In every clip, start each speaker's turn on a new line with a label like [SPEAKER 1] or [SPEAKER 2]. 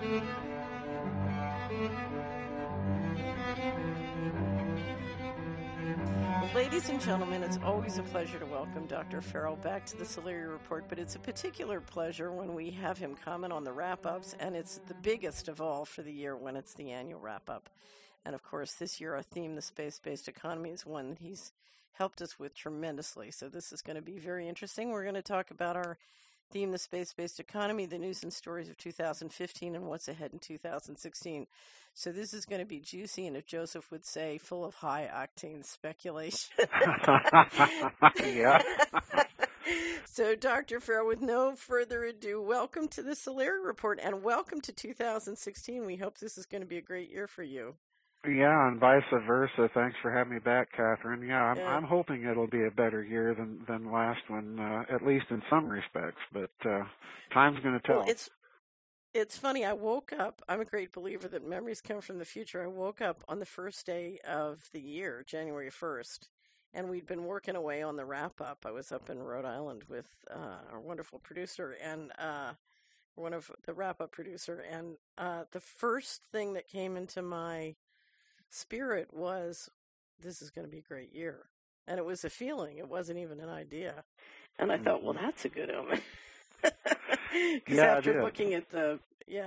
[SPEAKER 1] Well, ladies and gentlemen, it's always a pleasure to welcome Dr. Farrell back to the Solari Report, but it's a particular pleasure when we have him comment on the wrap-ups, and it's the biggest of all for the year when it's the annual wrap-up. And of course, this year our theme, the space-based economy, is one that he's helped us with tremendously. So this is going to be very interesting. We're going to talk about our theme, the space-based economy, the news and stories of 2015, and what's ahead in 2016. So this is going to be juicy, and if Joseph would say, full of high-octane speculation.
[SPEAKER 2] Yeah.
[SPEAKER 1] So, Dr. Farrell, with no further ado, welcome to the Solari Report, and welcome to 2016. We hope this is going to be a great year for you.
[SPEAKER 2] Yeah, and vice versa. Thanks for having me back, Catherine. Yeah, I'm hoping it'll be a better year than last one, at least in some respects. But time's going to tell.
[SPEAKER 1] Well, it's funny. I woke up. I'm a great believer that memories come from the future. I woke up on the first day of the year, January 1st, and we'd been working away on the wrap up. I was up in Rhode Island with our wonderful producer and one of the wrap up producer, and the first thing that came into my spirit was, this is going to be a great year. And it was a feeling. It wasn't even an idea. And I thought, well, that's a good omen. Because after looking at the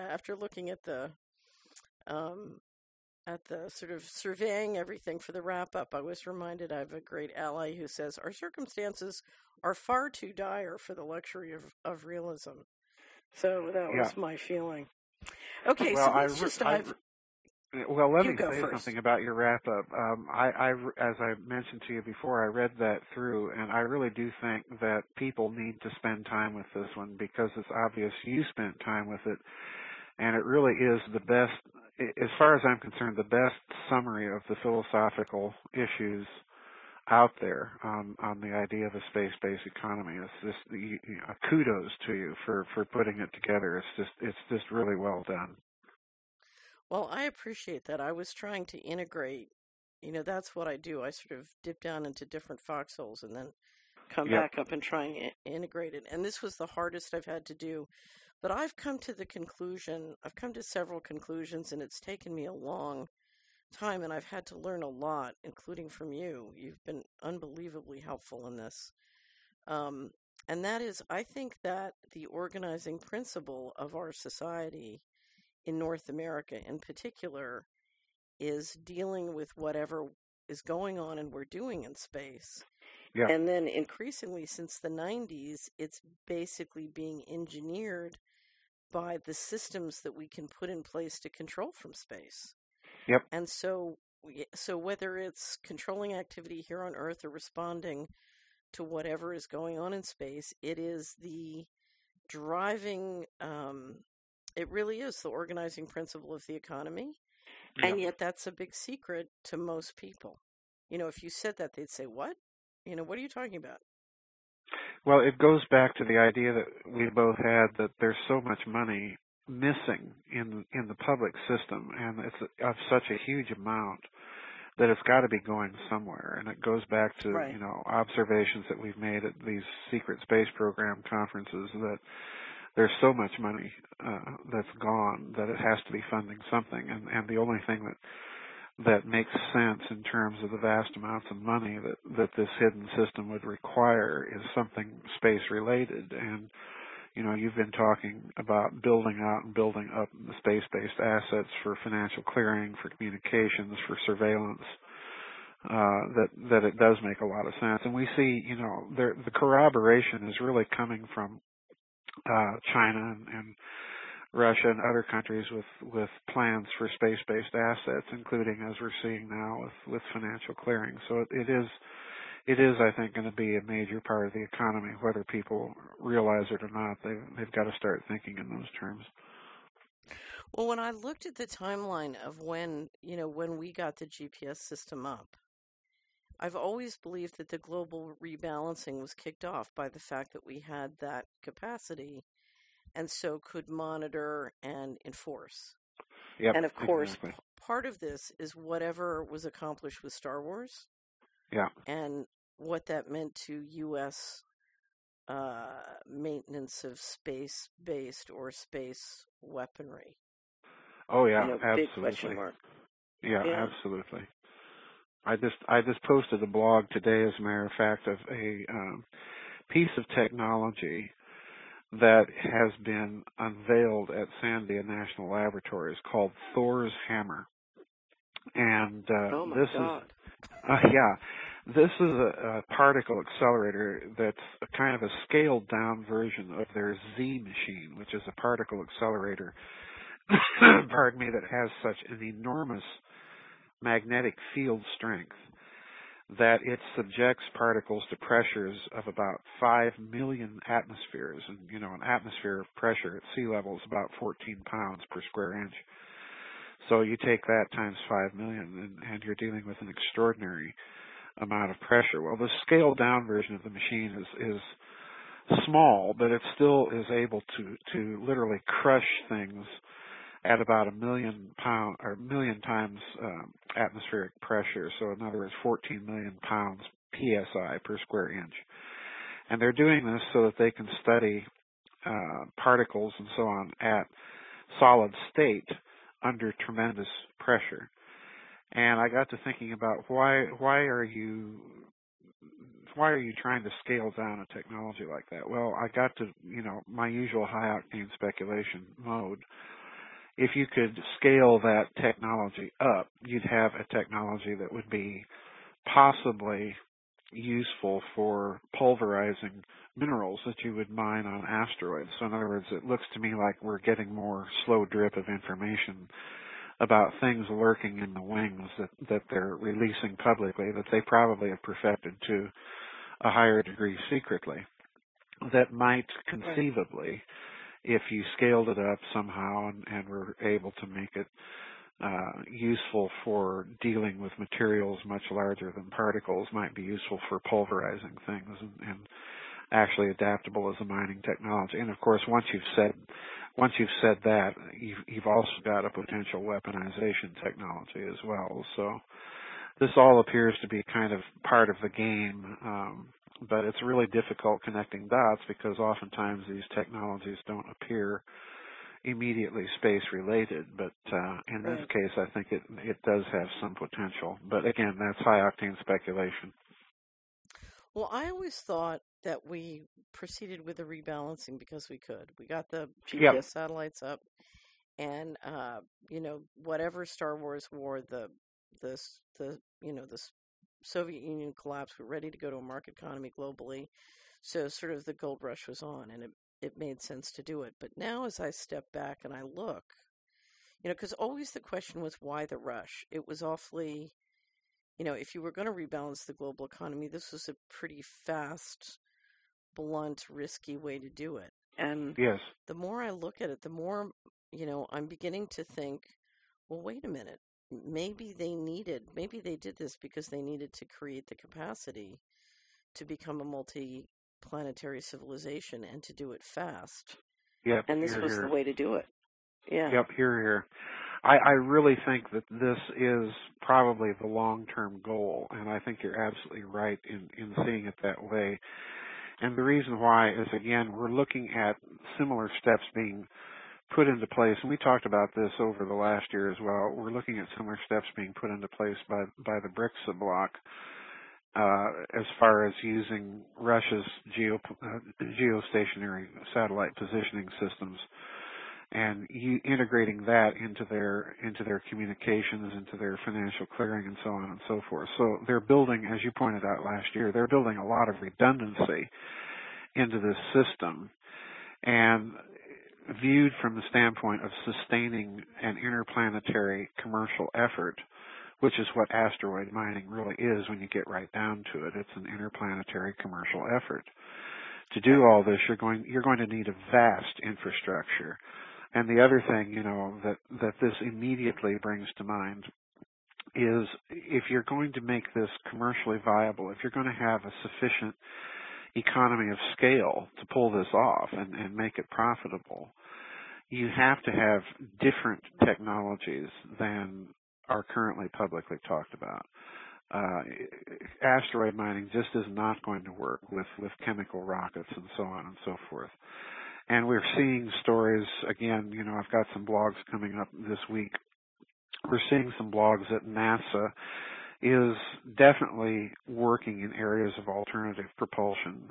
[SPEAKER 1] sort of surveying everything for the wrap up, I was reminded I have a great ally who says our circumstances are far too dire for the luxury of realism. So that was my feeling. Okay,
[SPEAKER 2] well,
[SPEAKER 1] so let's just dive.
[SPEAKER 2] Well, let me say
[SPEAKER 1] first.
[SPEAKER 2] something about your wrap-up. As I mentioned to you before, I read that through, and I really do think that people need to spend time with this one because it's obvious you spent time with it, and it really is the best, as far as I'm concerned, the best summary of the philosophical issues out there on the idea of a space-based economy. It's just kudos to you for putting it together. It's just really well done.
[SPEAKER 1] Well, I appreciate that. I was trying to integrate, that's what I do. I sort of dip down into different foxholes and then come back up and try and integrate it. And this was the hardest I've had to do. But I've come to several conclusions, and it's taken me a long time, and I've had to learn a lot, including from you. You've been unbelievably helpful in this. And that is, I think that the organizing principle of our society in North America in particular is dealing with whatever is going on and we're doing in space.
[SPEAKER 2] Yeah.
[SPEAKER 1] And then increasingly since the 90s, it's basically being engineered by the systems that we can put in place to control from space.
[SPEAKER 2] Yep.
[SPEAKER 1] And so whether it's controlling activity here on Earth or responding to whatever is going on in space, it is the driving it really is the organizing principle of the economy. Yeah. And yet that's a big secret to most people. If you said that, they'd say, what? What are you talking about?
[SPEAKER 2] Well, it goes back to the idea that we both had that there's so much money missing in the public system, and it's of such a huge amount that it's got to be going somewhere. And it goes back to, observations that we've made at these secret space program conferences that there's so much money that's gone that it has to be funding something, and the only thing that makes sense in terms of the vast amounts of money that this hidden system would require is something space related. And you've been talking about building out and building up the space-based assets for financial clearing, for communications, for surveillance. That it does make a lot of sense, and we see the corroboration is really coming from China and Russia and other countries with plans for space-based assets, including, as we're seeing now, with financial clearing. So it is, I think, going to be a major part of the economy, whether people realize it or not. They've got to start thinking in those terms.
[SPEAKER 1] Well, when I looked at the timeline of when we got the GPS system up, I've always believed that the global rebalancing was kicked off by the fact that we had that capacity and so could monitor and enforce.
[SPEAKER 2] Yep,
[SPEAKER 1] and of course,
[SPEAKER 2] exactly.
[SPEAKER 1] Part of this is whatever was accomplished with Star Wars.
[SPEAKER 2] Yeah.
[SPEAKER 1] And what that meant to U.S. Maintenance of space-based or space weaponry.
[SPEAKER 2] Oh yeah,
[SPEAKER 1] Big question
[SPEAKER 2] absolutely.
[SPEAKER 1] mark.
[SPEAKER 2] Yeah,
[SPEAKER 1] Yeah.
[SPEAKER 2] absolutely. I just posted a blog today, as a matter of fact, of a piece of technology that has been unveiled at Sandia National Laboratories called Thor's Hammer, and
[SPEAKER 1] Oh my
[SPEAKER 2] this is
[SPEAKER 1] God.
[SPEAKER 2] yeah, this is a particle accelerator that's a kind of a scaled down version of their Z machine, which is a particle accelerator, pardon me, that has such an enormous magnetic field strength that it subjects particles to pressures of about 5 million atmospheres. And, an atmosphere of pressure at sea level is about 14 pounds per square inch. So you take that times 5 million, and you're dealing with an extraordinary amount of pressure. Well, the scaled down version of the machine is small, but it still is able to literally crush things at about a million times atmospheric pressure. So in other words, 14 million pounds psi per square inch. And they're doing this so that they can study particles and so on at solid state under tremendous pressure. And I got to thinking about why are you trying to scale down a technology like that? Well, I got to, my usual high octane speculation mode. If you could scale that technology up, you'd have a technology that would be possibly useful for pulverizing minerals that you would mine on asteroids. So in other words, it looks to me like we're getting more slow drip of information about things lurking in the wings that they're releasing publicly that they probably have perfected to a higher degree secretly, that might conceivably, if you scaled it up somehow and were able to make it useful for dealing with materials much larger than particles, might be useful for pulverizing things and actually adaptable as a mining technology. And of course, once you've said that, you've also got a potential weaponization technology as well. So this all appears to be kind of part of the game, but it's really difficult connecting dots because oftentimes these technologies don't appear immediately space related. But in this case, I think it does have some potential. But again, that's high octane speculation.
[SPEAKER 1] Well, I always thought that we proceeded with the rebalancing because we could. We got the GPS satellites up, and whatever Star Wars war, the Soviet Union collapsed. We're ready to go to a market economy globally, so sort of the gold rush was on, and it made sense to do it. But now, as I step back and I look, because always the question was why the rush. It was awfully. If you were going to rebalance the global economy, this was a pretty fast, blunt, risky way to do it. And
[SPEAKER 2] yes,
[SPEAKER 1] the more I look at it, the more, I'm beginning to think, well, wait a minute. Maybe they did this because they needed to create the capacity to become a multi-planetary civilization and to do it fast.
[SPEAKER 2] Yep,
[SPEAKER 1] and this was the way to do it. Yeah.
[SPEAKER 2] Yep, here. I really think that this is probably the long-term goal, and I think you're absolutely right in seeing it that way. And the reason why is, again, we're looking at similar steps being put into place, and we talked about this over the last year as well. We're looking at similar steps being put into place by the BRICS bloc as far as using Russia's geostationary satellite positioning systems and integrating that into their communications, into their financial clearing, and so on and so forth. So they're building, as you pointed out last year, they're building a lot of redundancy into this system. And viewed from the standpoint of sustaining an interplanetary commercial effort, which is what asteroid mining really is when you get right down to it. It's an interplanetary commercial effort. To do all this, you're going to need a vast infrastructure. And the other thing, that this immediately brings to mind is if you're going to make this commercially viable, if you're going to have a sufficient economy of scale to pull this off and make it profitable, you have to have different technologies than are currently publicly talked about. Asteroid mining just is not going to work with chemical rockets and so on and so forth. And we're seeing stories, again, I've got some blogs coming up this week. We're seeing some blogs that NASA is definitely working in areas of alternative propulsion.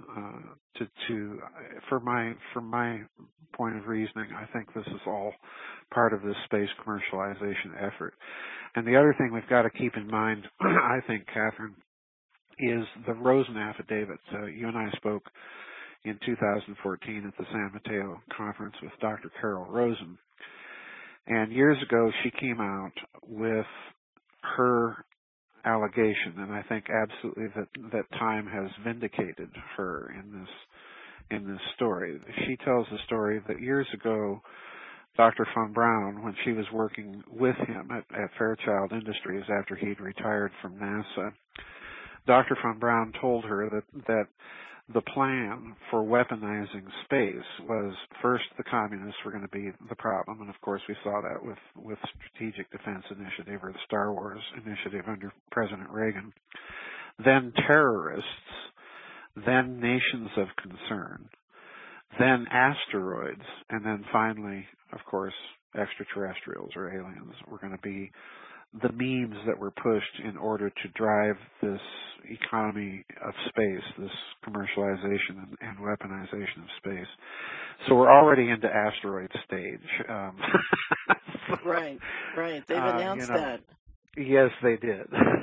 [SPEAKER 2] For my point of reasoning, I think this is all part of this space commercialization effort. And the other thing we've got to keep in mind, I think, Catherine, is the Rosen affidavit. You and I spoke in 2014 at the San Mateo conference with Dr. Carol Rosen. And years ago, she came out with her allegation, and I think absolutely that time has vindicated her in this story. She tells the story that years ago, Dr. von Braun, when she was working with him at Fairchild Industries after he'd retired from NASA, Dr. von Braun told her that the plan for weaponizing space was, first, the communists were going to be the problem, and of course we saw that with Strategic Defense Initiative, or the Star Wars Initiative under President Reagan, then terrorists, then nations of concern, then asteroids, and then finally, of course, extraterrestrials or aliens were going to be the means that were pushed in order to drive this economy of space, this commercialization and weaponization of space. So we're already into asteroid stage.
[SPEAKER 1] Right. They've announced that.
[SPEAKER 2] Yes, they did.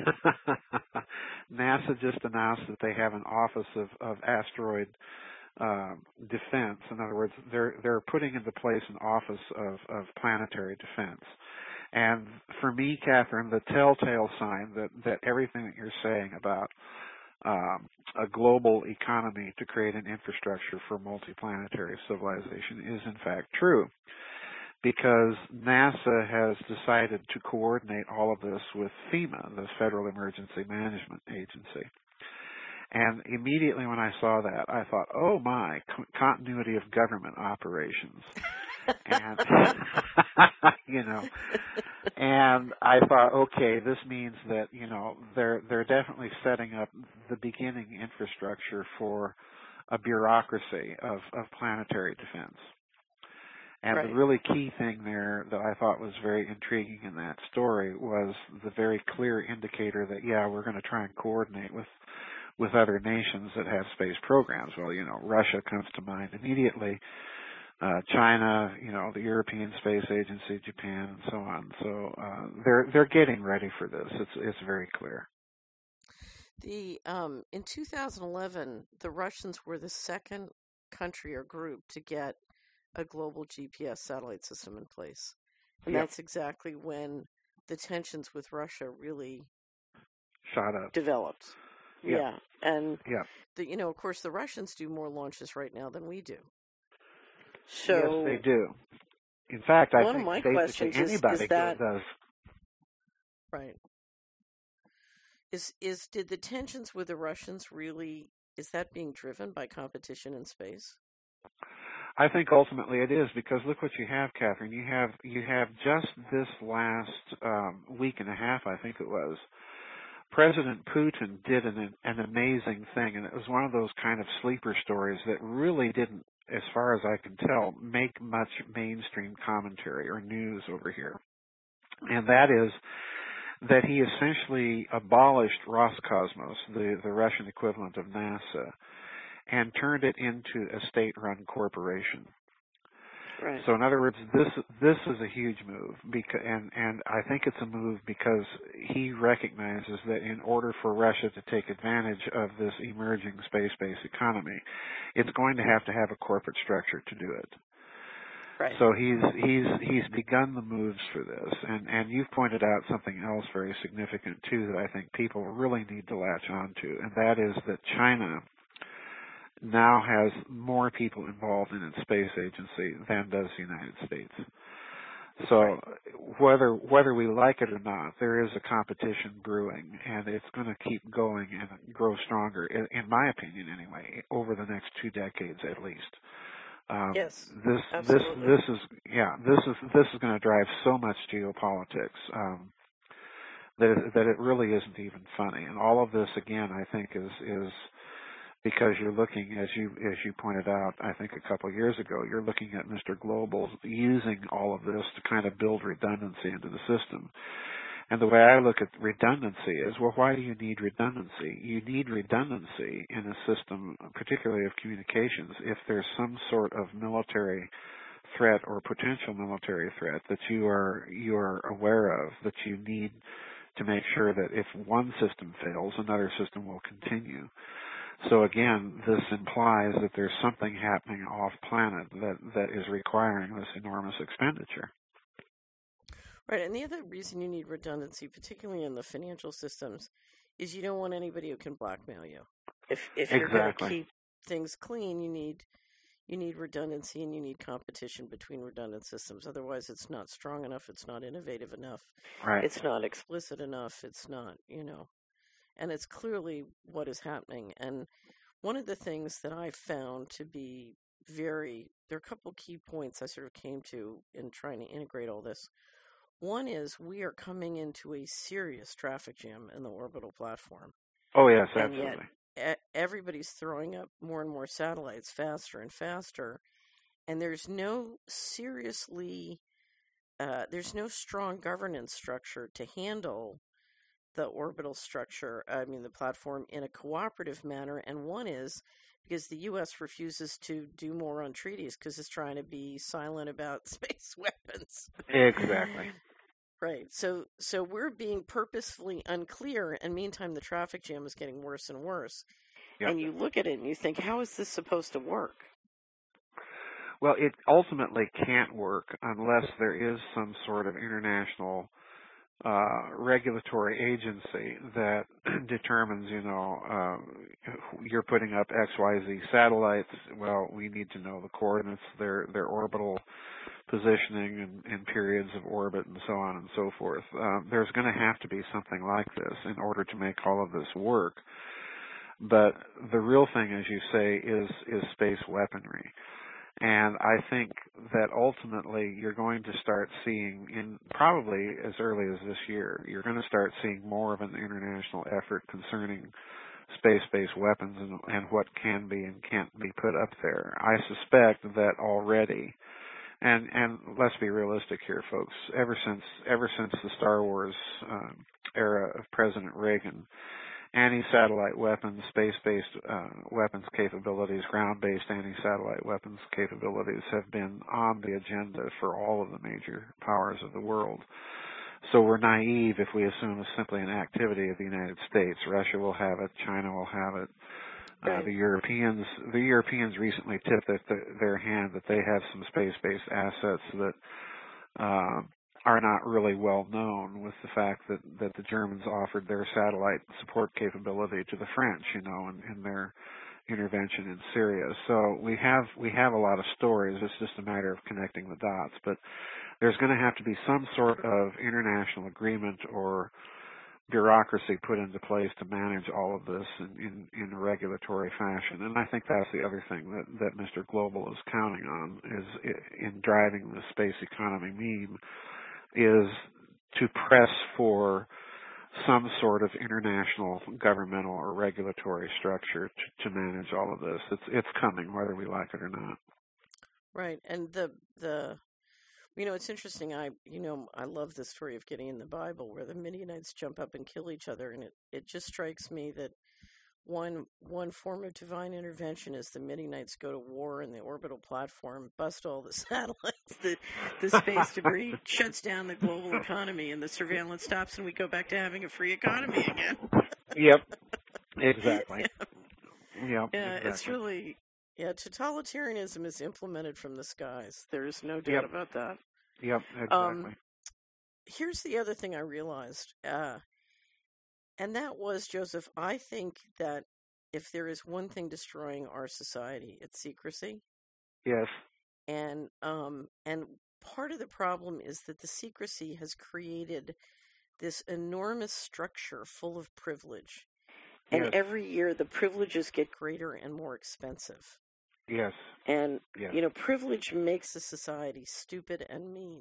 [SPEAKER 2] NASA just announced that they have an Office of Asteroid Defense. In other words, they're putting into place an Office of Planetary Defense. And for me, Catherine, the telltale sign that everything that you're saying about a global economy to create an infrastructure for multiplanetary civilization is in fact true, because NASA has decided to coordinate all of this with FEMA, the Federal Emergency Management Agency. And immediately when I saw that, I thought, oh my, continuity of government operations. And and I thought, okay, this means that they're definitely setting up the beginning infrastructure for a bureaucracy of planetary defense. And
[SPEAKER 3] Right.
[SPEAKER 2] the really key thing there that I thought was very intriguing in that story was the very clear indicator that we're going to try and coordinate with other nations that have space programs. Well, Russia comes to mind immediately. China, the European Space Agency, Japan, and so on. So they're getting ready for this. It's very clear.
[SPEAKER 1] In 2011, the Russians were the second country or group to get a global GPS satellite system in place, and that's exactly when the tensions with Russia really
[SPEAKER 2] shot up,
[SPEAKER 1] developed. And of course, the Russians do more launches right now than we do. So,
[SPEAKER 2] yes, they do. In fact, I think
[SPEAKER 1] my
[SPEAKER 2] basically anybody does.
[SPEAKER 1] Right. Did the tensions with the Russians really, is that being driven by competition in space?
[SPEAKER 2] I think ultimately it is, because look what you have, Catherine. You have just this last week and a half, I think it was, President Putin did an amazing thing, and it was one of those kind of sleeper stories that really didn't, as far as I can tell, make much mainstream commentary or news over here. And that is that he essentially abolished Roscosmos, the Russian equivalent of NASA, and turned it into a state-run corporation.
[SPEAKER 1] Right.
[SPEAKER 2] So in other words, this is a huge move, and I think it's a move because he recognizes that in order for Russia to take advantage of this emerging space-based economy, it's going to have a corporate structure to do it.
[SPEAKER 1] Right.
[SPEAKER 2] So he's begun the moves for this, and you've pointed out something else very significant too that I think people really need to latch on to, and that is that China now has more people involved in its space agency than does the United States. So whether we like it or not, there is a competition brewing, and it's going to keep going and grow stronger, in my opinion anyway, over the next 2 decades at least.
[SPEAKER 1] Yes,
[SPEAKER 2] this is going to drive so much geopolitics that it really isn't even funny. And all of this, again, I think is because you're looking, as you pointed out, I think a couple of years ago, you're looking at Mr. Global using all of this to kind of build redundancy into the system. And the way I look at redundancy is, well, why do you need redundancy? You need redundancy in a system, particularly of communications, if there's some sort of military threat or potential military threat that you are aware of, that you need to make sure that if one system fails, another system will continue. So again, this implies that there's something happening off planet that is requiring this enormous expenditure.
[SPEAKER 1] Right, and the other reason you need redundancy, particularly in the financial systems, is you don't want anybody who can blackmail you. If you're going to keep things clean, you need redundancy, and you need competition between redundant systems. Otherwise, it's not strong enough, it's not innovative enough,
[SPEAKER 2] right.
[SPEAKER 1] It's not explicit enough, it's not, and it's clearly what is happening. And one of the things that I found to be there are a couple key points I sort of came to in trying to integrate all this. One is we are coming into a serious traffic jam in the orbital platform.
[SPEAKER 2] Oh, yes, absolutely.
[SPEAKER 1] And yet everybody's throwing up more and more satellites faster and faster, and there's no strong governance structure to handle the orbital structure, the platform, in a cooperative manner. And one is because the U.S. refuses to do more on treaties because it's trying to be silent about space weapons.
[SPEAKER 2] Exactly.
[SPEAKER 1] Right. So we're being purposefully unclear, and meantime the traffic jam is getting worse and worse. Yep. And you look at it and you think, how is this supposed to work?
[SPEAKER 2] Well, it ultimately can't work unless there is some sort of international regulatory agency that determines, you're putting up XYZ satellites. Well, we need to know the coordinates, their orbital positioning and periods of orbit and so on and so forth. There's going to have to be something like this in order to make all of this work. But the real thing, as you say, is space weaponry. And I think that ultimately you're going to start seeing, in probably as early as this year, you're going to start seeing more of an international effort concerning space-based weapons and what can be and can't be put up there. I suspect that already, and let's be realistic here, folks, ever since the Star Wars era of President Reagan, anti-satellite weapons, space-based weapons capabilities, ground-based anti-satellite weapons capabilities have been on the agenda for all of the major powers of the world. So we're naive if we assume it's simply an activity of the United States. Russia will have it. China will have it.
[SPEAKER 1] Right.
[SPEAKER 2] The Europeans recently tipped their hand that they have some space-based assets that are not really well known, with the fact that the Germans offered their satellite support capability to the French, in their intervention in Syria. So we have a lot of stories. It's just a matter of connecting the dots. But there's going to have to be some sort of international agreement or bureaucracy put into place to manage all of this in a regulatory fashion. And I think that's the other thing that Mr. Global is counting on, is in driving the space economy meme, is to press for some sort of international governmental or regulatory structure to manage all of this. It's coming, whether we like it or not.
[SPEAKER 1] Right, and it's interesting. I love the story of Gideon in the Bible, where the Midianites jump up and kill each other, and it just strikes me that one form of divine intervention is the Midianites go to war in the orbital platform, bust all the satellites, the space debris, shuts down the global economy, and the surveillance stops, and we go back to having a free economy again.
[SPEAKER 2] Yep, exactly.
[SPEAKER 1] Yeah, exactly. It's really, totalitarianism is implemented from the skies. There's no doubt about that.
[SPEAKER 2] Yep, exactly.
[SPEAKER 1] Here's the other thing I realized. And that was, Joseph, I think that if there is one thing destroying our society, it's secrecy.
[SPEAKER 2] Yes.
[SPEAKER 1] And part of the problem is that the secrecy has created this enormous structure full of privilege. And
[SPEAKER 2] yes.
[SPEAKER 1] every year the privileges get greater and more expensive.
[SPEAKER 2] Yes.
[SPEAKER 1] And, privilege makes a society stupid and mean.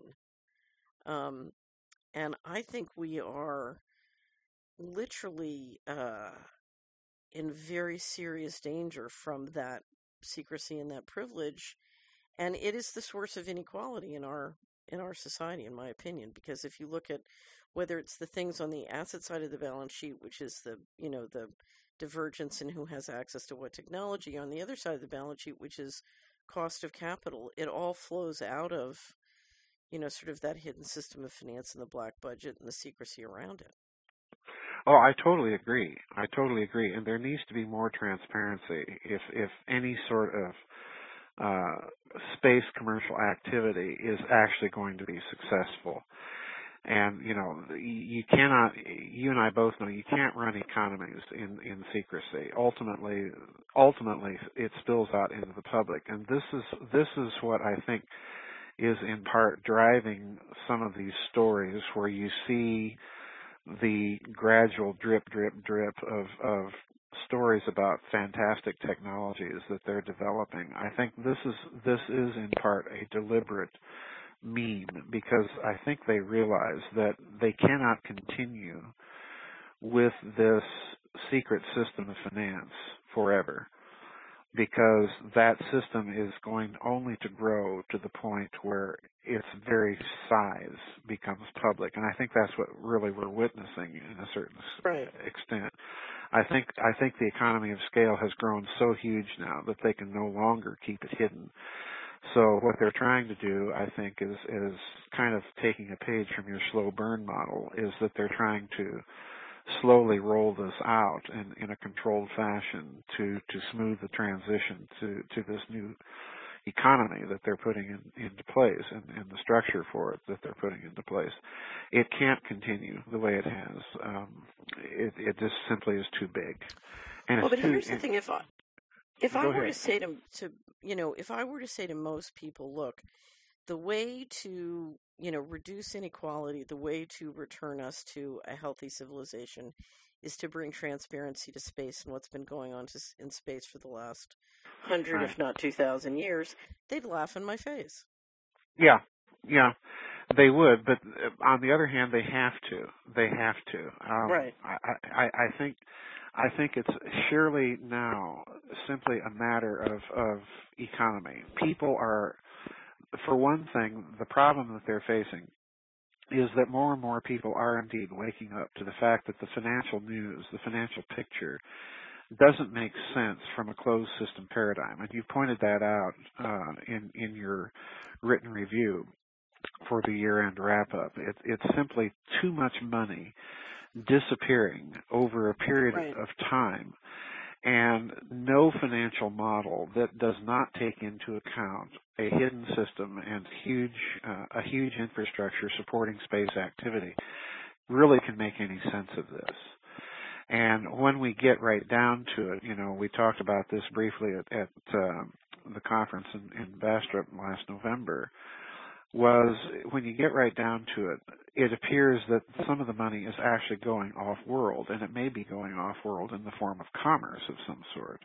[SPEAKER 1] And I think we are literally in very serious danger from that secrecy and that privilege, and it is the source of inequality in our society, in my opinion. Because if you look at whether it's the things on the asset side of the balance sheet, which is the the divergence in who has access to what technology, on the other side of the balance sheet, which is cost of capital, it all flows out of sort of that hidden system of finance and the black budget and the secrecy around it.
[SPEAKER 2] Oh, I totally agree. I totally agree. And there needs to be more transparency if any sort of space commercial activity is actually going to be successful. And you cannot. You and I both know you can't run economies in secrecy. Ultimately, it spills out into the public, and this is what I think is in part driving some of these stories where you see the gradual drip of stories about fantastic technologies that they're developing. I think this is in part a deliberate meme, because I think they realize that they cannot continue with this secret system of finance forever, because that system is going only to grow to the point where its very size becomes public. And I think that's what really we're witnessing in a certain extent. I think the economy of scale has grown so huge now that they can no longer keep it hidden. So what they're trying to do, I think, is kind of taking a page from your slow burn model, is that they're trying to slowly roll this out in a controlled fashion to smooth the transition to this new economy that they're putting into place, and the structure for it that they're putting into place. It can't continue the way it has. It just simply is too big. And
[SPEAKER 1] well, but here's the thing: if I were
[SPEAKER 2] ahead.
[SPEAKER 1] to say if I were to say to most people, look, the way to reduce inequality, the way to return us to a healthy civilization, is to bring transparency to space and what's been going on in space for the last 100, if not 2,000 years, they'd laugh in my face.
[SPEAKER 2] Yeah, they would. But on the other hand, they have to.
[SPEAKER 1] Right.
[SPEAKER 2] I think it's surely now simply a matter of economy. People are, for one thing, the problem that they're facing is that more and more people are indeed waking up to the fact that the financial news, the financial picture, doesn't make sense from a closed system paradigm. And you pointed that out in your written review for the year-end wrap-up. It's simply too much money disappearing over a period of time, and no financial model that does not take into account a hidden system and a huge infrastructure supporting space activity really can make any sense of this. And when we get right down to it, we talked about this briefly at the conference in Bastrop last November, was when you get right down to it, it appears that some of the money is actually going off-world, and it may be going off-world in the form of commerce of some sort.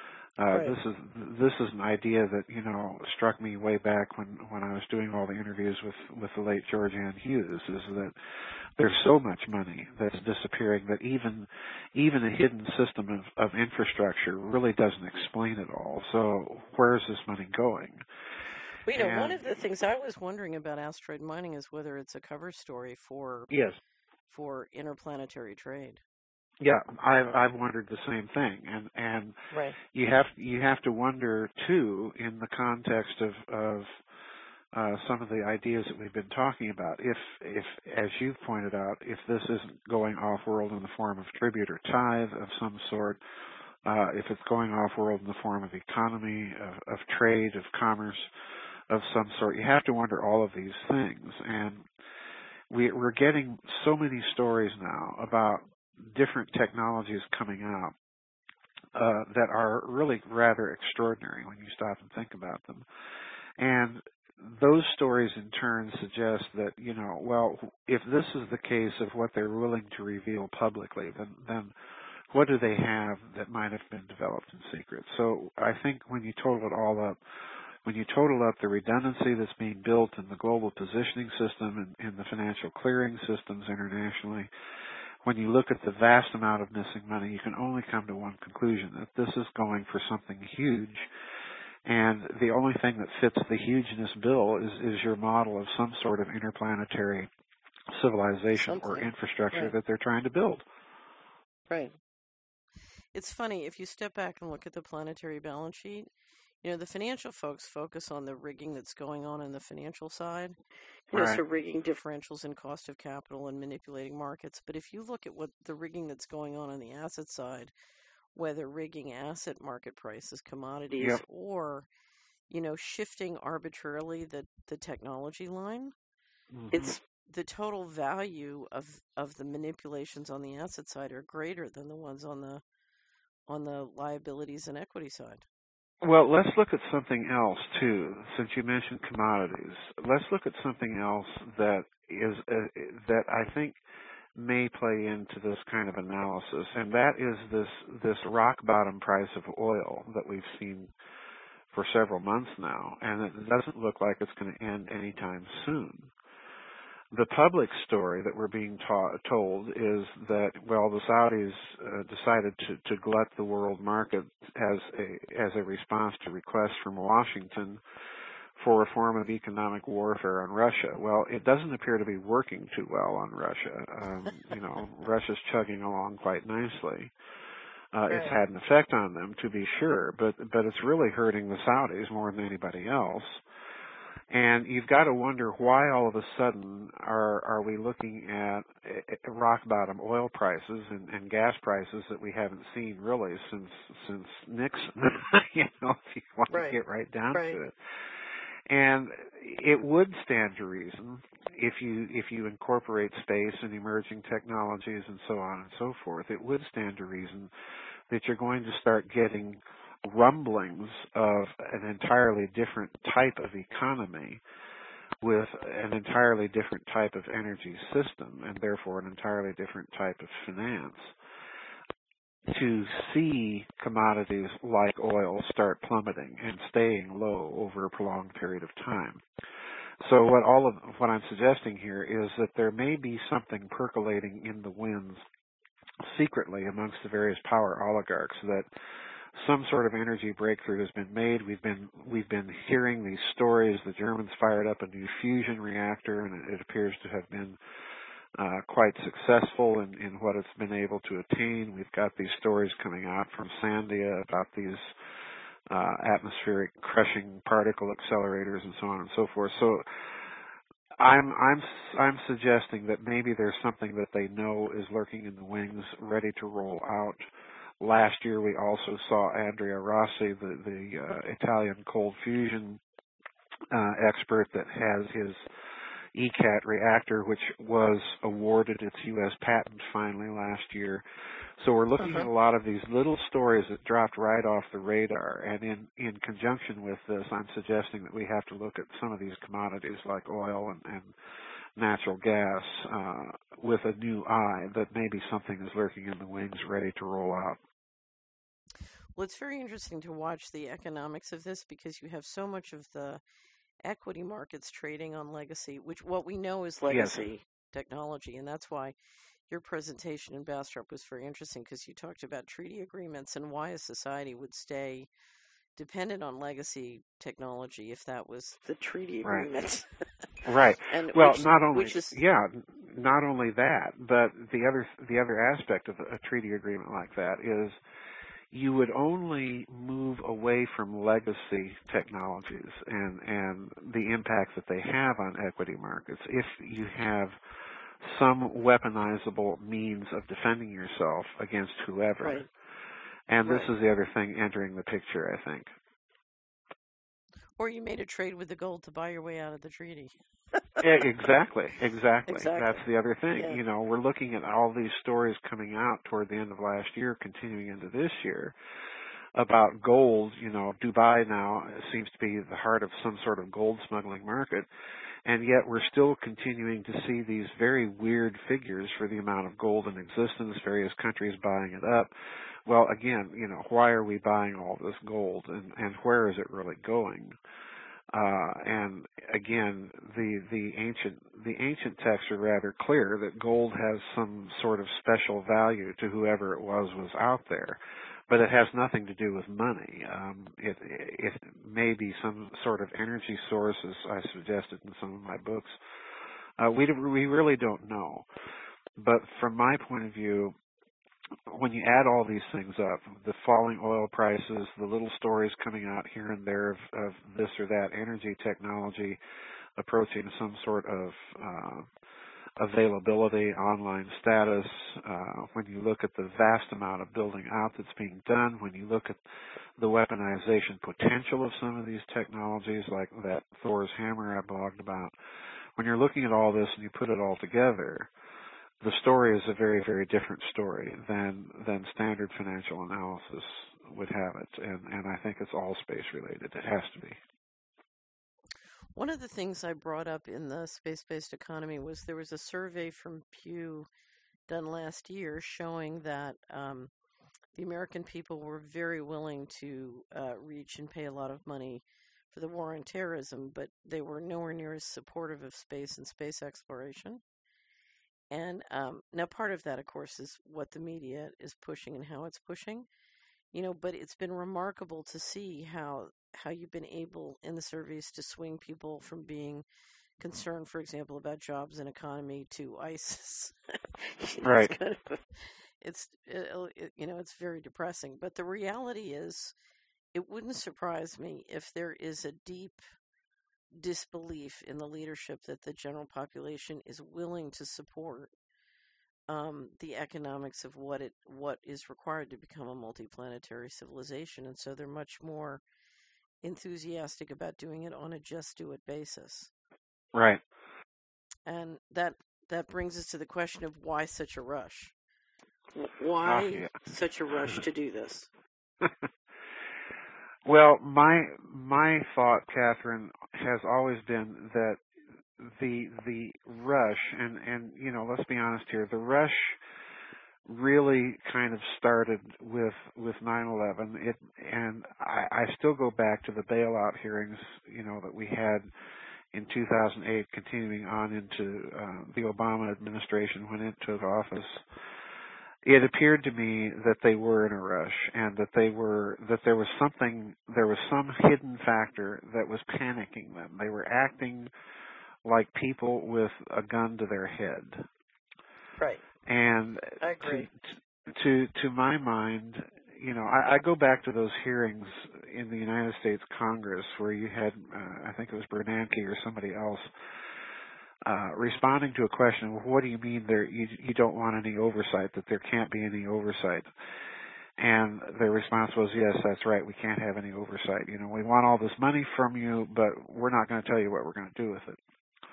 [SPEAKER 2] This is an idea that struck me way back when I was doing all the interviews with the late George-Ann Hughes, is that there's so much money that's disappearing that even a hidden system of infrastructure really doesn't explain it all. So where is this money going?
[SPEAKER 1] Well, one of the things I was wondering about asteroid mining is whether it's a cover story for interplanetary trade.
[SPEAKER 2] Yeah, I've wondered the same thing, and you have to wonder too, in the context of some of the ideas that we've been talking about. If as you've pointed out, if this isn't going off-world in the form of tribute or tithe of some sort, if it's going off-world in the form of economy, of trade, of commerce of some sort, you have to wonder all of these things. And we're getting so many stories now about different technologies coming out that are really rather extraordinary when you stop and think about them. And those stories in turn suggest that, if this is the case of what they're willing to reveal publicly, then what do they have that might have been developed in secret? So I think when you total it all up, when you total up the redundancy that's being built in the global positioning system and in the financial clearing systems internationally, when you look at the vast amount of missing money, you can only come to one conclusion, that this is going for something huge. And the only thing that fits the hugeness bill is your model of some sort of interplanetary civilization or infrastructure
[SPEAKER 1] Right.
[SPEAKER 2] that they're trying to build.
[SPEAKER 1] Right. It's funny, if you step back and look at the planetary balance sheet, the financial folks focus on the rigging that's going on in the financial side,
[SPEAKER 2] Right.
[SPEAKER 1] so rigging differentials in cost of capital and manipulating markets. But if you look at what the rigging that's going on the asset side, whether rigging asset market prices, commodities,
[SPEAKER 2] Yep.
[SPEAKER 1] or, shifting arbitrarily the technology line,
[SPEAKER 2] Mm-hmm.
[SPEAKER 1] it's the total value of the manipulations on the asset side are greater than the ones on the liabilities and equity side.
[SPEAKER 2] Well, let's look at something else too. Since you mentioned commodities, let's look at something else that is that I think may play into this kind of analysis, and that is this rock bottom price of oil that we've seen for several months now, and it doesn't look like it's going to end anytime soon. The public story that we're being told is that, well, the Saudis decided to glut the world market as a response to requests from Washington for a form of economic warfare on Russia. Well, it doesn't appear to be working too well on Russia. Russia's chugging along quite nicely.
[SPEAKER 1] Right.
[SPEAKER 2] It's had an effect on them, to be sure, but it's really hurting the Saudis more than anybody else. And you've got to wonder why all of a sudden are we looking at rock bottom oil prices and gas prices that we haven't seen really since Nixon. If you want to get right down to it. And it would stand to reason if you incorporate space and emerging technologies and so on and so forth, it would stand to reason that you're going to start getting rumblings of an entirely different type of economy with an entirely different type of energy system and therefore an entirely different type of finance, to see commodities like oil start plummeting and staying low over a prolonged period of time. So what I'm suggesting here is that there may be something percolating in the winds secretly amongst the various power oligarchs, that some sort of energy breakthrough has been made. We've been hearing these stories. The Germans fired up a new fusion reactor, and it appears to have been quite successful in what it's been able to attain. We've got these stories coming out from Sandia about these atmospheric crushing particle accelerators and so on and so forth. So I'm suggesting that maybe there's something that they know is lurking in the wings, ready to roll out. Last year we also saw Andrea Rossi, the Italian cold fusion expert that has his ECAT reactor, which was awarded its U.S. patent finally last year. So we're looking at a lot of these little stories that dropped right off the radar, and in conjunction with this, I'm suggesting that we have to look at some of these commodities like oil and natural gas with a new eye, that maybe something is lurking in the wings ready to roll out.
[SPEAKER 1] Well, it's very interesting to watch the economics of this, because you have so much of the equity markets trading on legacy, which what we know is legacy technology, and that's why your presentation in Bastrop was very interesting, because you talked about treaty agreements and why a society would stay dependent on legacy technology if that was the treaty agreement.
[SPEAKER 2] Right. And well, not only that, but the other aspect of a treaty agreement like that is you would only move away from legacy technologies and the impact that they have on equity markets if you have some weaponizable means of defending yourself against whoever.
[SPEAKER 1] Right.
[SPEAKER 2] And this is the other thing entering the picture, I think.
[SPEAKER 1] Or you made a trade with the gold to buy your way out of the treaty.
[SPEAKER 2] Exactly. That's the other thing.
[SPEAKER 1] Yeah.
[SPEAKER 2] We're looking at all these stories coming out toward the end of last year, continuing into this year, about gold. Dubai now seems to be the heart of some sort of gold smuggling market, and yet we're still continuing to see these very weird figures for the amount of gold in existence, various countries buying it up. Well, again, why are we buying all this gold, and where is it really going? And again, the the ancient texts are rather clear that gold has some sort of special value to whoever it was out there, but it has nothing to do with money. It may be some sort of energy source, as I suggested in some of my books. We really don't know. But from my point of view, when you add all these things up, the falling oil prices, the little stories coming out here and there of this or that energy technology approaching some sort of availability, online status, when you look at the vast amount of building out that's being done, when you look at the weaponization potential of some of these technologies, like that Thor's hammer I blogged about, when you're looking at all this and you put it all together, the story is a very, very different story than standard financial analysis would have it, and I think it's all space related. It has to be.
[SPEAKER 1] One of the things I brought up in the space-based economy was there was a survey from Pew done last year showing that the American people were very willing to reach and pay a lot of money for the war on terrorism, but they were nowhere near as supportive of space and space exploration. And now part of that, of course, is what the media is pushing and how it's pushing, but it's been remarkable to see how you've been able in the surveys to swing people from being concerned, for example, about jobs and economy to ISIS.
[SPEAKER 2] Right.
[SPEAKER 1] It's kind of it's very depressing. But the reality is, it wouldn't surprise me if there is a deep disbelief in the leadership that the general population is willing to support the economics of what is required to become a multiplanetary civilization, and so they're much more enthusiastic about doing it on a just do it basis.
[SPEAKER 2] Right.
[SPEAKER 1] And that brings us to the question of why such a rush? Why such a rush to do this?
[SPEAKER 2] Well, my thought, Catherine, has always been that the rush, and let's be honest here, the rush really kind of started with 9/11. And I still go back to the bailout hearings, that we had in 2008, continuing on into the Obama administration when it took office. It appeared to me that they were in a rush, and that there was some hidden factor that was panicking them. They were acting like people with a gun to their head.
[SPEAKER 1] Right.
[SPEAKER 2] And
[SPEAKER 1] I agree.
[SPEAKER 2] To my mind, I go back to those hearings in the United States Congress where you had, I think it was Bernanke or somebody else, responding to a question, well, what do you mean you don't want any oversight, that there can't be any oversight? And their response was, yes, that's right, we can't have any oversight. We want all this money from you, but we're not going to tell you what we're going to do with it.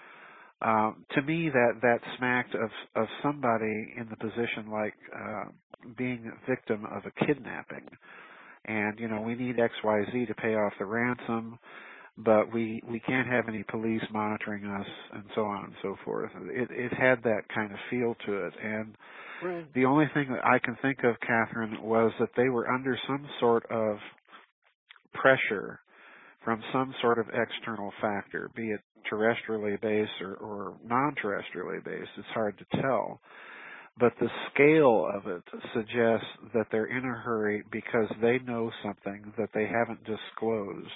[SPEAKER 2] To me, that smacked of somebody in the position like being a victim of a kidnapping. And, we need XYZ to pay off the ransom, but we can't have any police monitoring us, and so on and so forth. It had that kind of feel to it. And
[SPEAKER 1] right.
[SPEAKER 2] The only thing that I can think of, Catherine, was that they were under some sort of pressure from some sort of external factor, be it terrestrially based or non-terrestrially based. It's hard to tell. But the scale of it suggests that they're in a hurry because they know something that they haven't disclosed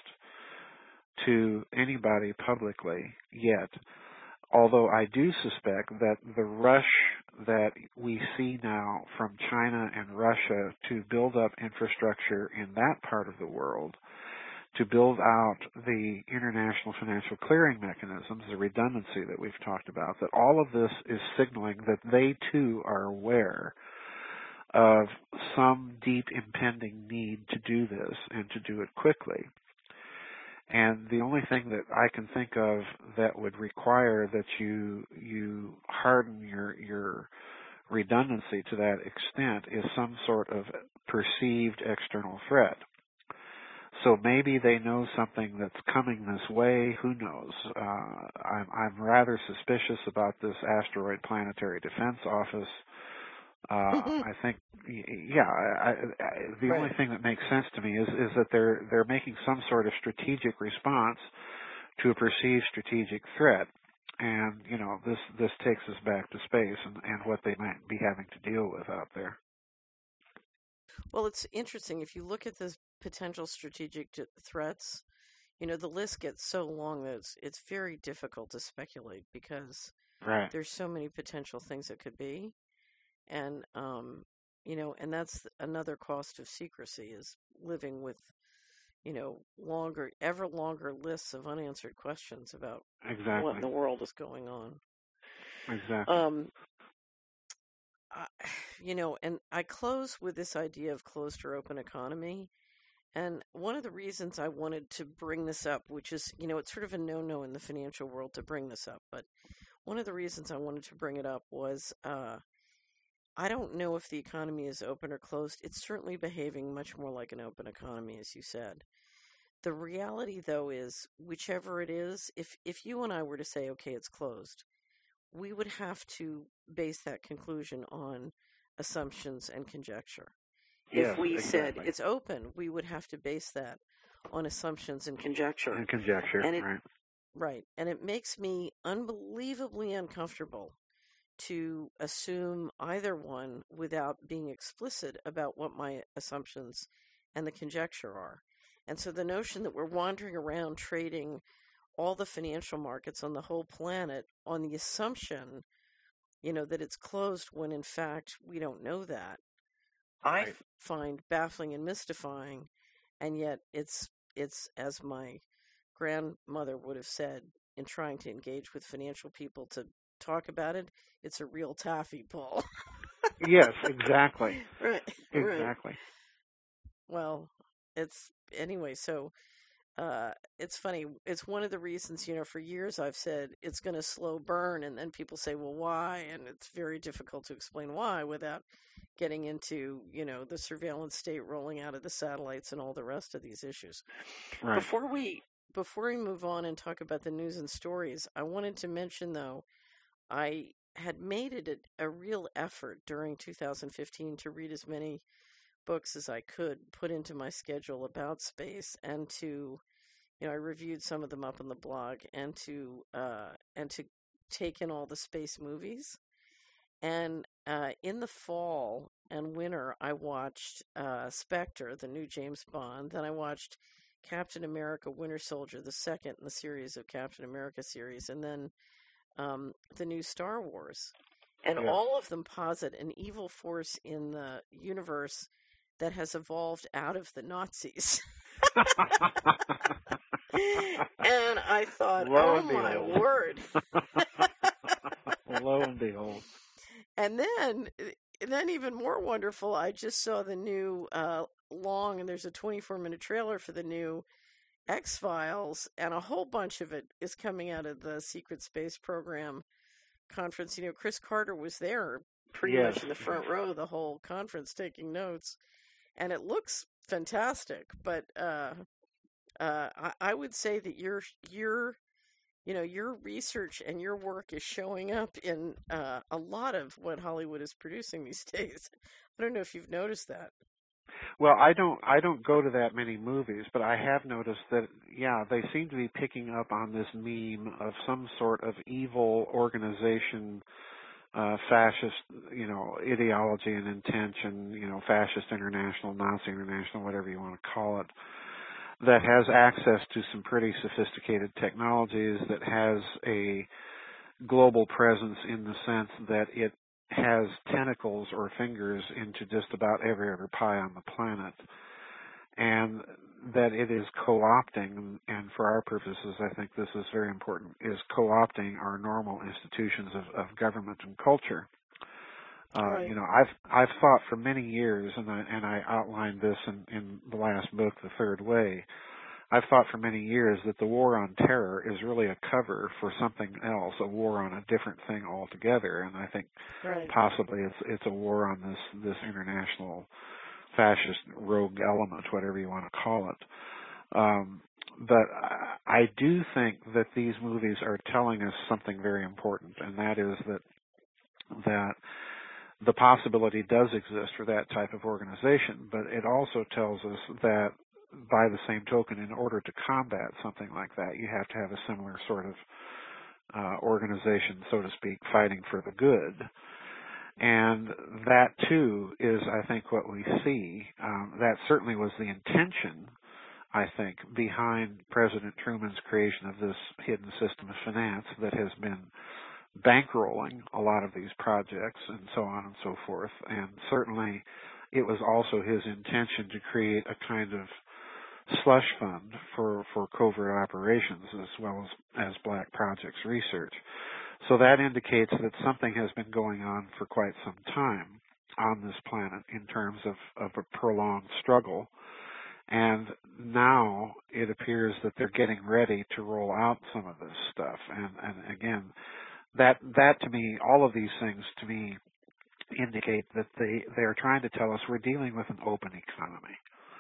[SPEAKER 2] to anybody publicly yet. Although I do suspect that the rush that we see now from China and Russia to build up infrastructure in that part of the world, to build out the international financial clearing mechanisms, the redundancy that we've talked about, that all of this is signaling that they too are aware of some deep impending need to do this and to do it quickly. And the only thing that I can think of that would require that you harden your redundancy to that extent is some sort of perceived external threat. So maybe they know something that's coming this way. Who knows? I'm rather suspicious about this Asteroid Planetary Defense Office. I think, the only thing that makes sense to me is that they're making some sort of strategic response to a perceived strategic threat. And this takes us back to space and what they might be having to deal with out there.
[SPEAKER 1] Well, it's interesting. If you look at the potential strategic threats, the list gets so long that it's very difficult to speculate because
[SPEAKER 2] Right.
[SPEAKER 1] there's so many potential things it could be. And, and that's another cost of secrecy is living with, ever longer lists of unanswered questions about
[SPEAKER 2] Exactly.
[SPEAKER 1] what in the world is going on.
[SPEAKER 2] Exactly.
[SPEAKER 1] And I close with this idea of closed or open economy. And one of the reasons I wanted to bring this up, which is, it's sort of a no-no in the financial world to bring this up, but one of the reasons I wanted to bring it up was I don't know if the economy is open or closed. It's certainly behaving much more like an open economy, as you said. The reality, though, is whichever it is, if you and I were to say, okay, it's closed, we would have to base that conclusion on assumptions and conjecture.
[SPEAKER 2] Yes,
[SPEAKER 1] If we
[SPEAKER 2] exactly.
[SPEAKER 1] said it's open, we would have to base that on assumptions and conjecture.
[SPEAKER 2] And conjecture, right.
[SPEAKER 1] Right. And it makes me unbelievably uncomfortable to assume either one without being explicit about what my assumptions and the conjecture are. And so the notion that we're wandering around trading all the financial markets on the whole planet on the assumption, that it's closed when in fact we don't know that,
[SPEAKER 2] Right.
[SPEAKER 1] I find baffling and mystifying. And yet it's as my grandmother would have said in trying to engage with financial people to talk about it, it's a real taffy pull.
[SPEAKER 2] Yes, exactly.
[SPEAKER 1] Right.
[SPEAKER 2] Exactly.
[SPEAKER 1] Well, anyway, so it's funny. It's one of the reasons, for years I've said it's going to slow burn, and then people say, well, why? And it's very difficult to explain why without getting into, the surveillance state rolling out of the satellites and all the rest of these issues.
[SPEAKER 2] Right.
[SPEAKER 1] Before we move on and talk about the news and stories, I wanted to mention, though, I had made it a real effort during 2015 to read as many books as I could put into my schedule about space, and to, I reviewed some of them up on the blog, and to take in all the space movies. And in the fall and winter, I watched Spectre, the new James Bond. Then I watched Captain America: Winter Soldier, the second in the series of Captain America series, and then the new Star Wars. And all of them posit an evil force in the universe that has evolved out of the Nazis. And I thought, oh my word.
[SPEAKER 2] Lo and behold.
[SPEAKER 1] And then even more wonderful, I just saw the new long, and there's a 24-minute trailer for the new X-Files, and a whole bunch of it is coming out of the Secret Space Program conference. Chris Carter was there pretty much in the front row the whole conference taking notes, and it looks fantastic. But I would say that your research and your work is showing up in a lot of what Hollywood is producing these days. I don't know if you've noticed that.
[SPEAKER 2] Well, I don't go to that many movies, but I have noticed that, they seem to be picking up on this meme of some sort of evil organization, fascist, ideology and intention, fascist international, Nazi international, whatever you want to call it, that has access to some pretty sophisticated technologies, that has a global presence in the sense that it has tentacles or fingers into just about every other pie on the planet, and that it is co-opting, and for our purposes, I think this is very important, is co-opting our normal institutions of government and culture.
[SPEAKER 1] Right.
[SPEAKER 2] I've thought for many years, and I outlined this in the last book, The Third Way. I've thought for many years that the war on terror is really a cover for something else, a war on a different thing altogether. And I think possibly it's a war on this international fascist rogue element, whatever you want to call it. But I do think that these movies are telling us something very important, and that is that the possibility does exist for that type of organization, but it also tells us that by the same token, in order to combat something like that, you have to have a similar sort of organization, so to speak, fighting for the good. And that, too, is, I think, what we see. That certainly was the intention, I think, behind President Truman's creation of this hidden system of finance that has been bankrolling a lot of these projects and so on and so forth. And certainly it was also his intention to create a kind of slush fund for covert operations as well as black projects research. So that indicates that something has been going on for quite some time on this planet in terms of a prolonged struggle. And now it appears that they're getting ready to roll out some of this stuff. And again, that to me, all of these things to me indicate that they're trying to tell us we're dealing with an open economy.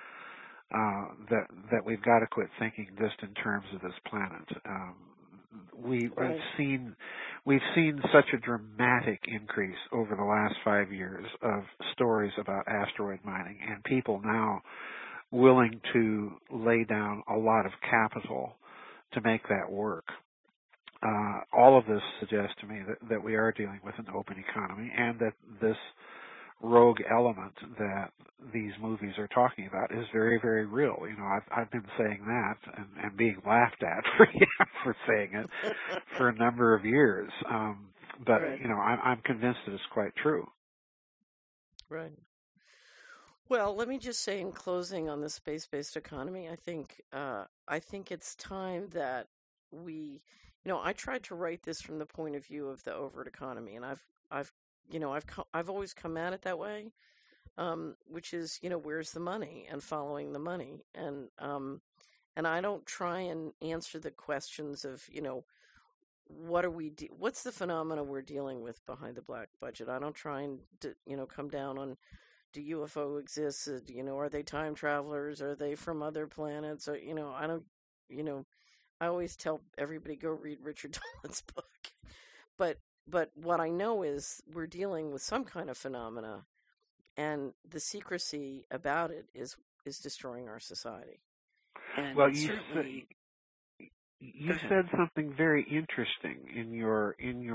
[SPEAKER 2] That we've got to quit thinking just in terms of this planet. We've seen such a dramatic increase over the last 5 years of stories about asteroid mining, and people now willing to lay down a lot of capital to make that work. All of this suggests to me that we are dealing with an open economy, and that this rogue element that these movies are talking about is very, very real. You know, I've been saying that and being laughed at for saying it for a number of years. But
[SPEAKER 1] Right.
[SPEAKER 2] you know, I'm convinced that it's quite true.
[SPEAKER 1] Right. Well, let me just say in closing on the space-based economy, I think it's time that we, I tried to write this from the point of view of the overt economy, and I've always come at it that way, which is, where's the money and following the money, and I don't try and answer the questions of, what's the phenomena we're dealing with behind the black budget. I don't try and come down on, do UFO exist? Are they time travelers? Are they from other planets? Or, I don't, I always tell everybody go read Richard Dolan's book. But what I know is we're dealing with some kind of phenomena, and the secrecy about it is destroying our society. And
[SPEAKER 2] well,
[SPEAKER 1] certainly,
[SPEAKER 2] you said something very interesting in your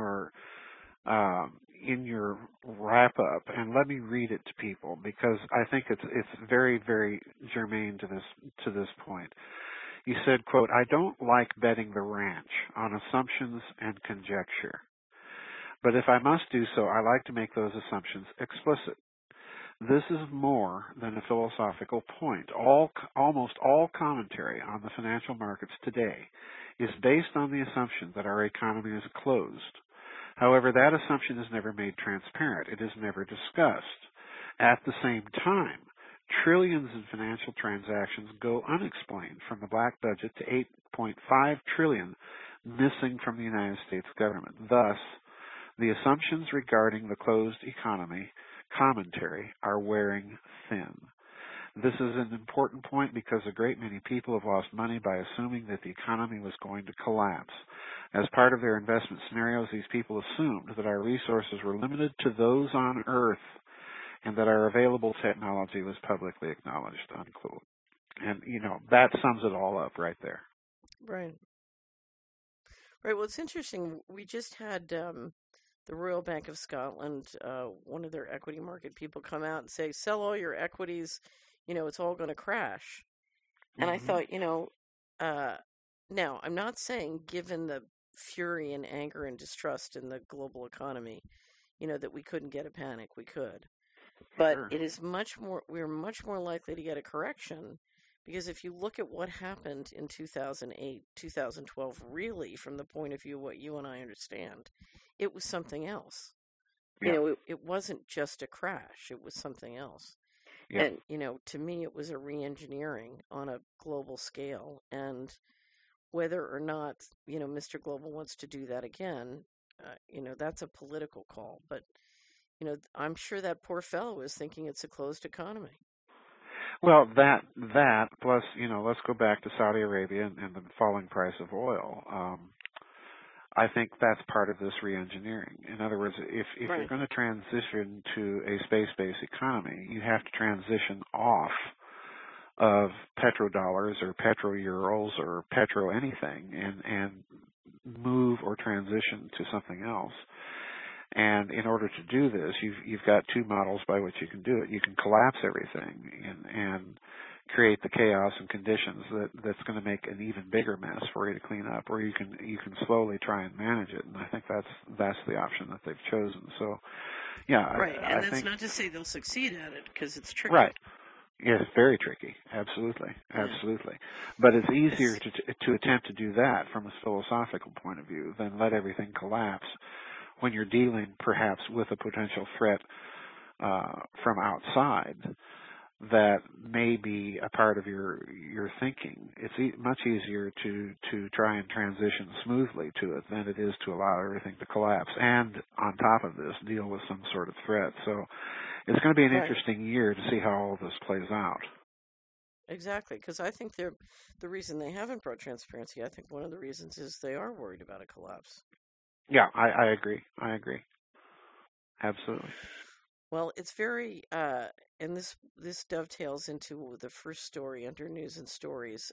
[SPEAKER 2] wrap up, and let me read it to people because I think it's very, very germane to this point. You said, quote, "I don't like betting the ranch on assumptions and conjecture. But if I must do so, I like to make those assumptions explicit. This is more than a philosophical point. Almost all commentary on the financial markets today is based on the assumption that our economy is closed. However, that assumption is never made transparent. It is never discussed. At the same time, trillions in financial transactions go unexplained from the black budget to $8.5 trillion missing from the United States government. Thus, the assumptions regarding the closed economy commentary are wearing thin. This is an important point because a great many people have lost money by assuming that the economy was going to collapse. As part of their investment scenarios, these people assumed that our resources were limited to those on Earth and that our available technology was publicly acknowledged," unquote. And, that sums it all up right there.
[SPEAKER 1] right. Right. Well, it's interesting. We just had the Royal Bank of Scotland, one of their equity market people, come out and say, sell all your equities, it's all going to crash. And I thought, now, I'm not saying, given the fury and anger and distrust in the global economy, that we couldn't get a panic. We could. But
[SPEAKER 2] Sure.
[SPEAKER 1] it is we're much more likely to get a correction, because if you look at what happened in 2008, 2012, really, from the point of view of what you and I understand, it was something else.
[SPEAKER 2] Yeah.
[SPEAKER 1] It wasn't just a crash. It was something else.
[SPEAKER 2] Yeah.
[SPEAKER 1] And, to me, it was a re-engineering on a global scale. And whether or not, Mr. Global wants to do that again, that's a political call. But, I'm sure that poor fellow is thinking it's a closed economy.
[SPEAKER 2] Well, that plus, let's go back to Saudi Arabia and the falling price of oil. I think that's part of this re-engineering. In other words, if
[SPEAKER 1] Right.
[SPEAKER 2] you're going to transition to a space-based economy, you have to transition off of petrodollars or petro-euros or petro anything and move or transition to something else. And in order to do this, you've got two models by which you can do it. You can collapse everything and create the chaos and conditions that's going to make an even bigger mess for you to clean up, or you can slowly try and manage it. And I think that's the option that they've chosen. So, yeah,
[SPEAKER 1] Right, and
[SPEAKER 2] I
[SPEAKER 1] that's
[SPEAKER 2] think
[SPEAKER 1] not to say they'll succeed at it, because it's tricky.
[SPEAKER 2] right. Yes, very tricky. Absolutely, absolutely. But it's easier to attempt to do that from a philosophical point of view than let everything collapse when you're dealing perhaps with a potential threat from outside that may be a part of your thinking. It's much easier to try and transition smoothly to it than it is to allow everything to collapse and on top of this deal with some sort of threat. So it's going to be an
[SPEAKER 1] Right.
[SPEAKER 2] interesting year to see how all this plays out.
[SPEAKER 1] Exactly, because I think the reason they haven't brought transparency, I think one of the reasons is they are worried about a collapse.
[SPEAKER 2] Yeah, I agree. I agree. Absolutely.
[SPEAKER 1] Well, it's very, and this dovetails into the first story under news and stories.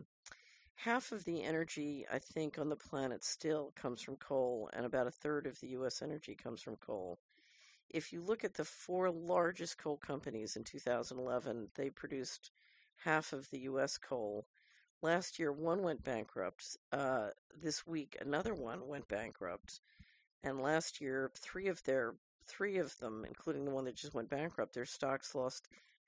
[SPEAKER 1] Half of the energy, I think, on the planet still comes from coal, and about a third of the U.S. energy comes from coal. If you look at the four largest coal companies in 2011, they produced half of the U.S. coal. Last year, one went bankrupt. This week, another one went bankrupt. And last year, three of them, including the one that just went bankrupt, their stocks lost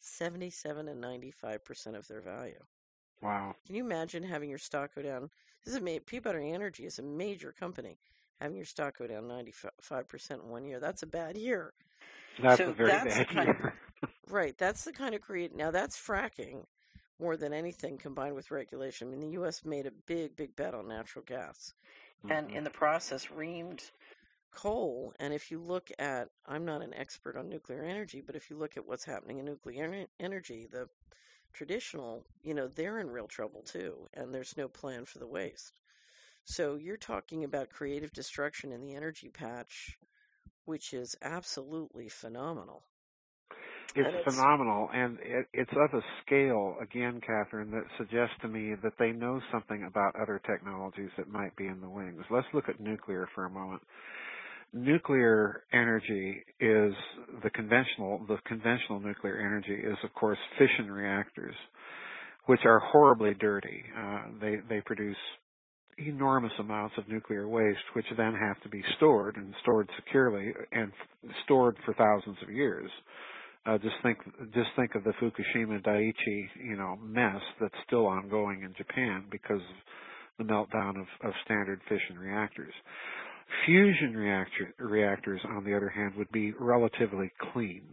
[SPEAKER 1] 77 and 95% of their value.
[SPEAKER 2] Wow.
[SPEAKER 1] Can you imagine having your stock go down? Peabody Energy is a major company. Having your stock go down 95% in 1 year, that's a bad year.
[SPEAKER 2] That's a
[SPEAKER 1] So
[SPEAKER 2] very
[SPEAKER 1] that's the
[SPEAKER 2] bad
[SPEAKER 1] kind of,
[SPEAKER 2] year.
[SPEAKER 1] right, that's the kind of now that's fracking more than anything combined with regulation. I mean, the U.S. made a big bet on natural gas and
[SPEAKER 2] Mm-hmm.
[SPEAKER 1] in the process reamed coal. And if you look at, I'm not an expert on nuclear energy, but if you look at what's happening in nuclear energy, the traditional, they're in real trouble too, and there's no plan for the waste. So you're talking about creative destruction in the energy patch, which is absolutely phenomenal.
[SPEAKER 2] It's
[SPEAKER 1] And it's
[SPEAKER 2] phenomenal, and it's of a scale, again, Catherine, that suggests to me that they know something about other technologies that might be in the wings. Let's look at nuclear for a moment. Nuclear energy is the conventional nuclear energy is, of course, fission reactors, which are horribly dirty. They produce enormous amounts of nuclear waste, which then have to be stored and stored securely and stored for thousands of years. Just think of the Fukushima Daiichi, mess that's still ongoing in Japan because of the meltdown of standard fission reactors. Fusion reactors, on the other hand, would be relatively clean,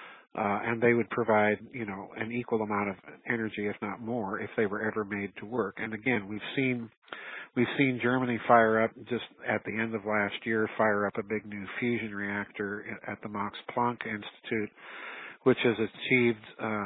[SPEAKER 2] and they would provide, an equal amount of energy, if not more, if they were ever made to work. And again, we've seen Germany fire up just at the end of last year, fire up a big new fusion reactor at the Max Planck Institute, which has achieved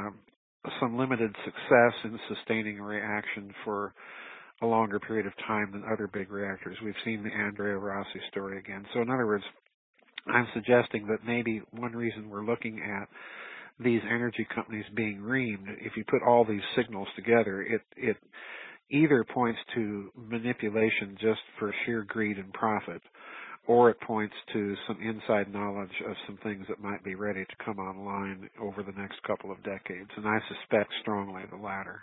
[SPEAKER 2] some limited success in sustaining a reaction for a longer period of time than other big reactors. We've seen the Andrea Rossi story again. So in other words, I'm suggesting that maybe one reason we're looking at these energy companies being reamed, if you put all these signals together, it either points to manipulation just for sheer greed and profit, or it points to some inside knowledge of some things that might be ready to come online over the next couple of decades. And I suspect strongly the latter.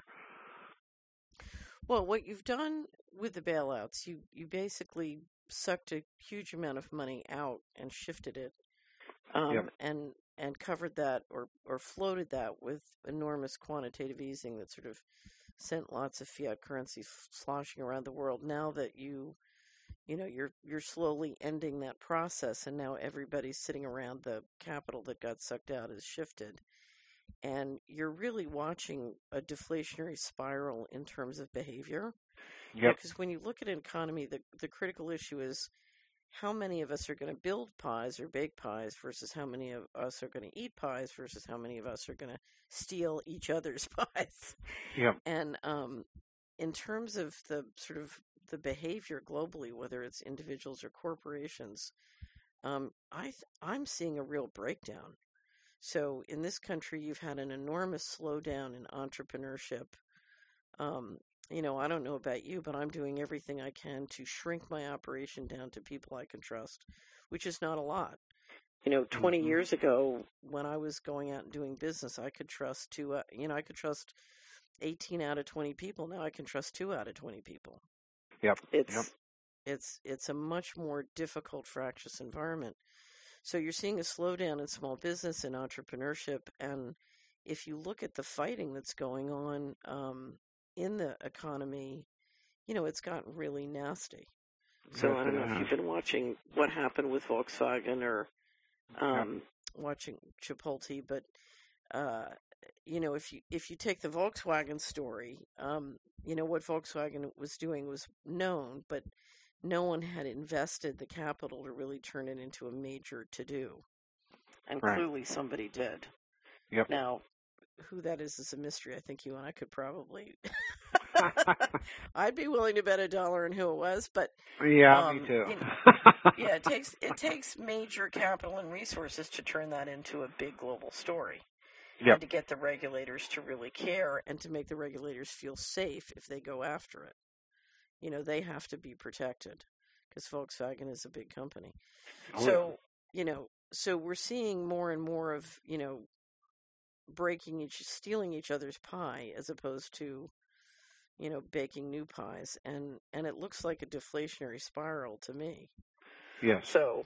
[SPEAKER 1] Well, what you've done with the bailouts, you basically sucked a huge amount of money out and shifted it,
[SPEAKER 2] Yep.
[SPEAKER 1] and covered that or floated that with enormous quantitative easing that sort of sent lots of fiat currency sloshing around the world. Now that you're slowly ending that process, and now everybody's sitting around the capital that got sucked out is shifted, and you're really watching a deflationary spiral in terms of behavior.
[SPEAKER 2] Yep.
[SPEAKER 1] Because when you look at an economy, the critical issue is how many of us are going to build pies or bake pies versus how many of us are going to eat pies versus how many of us are going to steal each other's pies.
[SPEAKER 2] Yep.
[SPEAKER 1] And in terms of the sort of the behavior globally, whether it's individuals or corporations, I'm seeing a real breakdown. So in this country, you've had an enormous slowdown in entrepreneurship, um, I don't know about you, but I'm doing everything I can to shrink my operation down to people I can trust, which is not a lot. 20
[SPEAKER 2] Hmm.
[SPEAKER 1] years ago, when I was going out and doing business, I could trust I could trust 18 out of 20 people. Now I can trust 2 out of 20 people.
[SPEAKER 2] Yep. Yep.
[SPEAKER 1] It's it's a much more difficult, fractious environment. So you're seeing a slowdown in small business and entrepreneurship, and if you look at the fighting that's going on in the economy, it's gotten really nasty. So
[SPEAKER 2] Yes,
[SPEAKER 1] I
[SPEAKER 2] it
[SPEAKER 1] don't know if
[SPEAKER 2] has.
[SPEAKER 1] you've been watching what happened with Volkswagen or
[SPEAKER 2] Yep.
[SPEAKER 1] watching Chipotle, but uh, if you take the Volkswagen story, what Volkswagen was doing was known, but no one had invested the capital to really turn it into a major to do, and
[SPEAKER 2] Right.
[SPEAKER 1] clearly somebody did.
[SPEAKER 2] Yep.
[SPEAKER 1] Now, who that is a mystery. I think you and I could probably. I'd be willing to bet $1 on who it was, but
[SPEAKER 2] Yeah, me too.
[SPEAKER 1] yeah, it takes major capital and resources to turn that into a big global story,
[SPEAKER 2] Yep.
[SPEAKER 1] and to get the regulators to really care and to make the regulators feel safe if they go after it. They have to be protected because Volkswagen is a big company.
[SPEAKER 2] Oh yeah.
[SPEAKER 1] So we're seeing more and more of stealing each other's pie as opposed to baking new pies, and it looks like a deflationary spiral to me.
[SPEAKER 2] Yes.
[SPEAKER 1] So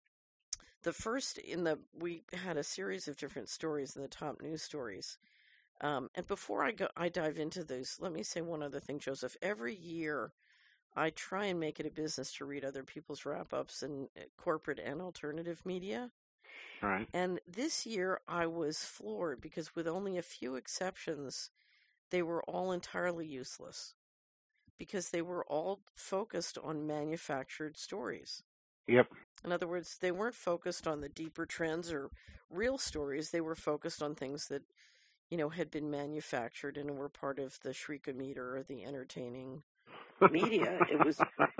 [SPEAKER 1] we had a series of different stories in the top news stories. And before I dive into those, let me say one other thing, Joseph. Every year, I try and make it a business to read other people's wrap ups in corporate and alternative media.
[SPEAKER 2] Right.
[SPEAKER 1] And this year, I was floored because, with only a few exceptions, they were all entirely useless because they were all focused on manufactured stories.
[SPEAKER 2] Yep.
[SPEAKER 1] In other words, they weren't focused on the deeper trends or real stories. They were focused on things that, had been manufactured and were part of the shriekometer or the entertaining media. It was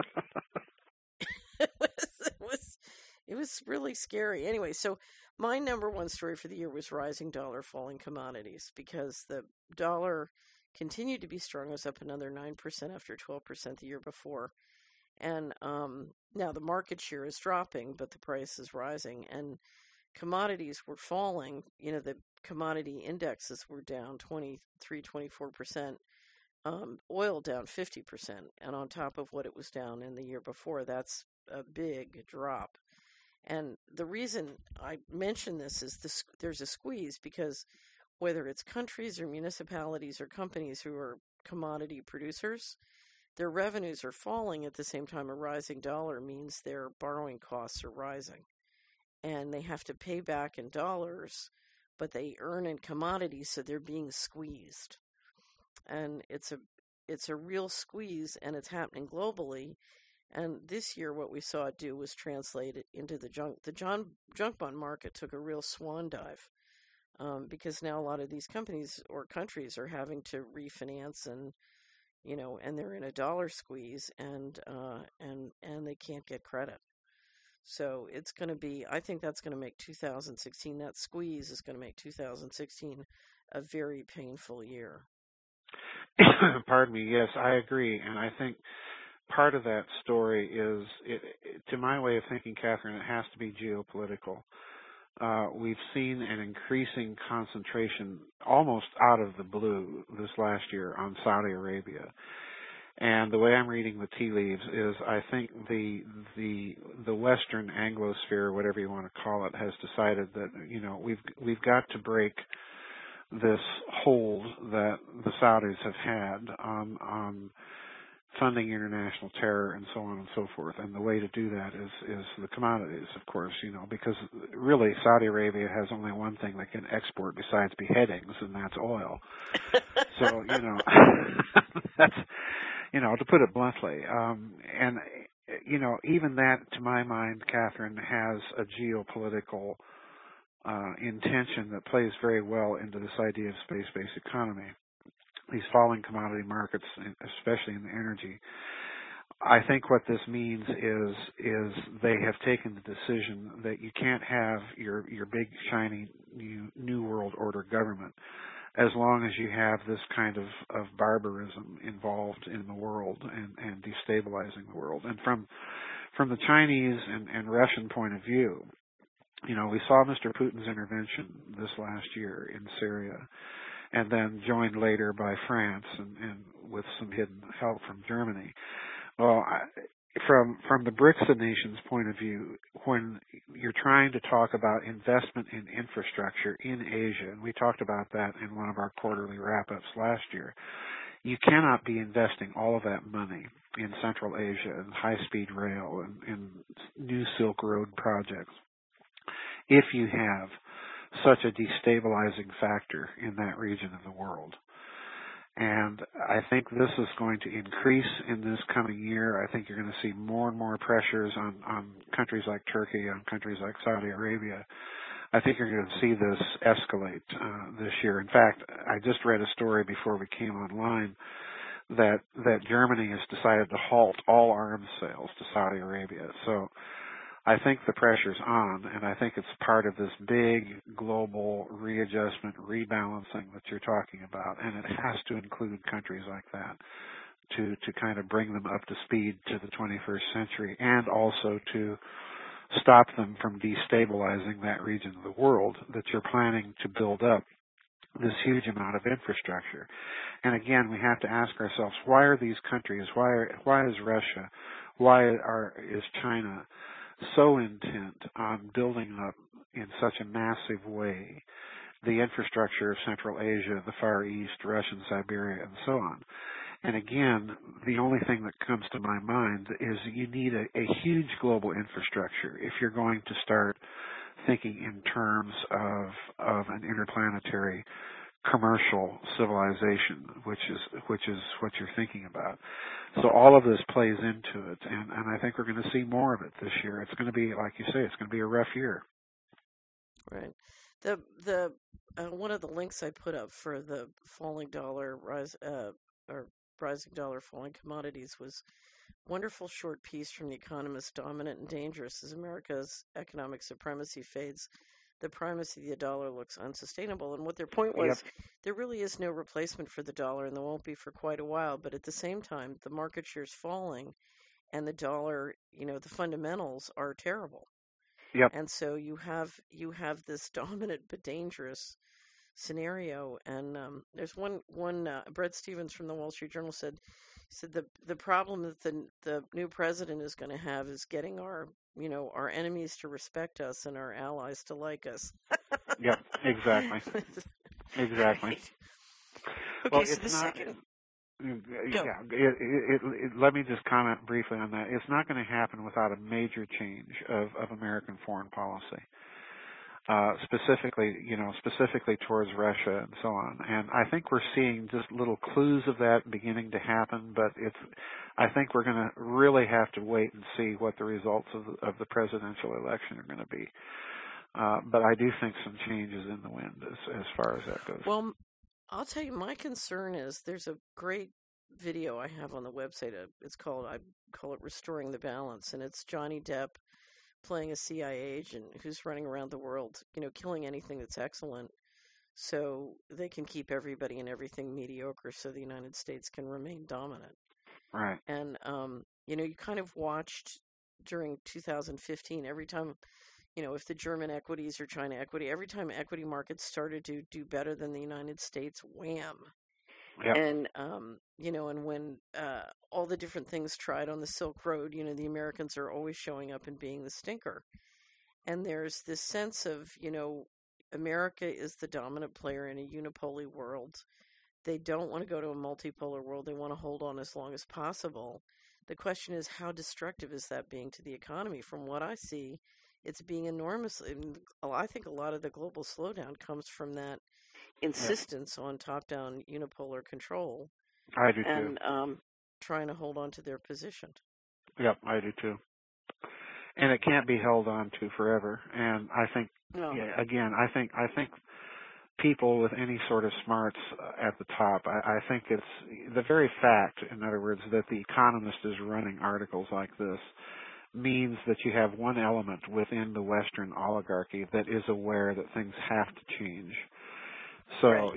[SPEAKER 1] it was really scary. Anyway, so my number one story for the year was rising dollar, falling commodities, because the dollar continued to be strong. It was up another 9% after 12% the year before. And now the market share is dropping, but the price is rising. And commodities were falling. The commodity indexes were down 23, 24%. Oil down 50%. And on top of what it was down in the year before, that's a big drop. And the reason I mention this is there's a squeeze, because whether it's countries or municipalities or companies who are commodity producers, their revenues are falling at the same time a rising dollar means their borrowing costs are rising. And they have to pay back in dollars, but they earn in commodities, so they're being squeezed. And it's a real squeeze, and it's happening globally. And this year, what we saw it do was translate it into the junk. The junk bond market took a real swan dive, because now a lot of these companies or countries are having to refinance, and they're in a dollar squeeze, and they can't get credit. So it's going to be. I think that's going to make 2016. That squeeze is going to make 2016 a very painful year.
[SPEAKER 2] Pardon me. Yes, I agree, and I think part of that story is, to my way of thinking, Catherine, it has to be geopolitical. We've seen an increasing concentration, almost out of the blue, this last year on Saudi Arabia. And the way I'm reading the tea leaves is, I think the Western Anglosphere, whatever you want to call it, has decided that we've got to break this hold that the Saudis have had on funding international terror and so on and so forth. And the way to do that is the commodities, of course, because really Saudi Arabia has only one thing they can export besides beheadings, and that's oil. So, that's, to put it bluntly. And, even that, to my mind, Catherine, has a geopolitical intention that plays very well into this idea of space-based economy. These falling commodity markets, especially in the energy. I think what this means is they have taken the decision that you can't have your big shiny new world order government as long as you have this kind of barbarism involved in the world and destabilizing the world. And from the Chinese and Russian point of view, we saw Mr. Putin's intervention this last year in Syria, and then joined later by France and with some hidden help from Germany. Well, from the BRICS nations' point of view, when you're trying to talk about investment in infrastructure in Asia, and we talked about that in one of our quarterly wrap-ups last year, you cannot be investing all of that money in Central Asia and high-speed rail and new Silk Road projects if you have such a destabilizing factor in that region of the world. And I think this is going to increase in this coming year. I think you're going to see more and more pressures on countries like Turkey, on countries like Saudi Arabia. I think you're going to see this escalate this year. In fact, I just read a story before we came online that Germany has decided to halt all arms sales to Saudi Arabia. So I think the pressure's on, and I think it's part of this big global readjustment, rebalancing that you're talking about, and it has to include countries like that to kind of bring them up to speed to the 21st century, and also to stop them from destabilizing that region of the world that you're planning to build up this huge amount of infrastructure. And again, we have to ask ourselves, why are these countries, why is Russia, is China so intent on building up in such a massive way the infrastructure of Central Asia, the Far East, Russian Siberia, and so on? And again, the only thing that comes to my mind is you need a huge global infrastructure if you're going to start thinking in terms of an interplanetary commercial civilization, which is what you're thinking about. So all of this plays into it, and I think we're going to see more of it this year. It's going to be, like you say, it's going to be a rough year.
[SPEAKER 1] Right. The one of the links I put up for the falling dollar rising dollar, falling commodities was a wonderful short piece from The Economist. Dominant and dangerous as America's economic supremacy fades, the primacy of the dollar looks unsustainable. And what their point was, there really is no replacement for the dollar, and there won't be for quite a while. But at the same time, the market share's falling, and the dollar, the fundamentals are terrible.
[SPEAKER 2] Yep.
[SPEAKER 1] And so you have this dominant but dangerous scenario. And there's one Bret Stephens from the Wall Street Journal said the problem that the new president is going to have is getting our enemies to respect us and our allies to like us.
[SPEAKER 2] Yeah, exactly. Exactly.
[SPEAKER 1] Right. Okay,
[SPEAKER 2] well,
[SPEAKER 1] so the second.
[SPEAKER 2] Yeah, let me just comment briefly on that. It's not going to happen without a major change of American foreign policy, specifically towards Russia and so on. And I think we're seeing just little clues of that beginning to happen, but I think we're going to really have to wait and see what the results of the presidential election are going to be. But I do think some changes in the wind as far as that goes.
[SPEAKER 1] Well, I'll tell you, my concern is there's a great video I have on the website. I call it Restoring the Balance, and it's Johnny Depp playing a CIA agent who's running around the world, killing anything that's excellent so they can keep everybody and everything mediocre so the United States can remain dominant.
[SPEAKER 2] Right.
[SPEAKER 1] And, you kind of watched during 2015, every time, if the German equities or China equity, every time equity markets started to do better than the United States, wham.
[SPEAKER 2] Yep.
[SPEAKER 1] And, and when all the different things tried on the Silk Road, the Americans are always showing up and being the stinker. And there's this sense of, America is the dominant player in a unipolar world. They don't want to go to a multipolar world. They want to hold on as long as possible. The question is, how destructive is that being to the economy? From what I see, it's being enormously. I think a lot of the global slowdown comes from that insistence on top-down unipolar control.
[SPEAKER 2] I do too.
[SPEAKER 1] And trying to hold on to their position.
[SPEAKER 2] Yep, I do too. And it can't be held on to forever. And I think, I think people with any sort of smarts at the top, I think it's the very fact, in other words, that The Economist is running articles like this means that you have one element within the Western oligarchy that is aware that things have to change. So,
[SPEAKER 1] Right.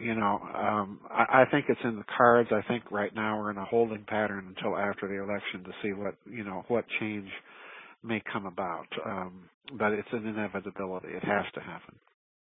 [SPEAKER 2] I think it's in the cards. I think right now we're in a holding pattern until after the election to see what change may come about. But it's an inevitability. It has to happen.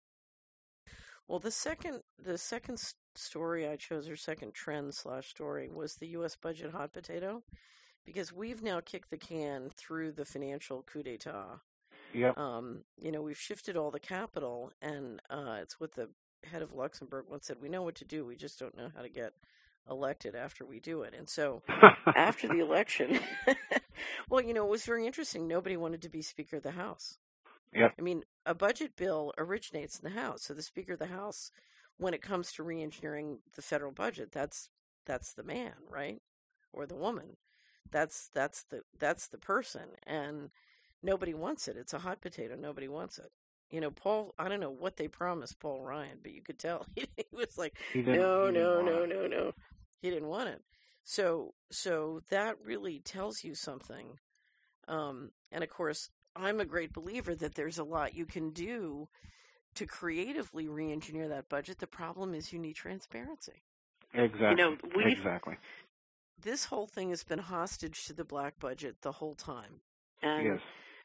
[SPEAKER 1] Well, the second story I chose, or second trend/story, was the U.S. budget hot potato, because we've now kicked the can through the financial coup d'état.
[SPEAKER 2] Yep.
[SPEAKER 1] We've shifted all the capital, and it's what the head of Luxembourg once said: "We know what to do, we just don't know how to get elected after we do it." And so, after the election, well, it was very interesting. Nobody wanted to be Speaker of the House.
[SPEAKER 2] Yep.
[SPEAKER 1] I mean, a budget bill originates in the House, so the Speaker of the House, when it comes to reengineering the federal budget, that's the man, right, or the woman. That's the person, and nobody wants it. It's a hot potato. Nobody wants it. Paul. I don't know what they promised Paul Ryan, but you could tell he was like, no, no, no, no, no. He didn't want it. So that really tells you something. And of course, I'm a great believer that there's a lot you can do to creatively re-engineer that budget. The problem is you need transparency.
[SPEAKER 2] Exactly. Exactly.
[SPEAKER 1] This whole thing has been hostage to the black budget the whole time. And
[SPEAKER 2] yes.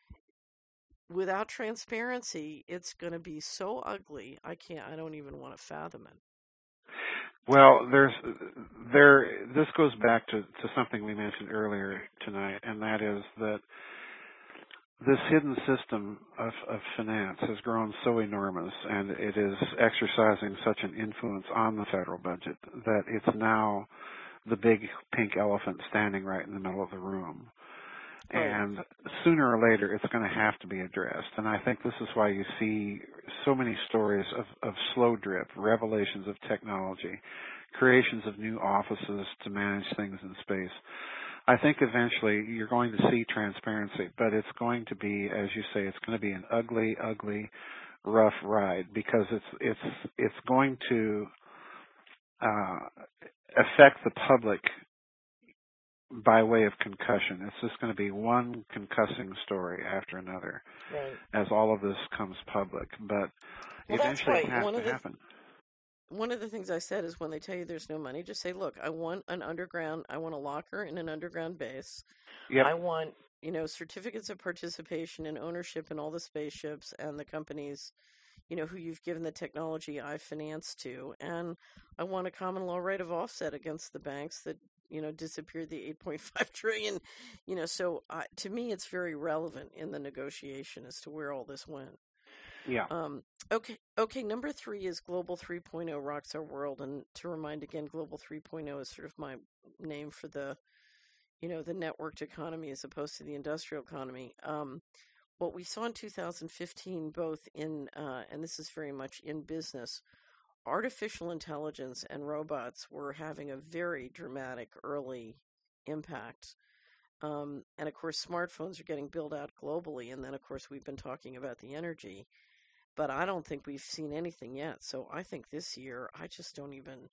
[SPEAKER 1] Without transparency, it's going to be so ugly. I don't even want to fathom it.
[SPEAKER 2] Well, this goes back to something we mentioned earlier tonight, and that is that this hidden system of finance has grown so enormous, and it is exercising such an influence on the federal budget that it's now the big pink elephant standing right in the middle of the room. And sooner or later, it's going to have to be addressed. And I think this is why you see so many stories of slow drip, revelations of technology, creations of new offices to manage things in space. I think eventually you're going to see transparency, but it's going to be, as you say, it's going to be an ugly, ugly, rough ride, because it's going to affect the public by way of concussion. It's just going to be one concussing story after another,
[SPEAKER 1] right,
[SPEAKER 2] as all of this comes public. But eventually it has to happen.
[SPEAKER 1] One of the things I said is, when they tell you there's no money, just say, look, I want a locker in an underground base.
[SPEAKER 2] Yep.
[SPEAKER 1] I want, certificates of participation and ownership in all the spaceships and the companies, who you've given the technology I've financed to. And I want a common law right of offset against the banks that, disappeared the $8.5 trillion. So to me, it's very relevant in the negotiation as to where all this went.
[SPEAKER 2] Yeah.
[SPEAKER 1] Okay. Number 3 is Global 3.0 rocks our world. And to remind again, Global 3.0 is sort of my name for the, the networked economy as opposed to the industrial economy. What we saw in 2015, both in, and this is very much in business, artificial intelligence and robots were having a very dramatic early impact. And of course, smartphones are getting built out globally. And then, of course, we've been talking about the energy. But I don't think we've seen anything yet. So I think this year, I just don't even,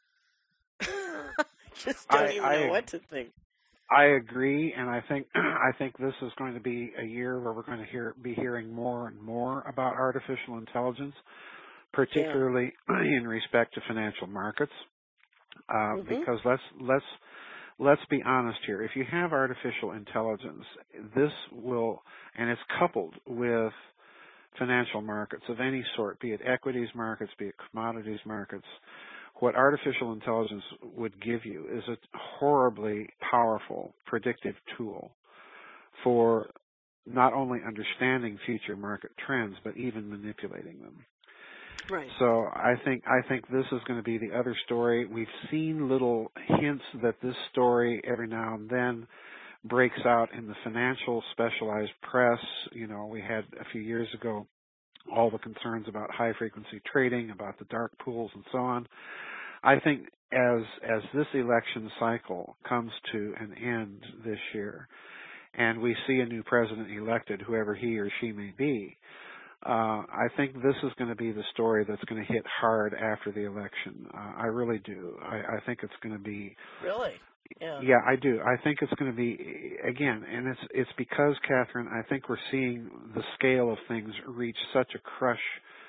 [SPEAKER 1] know what to think.
[SPEAKER 2] I agree, and I think this is going to be a year where we're going to be hearing more and more about artificial intelligence, particularly in respect to financial markets. Because let's be honest here. If you have artificial intelligence, this will, and it's coupled with financial markets of any sort, be it equities markets, be it commodities markets, what artificial intelligence would give you is a horribly powerful predictive tool for not only understanding future market trends, but even manipulating them.
[SPEAKER 1] Right.
[SPEAKER 2] So I think this is going to be the other story. We've seen little hints that this story every now and then breaks out in the financial specialized press. We had a few years ago all the concerns about high-frequency trading, about the dark pools, and so on. I think as this election cycle comes to an end this year, and we see a new president elected, whoever he or she may be, I think this is going to be the story that's going to hit hard after the election. I really do. I think it's going to be...
[SPEAKER 1] Really?
[SPEAKER 2] Yeah, I do. I think it's going to be, again, and it's because, Catherine, I think we're seeing the scale of things reach such a crush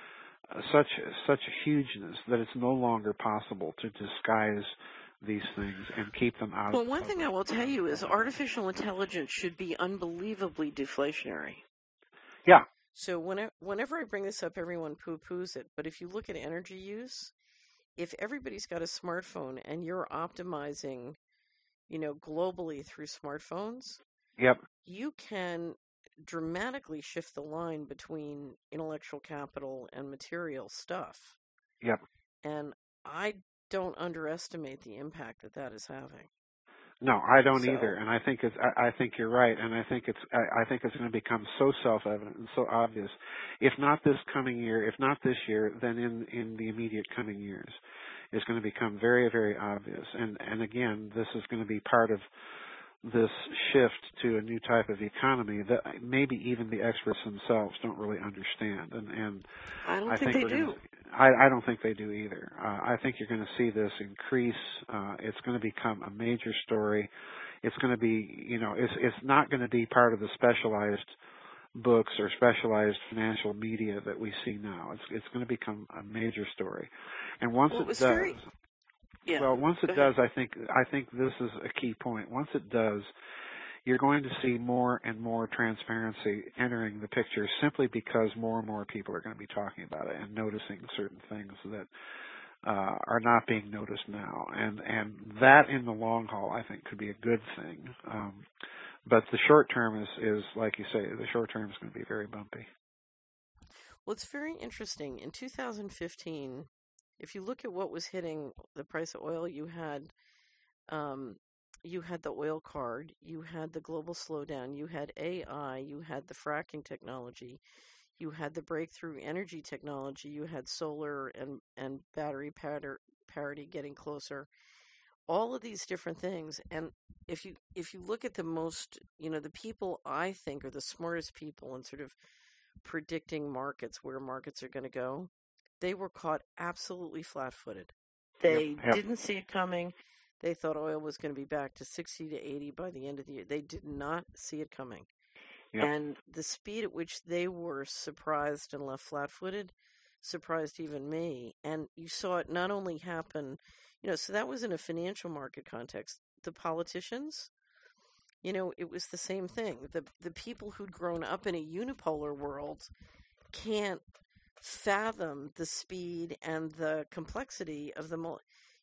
[SPEAKER 2] such hugeness that it's no longer possible to disguise these things and keep them out
[SPEAKER 1] Well,
[SPEAKER 2] of the
[SPEAKER 1] one thing
[SPEAKER 2] public.
[SPEAKER 1] I will tell you is artificial intelligence should be unbelievably deflationary.
[SPEAKER 2] Yeah.
[SPEAKER 1] So whenever I bring this up, everyone poo-poos it. But if you look at energy use, if everybody's got a smartphone and you're optimizing, globally through smartphones,
[SPEAKER 2] Yep.
[SPEAKER 1] you can dramatically shift the line between intellectual capital and material stuff.
[SPEAKER 2] Yep.
[SPEAKER 1] And I don't underestimate the impact that is having.
[SPEAKER 2] No, I don't either, and I think you're right, and I think it's going to become so self-evident and so obvious, if not this coming year, if not this year, then in the immediate coming years, it's going to become very, very obvious, and again, this is going to be part of this shift to a new type of economy that maybe even the experts themselves don't really understand, and
[SPEAKER 1] I don't think they do.
[SPEAKER 2] I don't think they do either. I think you're going to see this increase. It's going to become a major story. It's going to be, it's not going to be part of the specialized books or specialized financial media that we see now. It's going to become a major story, and once it does, once it does, I think this is a key point. Once it does, you're going to see more and more transparency entering the picture simply because more and more people are going to be talking about it and noticing certain things that are not being noticed now. And that in the long haul, I think, could be a good thing. But the short term is, like you say, the short term is going to be very bumpy.
[SPEAKER 1] Well, it's very interesting. In 2015, if you look at what was hitting the price of oil, you had the oil card, you had the global slowdown, you had AI, you had the fracking technology, you had the breakthrough energy technology, you had solar and battery parity getting closer. All of these different things, and if you look at the most, the people I think are the smartest people in sort of predicting markets, where markets are going to go, they were caught absolutely flat-footed. They didn't see it coming. They thought oil was going to be back to 60 to 80 by the end of the year. They did not see it coming. Yep. And the speed at which they were surprised and left flat-footed surprised even me. And you saw it not only happen, so that was in a financial market context. The politicians, it was the same thing. The people who'd grown up in a unipolar world can't fathom the speed and the complexity of the,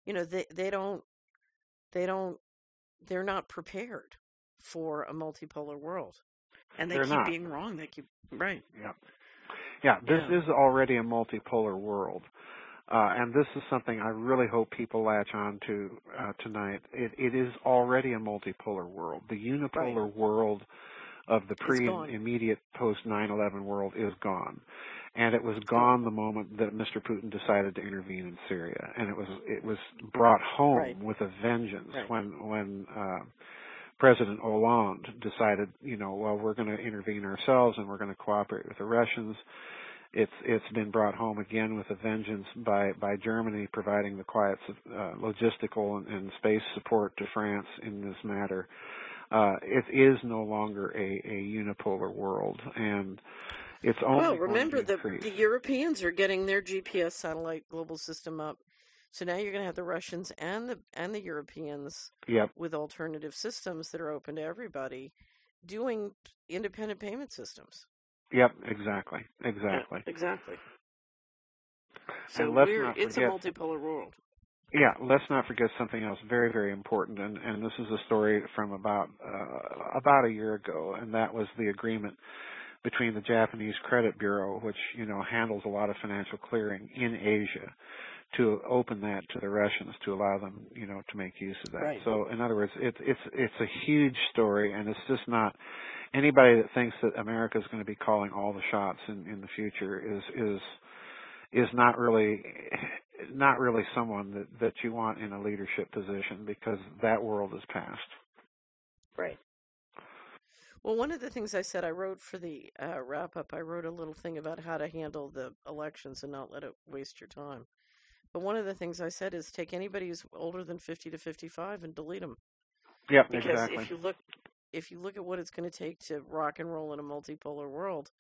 [SPEAKER 1] they're not prepared for a multipolar world. And they keep being wrong. Right.
[SPEAKER 2] Yeah. Yeah, this is already a multipolar world. And this is something I really hope people latch on to tonight. It is already a multipolar world. The unipolar world of the immediate post 9/11 world is gone. And it was gone the moment that Mr. Putin decided to intervene in Syria, and it was brought home with a vengeance when President Hollande decided, we're going to intervene ourselves and we're going to cooperate with the Russians. It's been brought home again with a vengeance by Germany providing the quiet logistical and space support to France in this matter. It is no longer a unipolar world, and it's only
[SPEAKER 1] remember the Europeans are getting their GPS satellite global system up, so now you're going to have the Russians and the Europeans with alternative systems that are open to everybody doing independent payment systems.
[SPEAKER 2] Yep, exactly.
[SPEAKER 1] Exactly. So it's a multipolar world.
[SPEAKER 2] Yeah, let's not forget something else very, very important, and this is a story from about a year ago, and that was the agreement between the Japanese Credit Bureau, which handles a lot of financial clearing in Asia, to open that to the Russians to allow them to make use of that. Right. So in other words, it's a huge story, and it's just not anybody that thinks that America is going to be calling all the shots in the future is not really someone that you want in a leadership position, because that world is past.
[SPEAKER 1] Right. Well, one of the things I said, I wrote for the wrap-up, I wrote a little thing about how to handle the elections and not let it waste your time. But one of the things I said is take anybody who's older than 50 to 55 and delete them.
[SPEAKER 2] Yeah,
[SPEAKER 1] because
[SPEAKER 2] exactly.
[SPEAKER 1] if you look at what it's going to take to rock and roll in a multipolar world,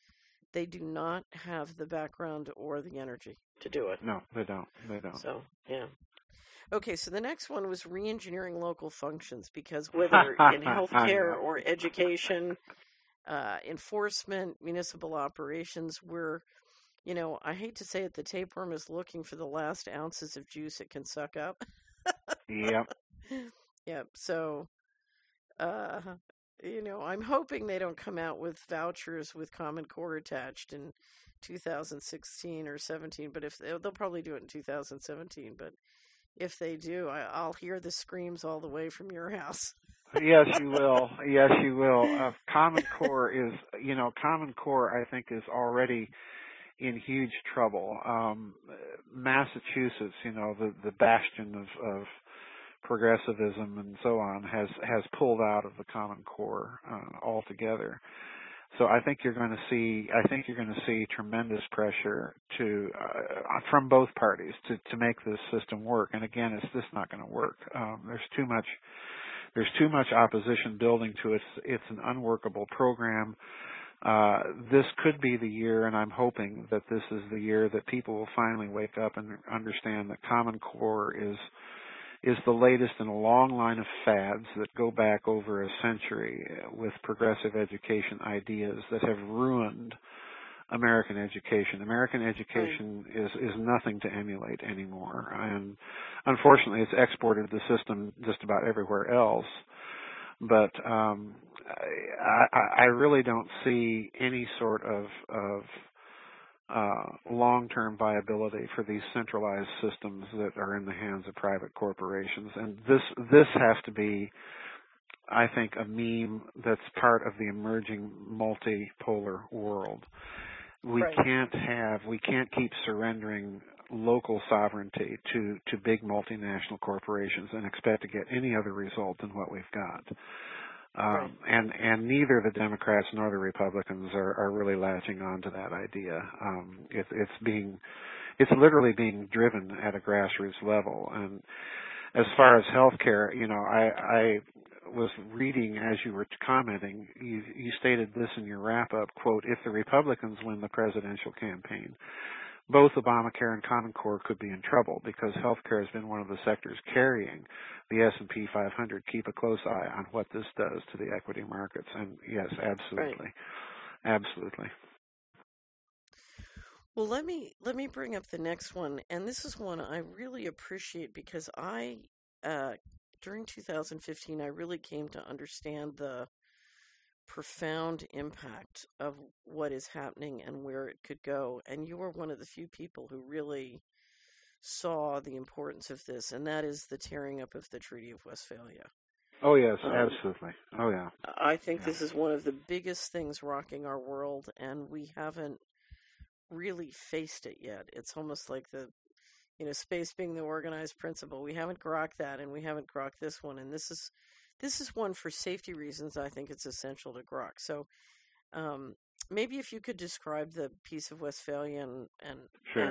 [SPEAKER 1] they do not have the background or the energy to do it.
[SPEAKER 2] No, they don't. They don't.
[SPEAKER 1] So, yeah. Okay, so the next one was reengineering local functions, because whether in healthcare or education, enforcement, municipal operations, I hate to say it, the tapeworm is looking for the last ounces of juice it can suck up.
[SPEAKER 2] Yep.
[SPEAKER 1] Yep. So, uh, I'm hoping they don't come out with vouchers with Common Core attached in 2016 or 17, but if they'll probably do it in 2017, but if they do, I'll hear the screams all the way from your house.
[SPEAKER 2] Yes, you will. Yes, you will. Common Core Common Core, I think, is already in huge trouble. Massachusetts, the bastion of progressivism and so on, has pulled out of the Common Core altogether. So I think you're going to see tremendous pressure from both parties to make this system work. And again, it's just not going to work. There's too much opposition building to it. It's an unworkable program. This could be the year, and I'm hoping that this is the year that people will finally wake up and understand that Common Core is the latest in a long line of fads that go back over a century with progressive education ideas that have ruined American education. American education is nothing to emulate anymore, and unfortunately it's exported the system just about everywhere else. But I really don't see any sort of long-term viability for these centralized systems that are in the hands of private corporations. And this has to be, I think, a meme that's part of the emerging multipolar world. We can't keep surrendering local sovereignty to big multinational corporations and expect to get any other result than what we've got. And neither the Democrats nor the Republicans are really latching on to that idea. It's literally being driven at a grassroots level. And as far as healthcare, I was reading as you were commenting, you stated this in your wrap-up, quote, if the Republicans win the presidential campaign, both Obamacare and Common Core could be in trouble because healthcare has been one of the sectors carrying the S&P 500. Keep a close eye on what this does to the equity markets. And yes, absolutely. Right. Absolutely.
[SPEAKER 1] Well, let me bring up the next one, and this is one I really appreciate because during 2015, I really came to understand the profound impact of what is happening and where it could go. And you are one of the few people who really saw the importance of this, and that is the tearing up of the Treaty of Westphalia.
[SPEAKER 2] Oh, yes, absolutely. Oh, yeah.
[SPEAKER 1] I think this is one of the biggest things rocking our world, and we haven't really faced it yet. It's almost like space being the organized principle. We haven't grokked that, and we haven't grokked this one, and this is one for safety reasons. I think it's essential to grok. So maybe if you could describe the Peace of Westphalia and
[SPEAKER 2] Sure.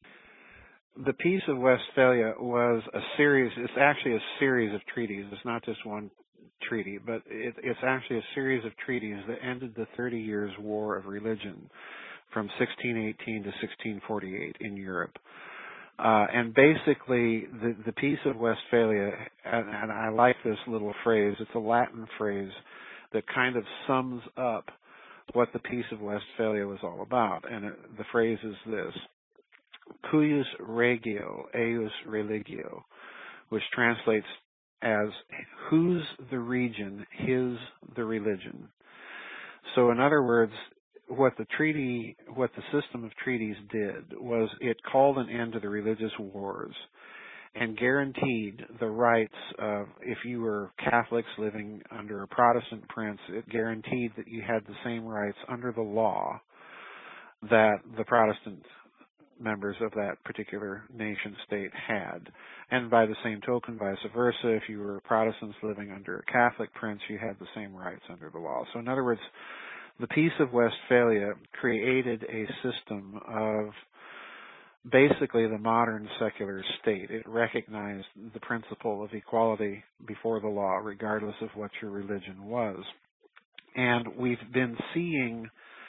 [SPEAKER 2] The Peace of Westphalia was it's actually a series of treaties. It's not just one treaty, but it's actually a series of treaties that ended the 30 Years' War of Religion from 1618 to 1648 in Europe. And basically, the Peace of Westphalia, and I like this little phrase, it's a Latin phrase that kind of sums up what the Peace of Westphalia was all about. And the phrase is this: cuius regio, eius religio, which translates as whose the region, his the religion. So in other words, what the system of treaties did was it called an end to the religious wars and guaranteed the rights of, if you were Catholics living under a Protestant prince, it guaranteed that you had the same rights under the law that the Protestant members of that particular nation state had. And by the same token, vice versa, if you were Protestants living under a Catholic prince, you had the same rights under the law. So in other words, the Peace of Westphalia created a system of basically the modern secular state. It recognized the principle of equality before the law, regardless of what your religion was. And we've been seeing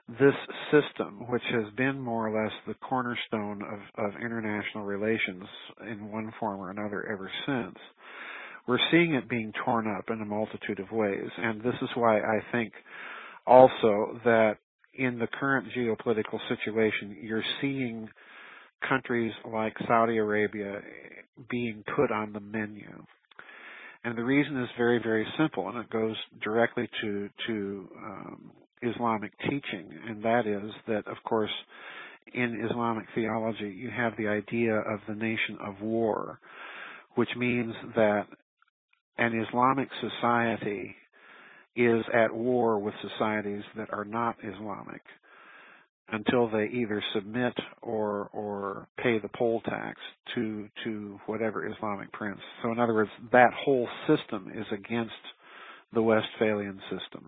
[SPEAKER 2] this system, which has been more or less the cornerstone of international relations in one form or another ever since, we're seeing it being torn up in a multitude of ways. And this is why I think also that in the current geopolitical situation, you're seeing countries like Saudi Arabia being put on the menu. And the reason is very, very simple, and it goes directly to Islamic teaching, and that is that, of course, in Islamic theology, you have the idea of the nation of war, which means that an Islamic society is at war with societies that are not Islamic until they either submit or pay the poll tax to whatever Islamic prince. So in other words, that whole system is against the Westphalian system.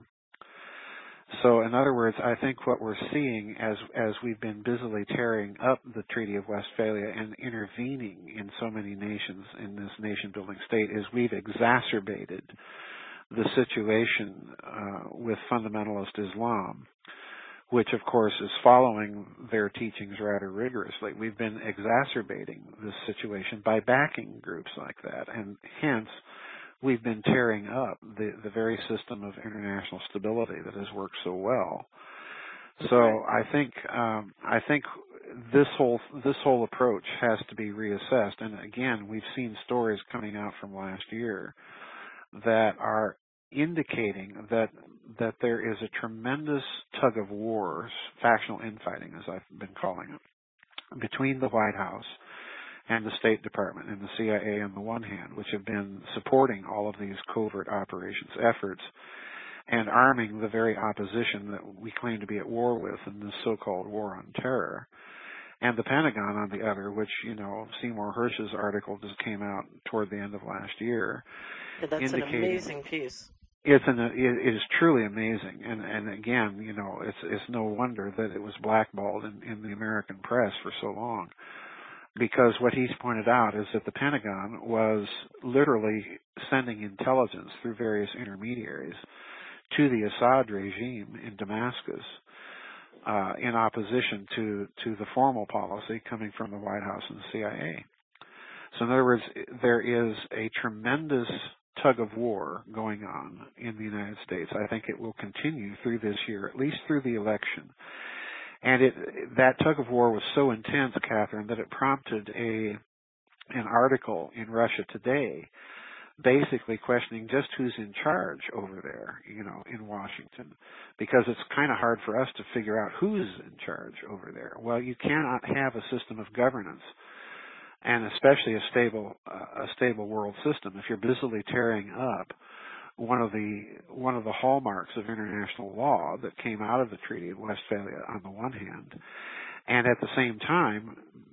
[SPEAKER 2] So in other words, I think what we're seeing as we've been busily tearing up the Treaty of Westphalia and intervening in so many nations in this nation-building state is we've exacerbated the situation with fundamentalist Islam, which of course is following their teachings rather rigorously. We've been exacerbating this situation by backing groups like that, and hence we've been tearing up the very system of international stability that has worked so well. So I think this whole approach has to be reassessed. And again, we've seen stories coming out from last year that are indicating that there is a tremendous tug of war, factional infighting, as I've been calling it, between the White House and the State Department and the CIA on the one hand, which have been supporting all of these covert operations efforts and arming the very opposition that we claim to be at war with in this so-called war on terror, and the Pentagon on the other, which, Seymour Hersh's article just came out toward the end of last year.
[SPEAKER 1] Yeah, that's an amazing piece.
[SPEAKER 2] It is truly amazing, and again, it's no wonder that it was blackballed in the American press for so long, because what he's pointed out is that the Pentagon was literally sending intelligence through various intermediaries to the Assad regime in Damascus in opposition to the formal policy coming from the White House and the CIA. So in other words, there is a tremendous tug of war going on in the United States. I think it will continue through this year, at least through the election. And that tug of war was so intense, Catherine, that it prompted an article in Russia Today basically questioning just who's in charge over there, in Washington, because it's kind of hard for us to figure out who's in charge over there. Well, you cannot have a system of governance, and especially a stable world system, if you're busily tearing up one of the hallmarks of international law that came out of the Treaty of Westphalia on the one hand, and at the same time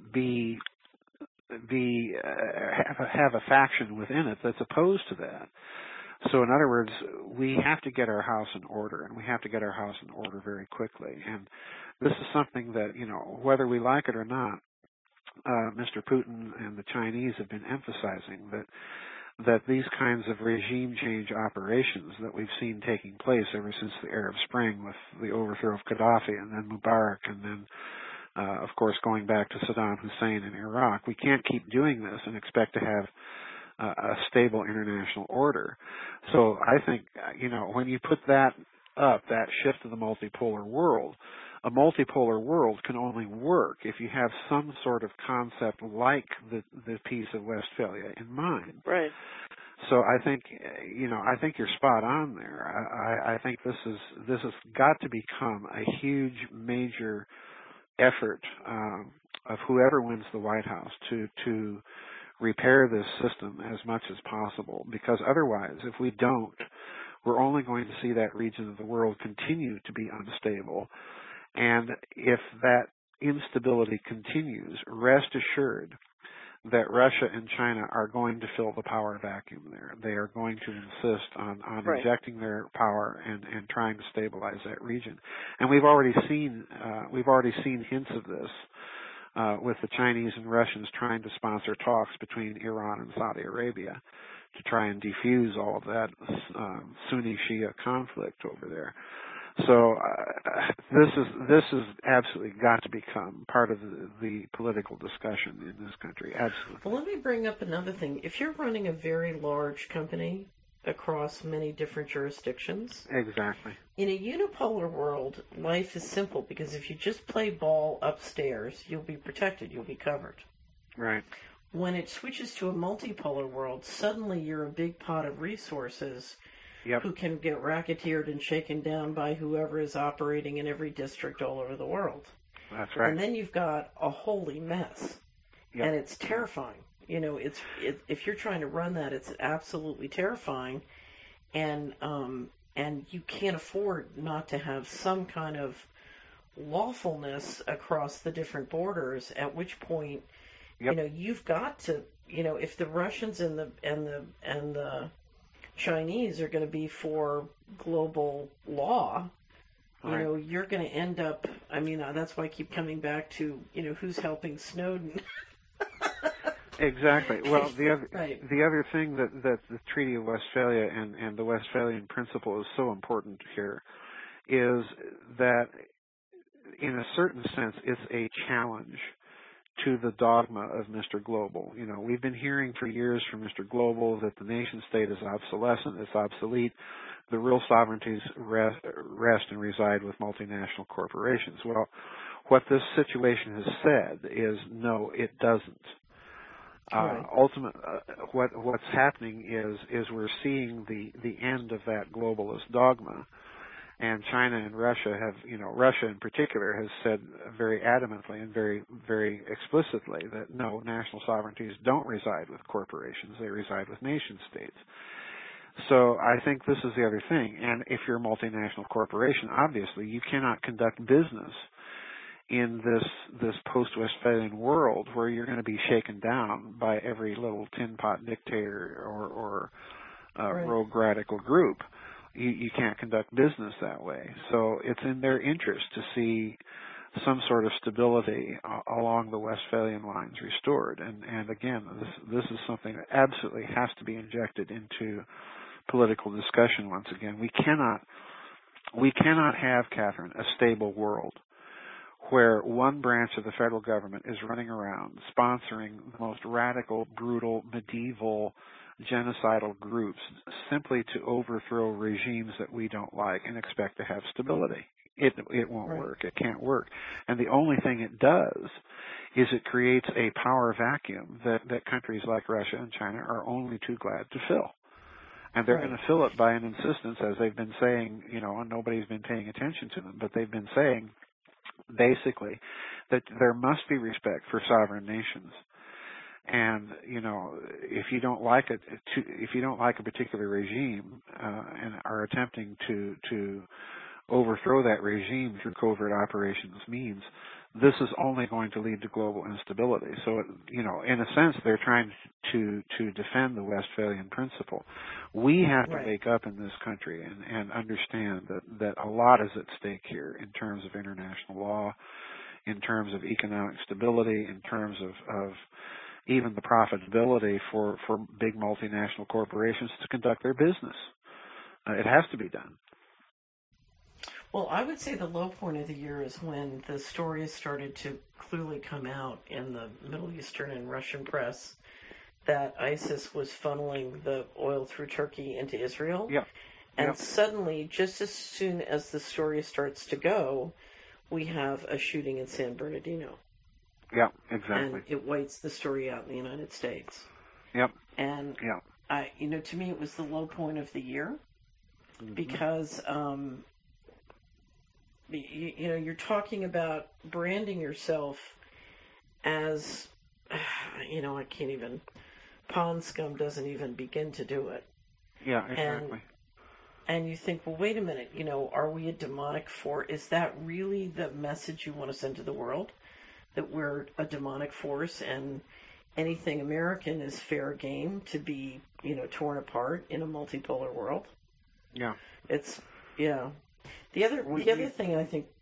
[SPEAKER 2] have a faction within it that's opposed to that. So in other words, we have to get our house in order, and we have to get our house in order very quickly. And this is something that, whether we like it or not, Mr. Putin and the Chinese have been emphasizing that these kinds of regime change operations that we've seen taking place ever since the Arab Spring with the overthrow of Gaddafi and then Mubarak and then, of course, going back to Saddam Hussein in Iraq, we can't keep doing this and expect to have a stable international order. So I think, when you put that up, that shift to the multipolar world, a multipolar world can only work if you have some sort of concept like the Peace of Westphalia in mind.
[SPEAKER 1] Right.
[SPEAKER 2] So I think you're spot on there. I think this has got to become a huge, major effort of whoever wins the White House to repair this system as much as possible, because otherwise, if we don't, we're only going to see that region of the world continue to be unstable. And if that instability continues, rest assured that Russia and China are going to fill the power vacuum there. They are going to insist on
[SPEAKER 1] right.
[SPEAKER 2] injecting their power and trying to stabilize that region. And we've already seen hints of this with the Chinese and Russians trying to sponsor talks between Iran and Saudi Arabia to try and defuse all of that Sunni-Shia conflict over there. So this is absolutely got to become part of the political discussion in this country. Absolutely.
[SPEAKER 1] Well, let me bring up another thing. If you're running a very large company across many different jurisdictions,
[SPEAKER 2] exactly.
[SPEAKER 1] In a unipolar world, life is simple because if you just play ball upstairs, you'll be protected, you'll be covered.
[SPEAKER 2] Right.
[SPEAKER 1] When it switches to a multipolar world, suddenly you're a big pot of resources who can get racketeered and shaken down by whoever is operating in every district all over the world.
[SPEAKER 2] That's right.
[SPEAKER 1] And then you've got a holy mess, and it's terrifying. You know, if you're trying to run that, it's absolutely terrifying, and you can't afford not to have some kind of lawfulness across the different borders. At which point, you know, you've got to, you know, if the Russians and the Chinese are going to be for global law, you know, you're going to end up. I mean, that's why I keep coming back to, you know, who's helping Snowden.
[SPEAKER 2] Exactly. Well, the other thing that the Treaty of Westphalia and the Westphalian Principle is so important here is that, in a certain sense, it's a challenge to the dogma of Mr. Global. You know, we've been hearing for years from Mr. Global that the nation state is obsolescent, it's obsolete. The real sovereignties rest and reside with multinational corporations. Well, what this situation has said is no, it doesn't. What's happening is we're seeing the end of that globalist dogma, and China and Russia have, you know, Russia in particular has said very adamantly and very, very explicitly that no, national sovereignties don't reside with corporations, they reside with nation states. So I think this is the other thing, and if you're a multinational corporation, obviously you cannot conduct business in this post-Westphalian world where you're going to be shaken down by every little tin pot dictator or rogue radical group. You can't conduct business that way. So it's in their interest to see some sort of stability along the Westphalian lines restored. And again, this is something that absolutely has to be injected into political discussion once again. We cannot have, Catherine, a stable world where one branch of the federal government is running around sponsoring the most radical, brutal, medieval, genocidal groups simply to overthrow regimes that we don't like and expect to have stability. It won't work. It can't work. And the only thing it does is it creates a power vacuum that countries like Russia and China are only too glad to fill. And they're going to fill it by an insistence, as they've been saying, you know, and nobody's been paying attention to them, but they've been saying basically that there must be respect for sovereign nations. And, you know, if you don't like a particular regime and are attempting to overthrow that regime through covert operations means, this is only going to lead to global instability. So, you know, in a sense, they're trying to defend the Westphalian Principle. We have to wake up in this country and understand that a lot is at stake here in terms of international law, in terms of economic stability, in terms of even the profitability for big multinational corporations to conduct their business. It has to be done.
[SPEAKER 1] Well, I would say the low point of the year is when the stories started to clearly come out in the Middle Eastern and Russian press that ISIS was funneling the oil through Turkey into Israel. And suddenly, just as soon as the story starts to go, we have a shooting in San Bernardino.
[SPEAKER 2] Yeah, exactly.
[SPEAKER 1] And it whites the story out in the United States. And you know, to me, it was the low point of the year because you know, you're talking about branding yourself as, you know, I can't even, pond scum doesn't even begin to do it.
[SPEAKER 2] Yeah, exactly.
[SPEAKER 1] And you think, well, wait a minute, you know, are we a demonic force? Is that really the message you want to send to the world? That we're a demonic force and anything American is fair game to be, you know, torn apart in a multipolar world?
[SPEAKER 2] Yeah.
[SPEAKER 1] It's, The other thing I think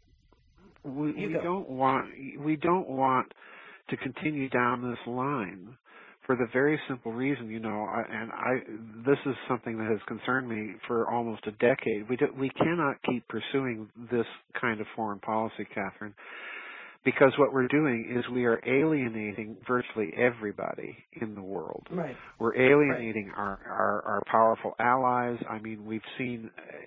[SPEAKER 2] we don't want to continue down this line for the very simple reason, this is something that has concerned me for almost a decade. We cannot keep pursuing this kind of foreign policy, Catherine, because what we're doing is we are alienating virtually everybody in the world.
[SPEAKER 1] Right.
[SPEAKER 2] We're alienating our powerful allies. I mean, we've seen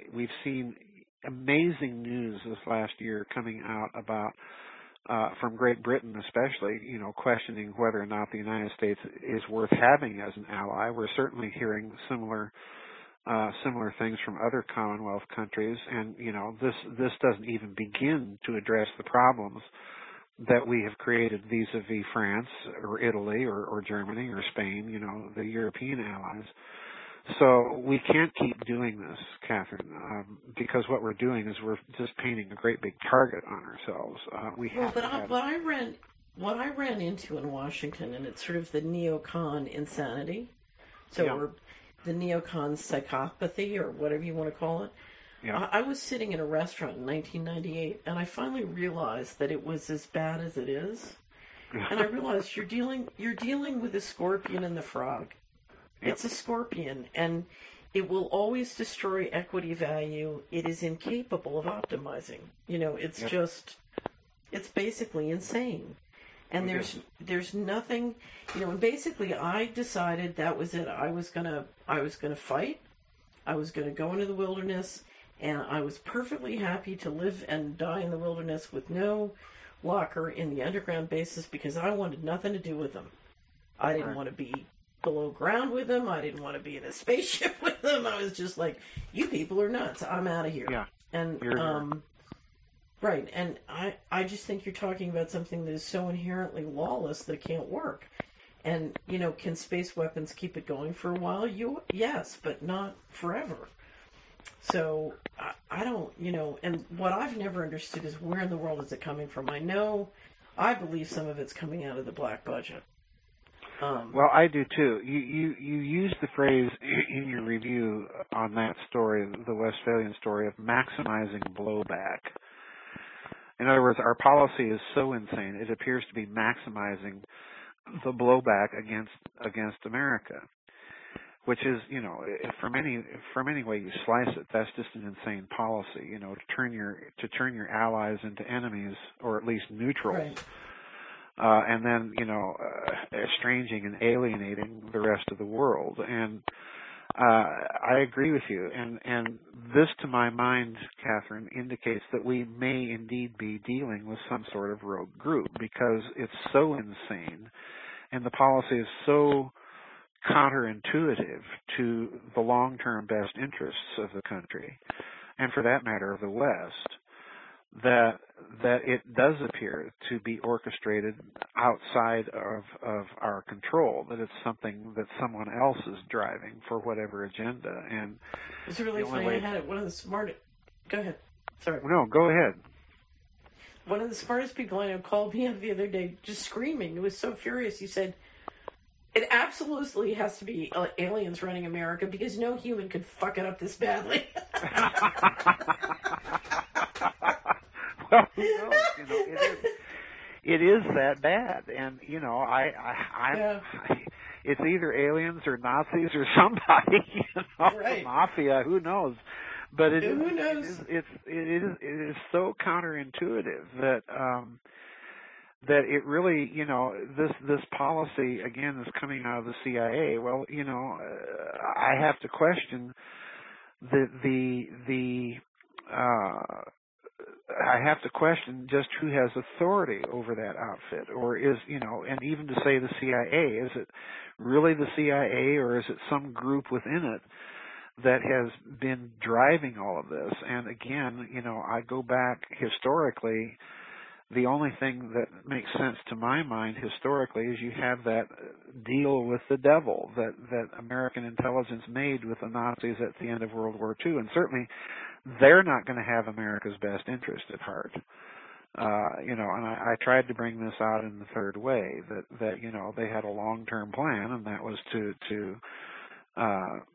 [SPEAKER 2] amazing news this last year coming out about from Great Britain especially, questioning whether or not the United States is worth having as an ally. We're certainly hearing similar things from other Commonwealth countries, and this doesn't even begin to address the problems that we have created vis-a-vis France or Italy or Germany or Spain, the European allies. So we can't keep doing this, Catherine, because what we're doing is we're just painting a great big target on ourselves.
[SPEAKER 1] What I ran into in Washington, and it's sort of the neocon insanity, or the neocon psychopathy, or whatever you want to call it. Yeah. I was sitting in a restaurant in 1998, and I finally realized that it was as bad as it is. And I realized you're dealing with a scorpion and the frog. Yep. It's a scorpion, and it will always destroy equity value. It is incapable of optimizing. It's just, it's basically insane. And there's nothing, and basically I decided that was it. I was gonna fight. I was gonna go into the wilderness, and I was perfectly happy to live and die in the wilderness with no locker in the underground bases because I wanted nothing to do with them. I didn't want to be below ground with them. I didn't want to be in a spaceship with them. I was just like, you people are nuts. I'm out of here.
[SPEAKER 2] Yeah.
[SPEAKER 1] And right. And I just think you're talking about something that is so inherently lawless that it can't work. And can space weapons keep it going for a while? Yes, but not forever. So I don't, and what I've never understood is where in the world is it coming from? I believe some of it's coming out of the black budget.
[SPEAKER 2] Well, I do too. You used the phrase in your review on that story, the Westphalian story, of maximizing blowback. In other words, our policy is so insane, it appears to be maximizing the blowback against America, which is, from any way you slice it, that's just an insane policy. To turn your allies into enemies, or at least neutrals.
[SPEAKER 1] Right.
[SPEAKER 2] And then, estranging and alienating the rest of the world. And I agree with you. And this, to my mind, Catherine, indicates that we may indeed be dealing with some sort of rogue group because it's so insane and the policy is so counterintuitive to the long-term best interests of the country, and for that matter of the West, that it does appear to be orchestrated outside of our control, that it's something that someone else is driving for whatever agenda. And
[SPEAKER 1] it's really funny. I had one of the smartest. Go ahead. Sorry.
[SPEAKER 2] No, go ahead.
[SPEAKER 1] One of the smartest people I know called me up the other day, just screaming. He was so furious. He said, "It absolutely has to be aliens running America because no human could fuck it up this badly."
[SPEAKER 2] Well, who knows? It is that bad, and it's either aliens or Nazis or somebody,
[SPEAKER 1] right.
[SPEAKER 2] The mafia. Who knows? But
[SPEAKER 1] who knows?
[SPEAKER 2] It is so counterintuitive that it really, this policy again is coming out of the CIA. Well, I have to question I have to question just who has authority over that outfit, or is, and even to say the CIA, is it really the CIA, or is it some group within it that has been driving all of this? And again, I go back historically. The only thing that makes sense to my mind historically is you have that deal with the devil that American intelligence made with the Nazis at the end of World War II. And certainly they're not going to have America's best interest at heart. And I tried to bring this out in the third way, that they had a long-term plan, and that was to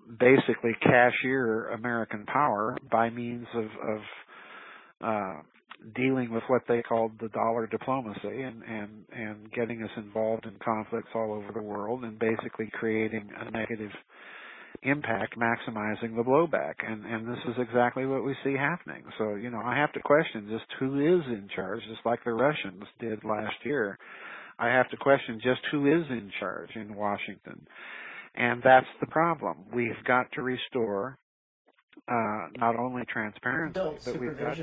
[SPEAKER 2] basically cashier American power by means of dealing with what they called the dollar diplomacy and getting us involved in conflicts all over the world and basically creating a negative impact, maximizing the blowback. And this is exactly what we see happening. So, I have to question just who is in charge, just like the Russians did last year. I have to question just who is in charge in Washington. And that's the problem. We've got to restore not only transparency, but we've got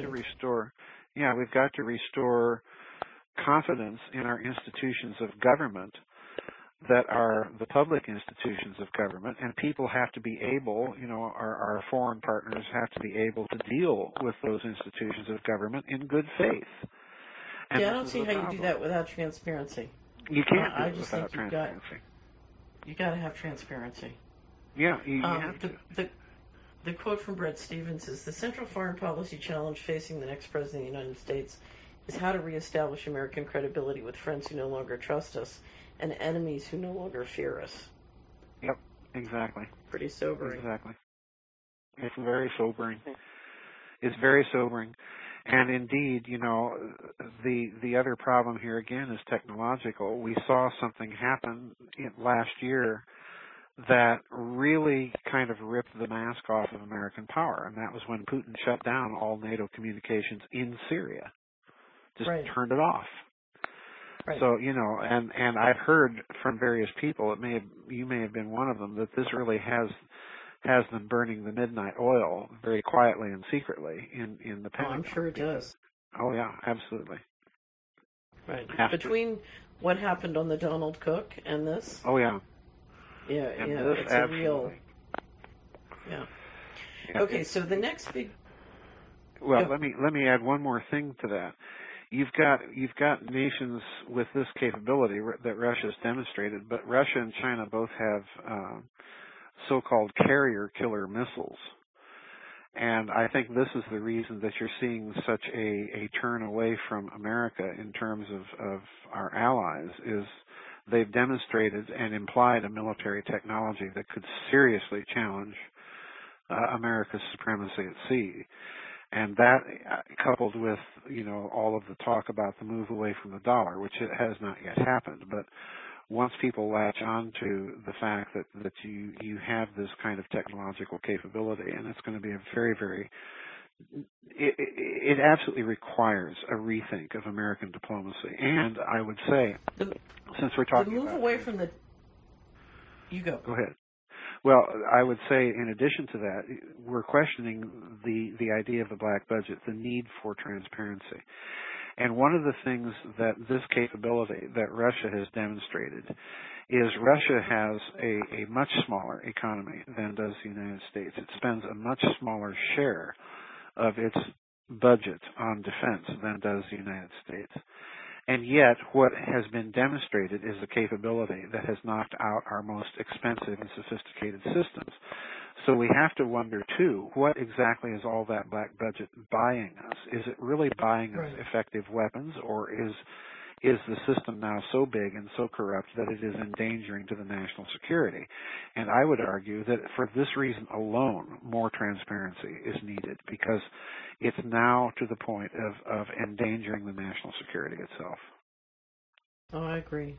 [SPEAKER 2] to restore confidence in our institutions of government that are the public institutions of government, and people have to be able, our foreign partners have to be able to deal with those institutions of government in good faith. And
[SPEAKER 1] I don't see how you do that without transparency.
[SPEAKER 2] You can't do it without transparency.
[SPEAKER 1] You got to have transparency.
[SPEAKER 2] Yeah, you have to.
[SPEAKER 1] The quote from Bret Stephens is, "The central foreign policy challenge facing the next president of the United States is how to reestablish American credibility with friends who no longer trust us and enemies who no longer fear us."
[SPEAKER 2] Yep, exactly.
[SPEAKER 1] Pretty sobering.
[SPEAKER 2] Exactly. It's very sobering. It's very sobering. And indeed, the other problem here again is technological. We saw something happen last year that really kind of ripped the mask off of American power, and that was when Putin shut down all NATO communications in Syria. Just turned it off.
[SPEAKER 1] Right.
[SPEAKER 2] So, and I've heard from various people, you may have been one of them, that this really has them burning the midnight oil very quietly and secretly in the Pentagon.
[SPEAKER 1] I'm sure it does.
[SPEAKER 2] Oh, yeah, absolutely.
[SPEAKER 1] Right. Between what happened on the Donald Cook and this?
[SPEAKER 2] Oh, yeah.
[SPEAKER 1] Yeah, it's a real... Yeah. Okay, so the next big...
[SPEAKER 2] Well, let me add one more thing to that. You've got nations with this capability that Russia's demonstrated, but Russia and China both have so-called carrier killer missiles. And I think this is the reason that you're seeing such a turn away from America in terms of our allies, is they've demonstrated and implied a military technology that could seriously challenge America's supremacy at sea. And that, coupled with, all of the talk about the move away from the dollar, which it has not yet happened, but once people latch on to the fact that you have this kind of technological capability, and it's going to be a very, very, it absolutely requires a rethink of American diplomacy. And I would say, since we're talking about...
[SPEAKER 1] The move away from the... You go.
[SPEAKER 2] Go ahead. Well, I would say in addition to that, we're questioning the idea of the black budget, the need for transparency. And one of the things that this capability that Russia has demonstrated is Russia has a much smaller economy than does the United States. It spends a much smaller share of its budget on defense than does the United States. And yet, what has been demonstrated is a capability that has knocked out our most expensive and sophisticated systems. So we have to wonder, too, what exactly is all that black budget buying us? Is it really buying us effective weapons, or is the system now so big and so corrupt that it is endangering to the national security? And I would argue that for this reason alone, more transparency is needed, because it's now to the point of endangering the national security itself.
[SPEAKER 1] Oh, I agree.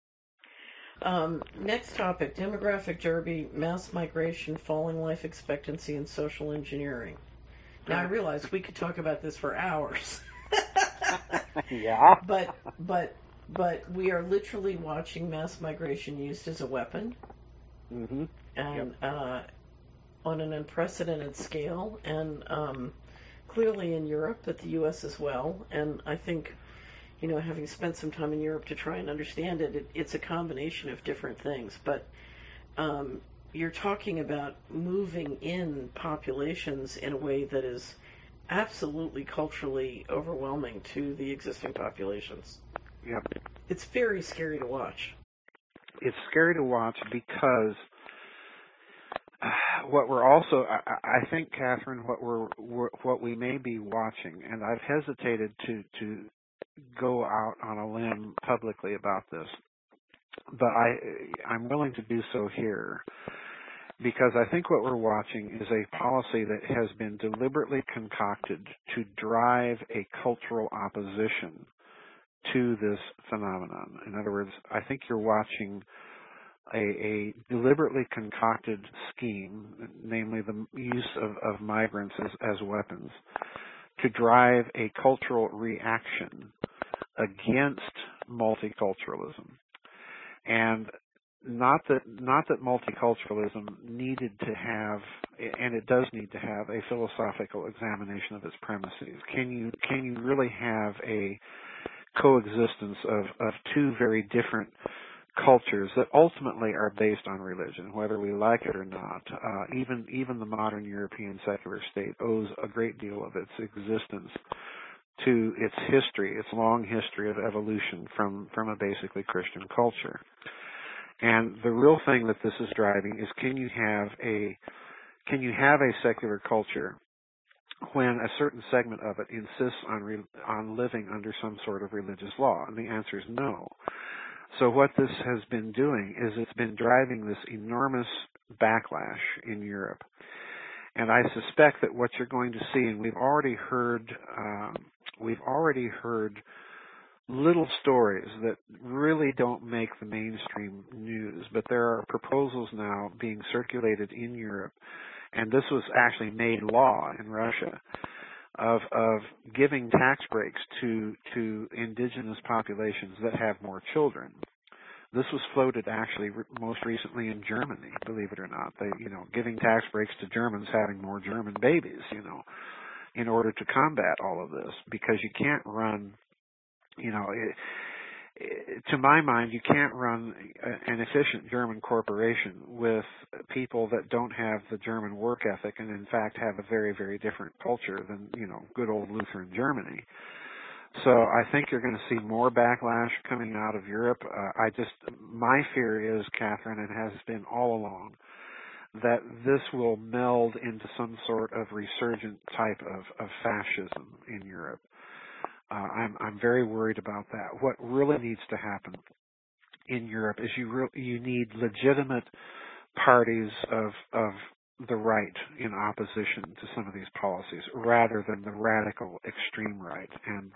[SPEAKER 1] Next topic, demographic derby, mass migration, falling life expectancy, and social engineering. Now, I realize we could talk about this for hours.
[SPEAKER 2] Yeah.
[SPEAKER 1] But we are literally watching mass migration used as a weapon.
[SPEAKER 2] Mm-hmm.
[SPEAKER 1] And on an unprecedented scale, and clearly in Europe, but the U.S. as well. And I think, having spent some time in Europe to try and understand it, it's a combination of different things. But you're talking about moving in populations in a way that is absolutely culturally overwhelming to the existing populations.
[SPEAKER 2] Yep.
[SPEAKER 1] It's very scary to watch.
[SPEAKER 2] It's scary to watch because what we're also, I think, Catherine, what we may be watching, and I've hesitated to go out on a limb publicly about this, but I'm willing to do so here, because I think what we're watching is a policy that has been deliberately concocted to drive a cultural opposition to this phenomenon. In other words, I think you're watching a deliberately concocted scheme, namely the use of migrants as weapons, to drive a cultural reaction against multiculturalism. And not that multiculturalism needed to have, and it does need to have, a philosophical examination of its premises. Can you really have a coexistence of two very different cultures that ultimately are based on religion, whether we like it or not? Even the modern European secular state owes a great deal of its existence to its history, its long history of evolution from a basically Christian culture. And the real thing that this is driving is can you have a secular culture when a certain segment of it insists on living under some sort of religious law? And the answer is no. So what this has been doing is it's been driving this enormous backlash in Europe. And I suspect that what you're going to see, and we've already heard little stories that really don't make the mainstream news, but there are proposals now being circulated in Europe, and this was actually made law in Russia, of giving tax breaks to indigenous populations that have more children. This was floated actually most recently in Germany, believe it or not. They, giving tax breaks to Germans having more German babies, in order to combat all of this, because you can't run, to my mind, you can't run an efficient German corporation with people that don't have the German work ethic and in fact have a very, very different culture than, good old Lutheran Germany. So I think you're going to see more backlash coming out of Europe. My fear is, Catherine, and has been all along, that this will meld into some sort of resurgent type of fascism in Europe. I'm very worried about that. What really needs to happen in Europe is you need legitimate parties of the right in opposition to some of these policies, rather than the radical extreme right. And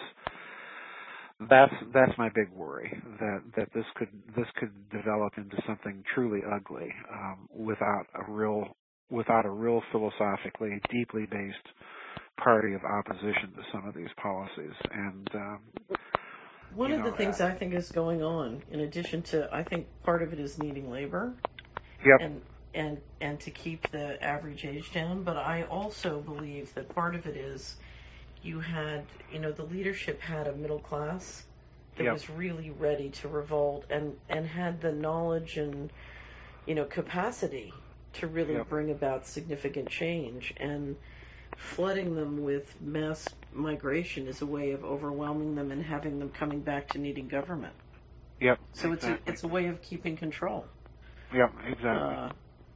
[SPEAKER 2] that's my big worry, that this could develop into something truly ugly, without a real philosophically deeply based party of opposition to some of these policies. And
[SPEAKER 1] one of the things I think is going on, in addition to, I think part of it is needing labor,
[SPEAKER 2] yep,
[SPEAKER 1] and to keep the average age down, but I also believe that part of it is you had, the leadership had a middle class that
[SPEAKER 2] yep.
[SPEAKER 1] was really ready to revolt and had the knowledge and, capacity to really
[SPEAKER 2] yep.
[SPEAKER 1] bring about significant change. And flooding them with mass migration is a way of overwhelming them and having them coming back to needing government.
[SPEAKER 2] Yep.
[SPEAKER 1] So
[SPEAKER 2] exactly.
[SPEAKER 1] it's a way of keeping control.
[SPEAKER 2] Yep, exactly.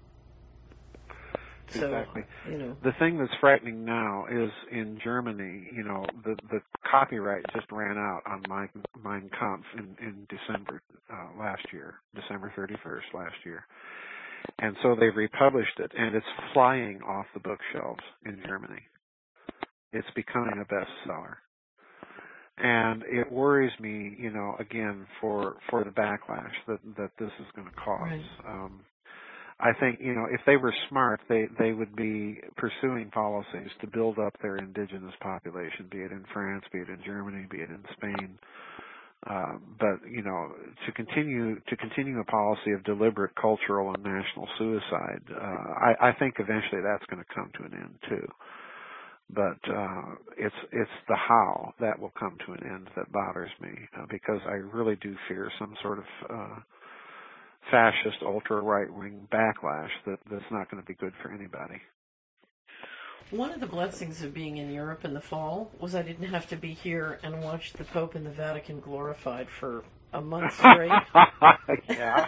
[SPEAKER 1] Exactly.
[SPEAKER 2] The thing that's frightening now is in Germany, the copyright just ran out on Mein Kampf in December last year, December 31st last year. And so they've republished it, and it's flying off the bookshelves in Germany. It's becoming a bestseller. And it worries me, again, for the backlash that this is going to cause.
[SPEAKER 1] Right.
[SPEAKER 2] I think, if they were smart, they would be pursuing policies to build up their indigenous population, be it in France, be it in Germany, be it in Spain. But to continue a policy of deliberate cultural and national suicide, I think eventually that's going to come to an end too. But it's the how that will come to an end that bothers me, because I really do fear some sort of fascist, ultra-right-wing backlash that's not going to be good for anybody.
[SPEAKER 1] One of the blessings of being in Europe in the fall was I didn't have to be here and watch the Pope and the Vatican glorified for a month straight.
[SPEAKER 2] Yeah.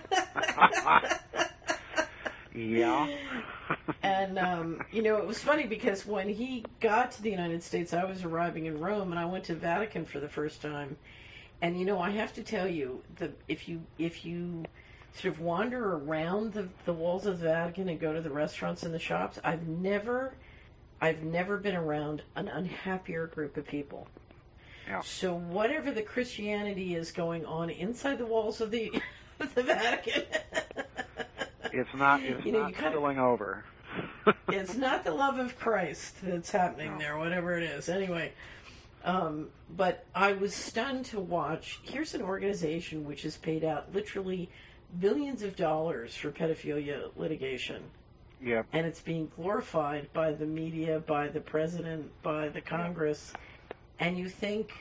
[SPEAKER 2] Yeah.
[SPEAKER 1] And, it was funny because when he got to the United States, I was arriving in Rome, and I went to Vatican for the first time. And, I have to tell you, if you sort of wander around the walls of the Vatican and go to the restaurants and the shops, I've never been around an unhappier group of people.
[SPEAKER 2] Yeah.
[SPEAKER 1] So whatever the Christianity is going on inside the walls of the the Vatican,
[SPEAKER 2] it's not spilling over.
[SPEAKER 1] It's not the love of Christ that's happening there, whatever it is. Anyway, but I was stunned to watch. Here's an organization which has paid out literally billions of dollars for pedophilia litigation.
[SPEAKER 2] Yep.
[SPEAKER 1] And it's being glorified by the media, by the president, by the Congress. And you think,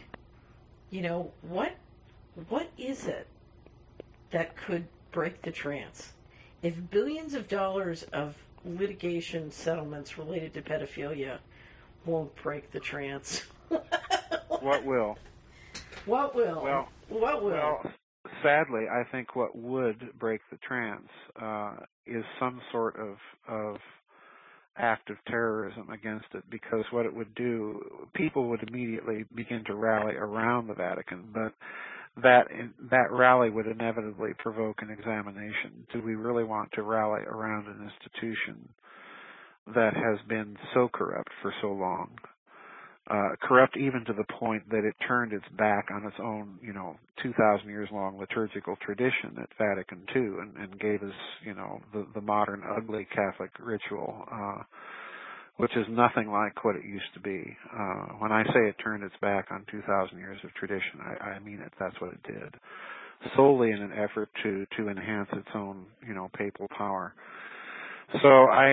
[SPEAKER 1] what is it that could break the trance? If billions of dollars of litigation settlements related to pedophilia won't break the trance,
[SPEAKER 2] what will?
[SPEAKER 1] What will?
[SPEAKER 2] Well, sadly, I think what would break the trance is some sort of act of terrorism against it, because what it would do, people would immediately begin to rally around the Vatican, but that rally would inevitably provoke an examination. Do we really want to rally around an institution that has been so corrupt for so long? Corrupt even to the point that it turned its back on its own, 2,000 years long liturgical tradition at Vatican II and gave us, the modern ugly Catholic ritual, which is nothing like what it used to be. When I say it turned its back on 2,000 years of tradition, I mean it. That's what it did, solely in an effort to enhance its own, papal power. So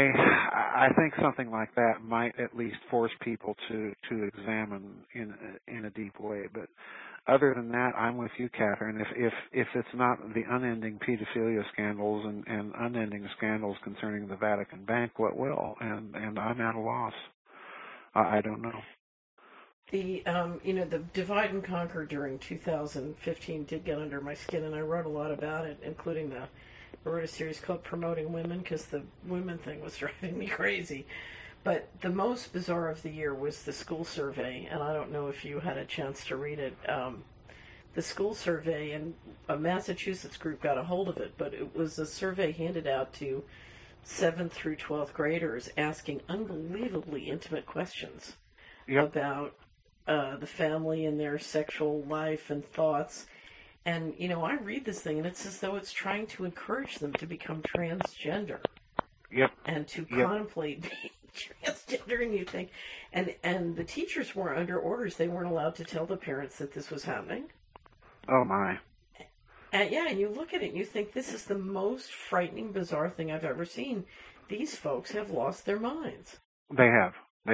[SPEAKER 2] I think something like that might at least force people to examine in a deep way. But other than that, I'm with you, Catherine. If it's not the unending pedophilia scandals and unending scandals concerning the Vatican Bank, what will? And I'm at a loss. I don't know.
[SPEAKER 1] The the divide and conquer during 2015 did get under my skin, and I wrote a lot about it, including I wrote a series called Promoting Women, because the women thing was driving me crazy. But the most bizarre of the year was the school survey, and I don't know if you had a chance to read it. The school survey, and a Massachusetts group got a hold of it, but it was a survey handed out to 7th through 12th graders asking unbelievably intimate questions about the family and their sexual life and thoughts. And, I read this thing, and it's as though it's trying to encourage them to become transgender.
[SPEAKER 2] Yep.
[SPEAKER 1] And to contemplate being transgender, and you think, and the teachers weren't under orders. They weren't allowed to tell the parents that this was happening.
[SPEAKER 2] Oh, my.
[SPEAKER 1] And you look at it, and you think, this is the most frightening, bizarre thing I've ever seen. These folks have lost their minds.
[SPEAKER 2] They have.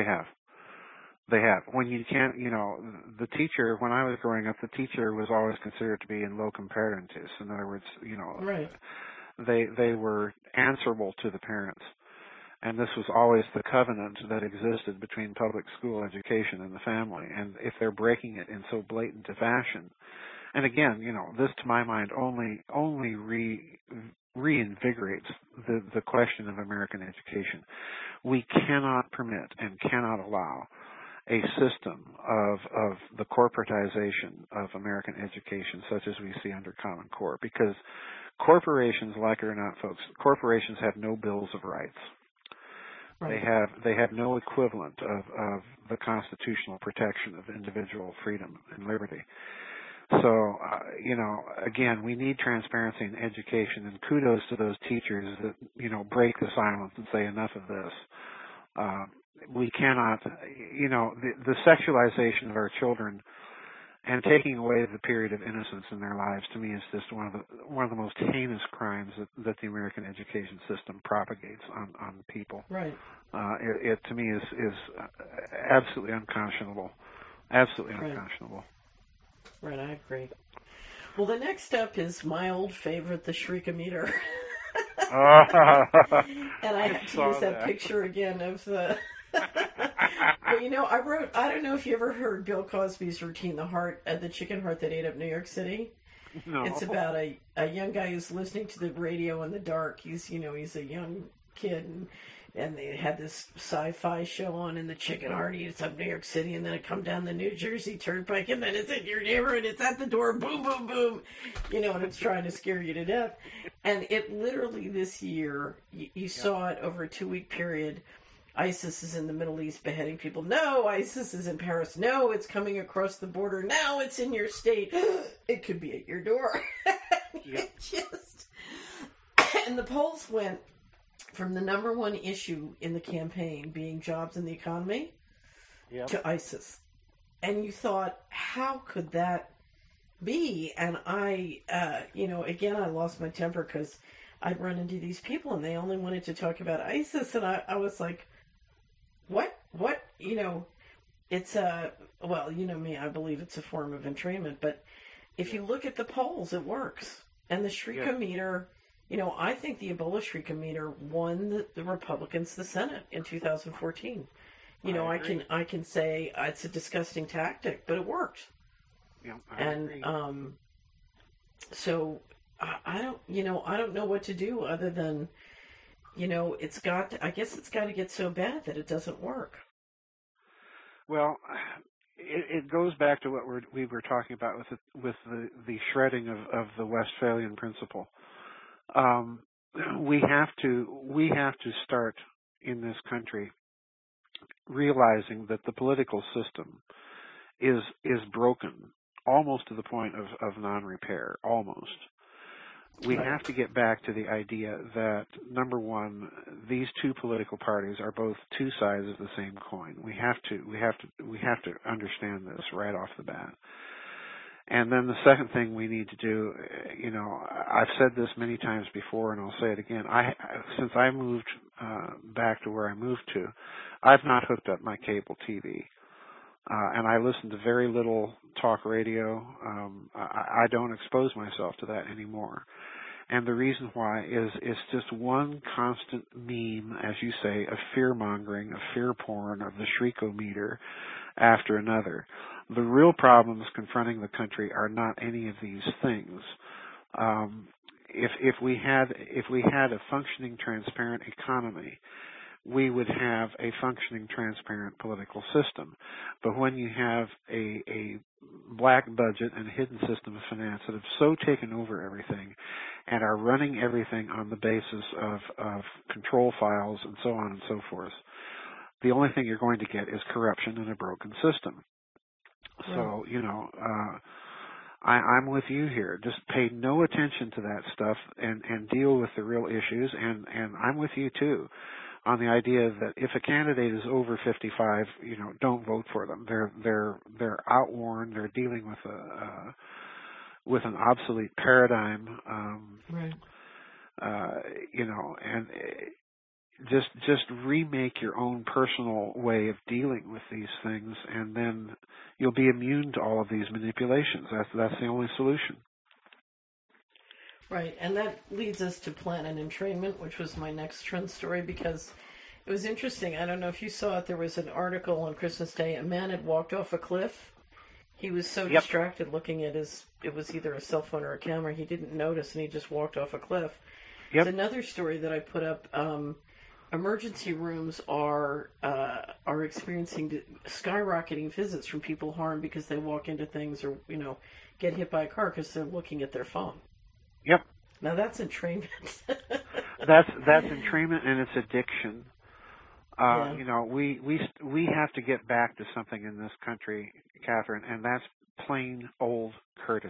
[SPEAKER 2] When you can't, the teacher, when I was growing up, the teacher was always considered to be in locum parentis. In other words,
[SPEAKER 1] right.
[SPEAKER 2] They were answerable to the parents. And this was always the covenant that existed between public school education and the family. And if they're breaking it in so blatant a fashion, and again, this to my mind only reinvigorates the question of American education. We cannot permit and cannot allow a system of the corporatization of American education such as we see under Common Core, because corporations, like it or not, folks, corporations have no bills of rights. Right. They have no equivalent of the constitutional protection of individual freedom and liberty. So, again, we need transparency in education, and kudos to those teachers that, break the silence and say enough of this. We cannot, the sexualization of our children and taking away the period of innocence in their lives, to me, is just one of the most heinous crimes that the American education system propagates on people.
[SPEAKER 1] Right.
[SPEAKER 2] It to me is absolutely unconscionable. Absolutely unconscionable.
[SPEAKER 1] Right, I agree. Well, the next step is my old favorite, the Shriekometer. And I have to use that picture again of the... Well, I don't know if you ever heard Bill Cosby's routine, the chicken heart that ate up New York City.
[SPEAKER 2] No.
[SPEAKER 1] It's about a young guy who's listening to the radio in the dark. He's a young kid, and and they had this sci-fi show on in the Chicken Hardy. It's up New York City, and then it come down the New Jersey Turnpike, and then it's in your neighborhood. It's at the door, boom, boom, boom, and it's trying to scare you to death. And it literally this year, you saw it over a 2-week period. ISIS is in the Middle East beheading people. No, ISIS is in Paris. No, it's coming across the border. Now it's in your state. It could be at your door. And the polls went from the number one issue in the campaign being jobs and the economy to ISIS. And you thought, how could that be? And I, again, I lost my temper because I'd run into these people and they only wanted to talk about ISIS. And I was like, what, it's well, you know me, I believe it's a form of entrainment. But if you look at the polls, it works. And the Shrika-meter, I think the Ebola Shrika-meter won the Republicans the Senate in 2014. I can say it's a disgusting tactic, but it worked.
[SPEAKER 2] Yeah, I agree.
[SPEAKER 1] So I don't know what to do other than, I guess it's got to get so bad that it doesn't work.
[SPEAKER 2] Well, it goes back to what we were talking about with the shredding of the Westphalian principle. We have to start in this country realizing that the political system is broken almost to the point of non-repair, almost. We have to get back to the idea that, number one, these two political parties are both two sides of the same coin. We have to understand this right off the bat. And then the second thing we need to do, I've said this many times before, and I'll say it again. Since I moved back to where I moved to, I've not hooked up my cable TV, and I listen to very little talk radio. I don't expose myself to that anymore. And the reason why is it's just one constant meme, as you say, of fear-mongering, of fear porn, of the Shriko-meter after another. The real problems confronting the country are not any of these things. If we had a functioning, transparent economy, we would have a functioning, transparent political system. But when you have a black budget and a hidden system of finance that have so taken over everything and are running everything on the basis of control files and so on and so forth, the only thing you're going to get is corruption and a broken system. So, I'm with you here. Just pay no attention to that stuff and deal with the real issues. And I'm with you too on the idea that if a candidate is over 55, don't vote for them. They're outworn. They're dealing with an obsolete paradigm. And just remake your own personal way of dealing with these things, and then you'll be immune to all of these manipulations. That's the only solution.
[SPEAKER 1] Right, and that leads us to plan and entrainment, which was my next trend story, because it was interesting. I don't know if you saw it. There was an article on Christmas Day. A man had walked off a cliff. He was so distracted looking at it was either a cell phone or a camera, he didn't notice, and he just walked off a cliff. It's another story that I put up. Emergency rooms are experiencing skyrocketing visits from people harmed because they walk into things or get hit by a car because they're looking at their phone.
[SPEAKER 2] Yep.
[SPEAKER 1] Now that's entrainment.
[SPEAKER 2] that's entrainment, and it's addiction. We have to get back to something in this country, Catherine, and that's plain old courtesy.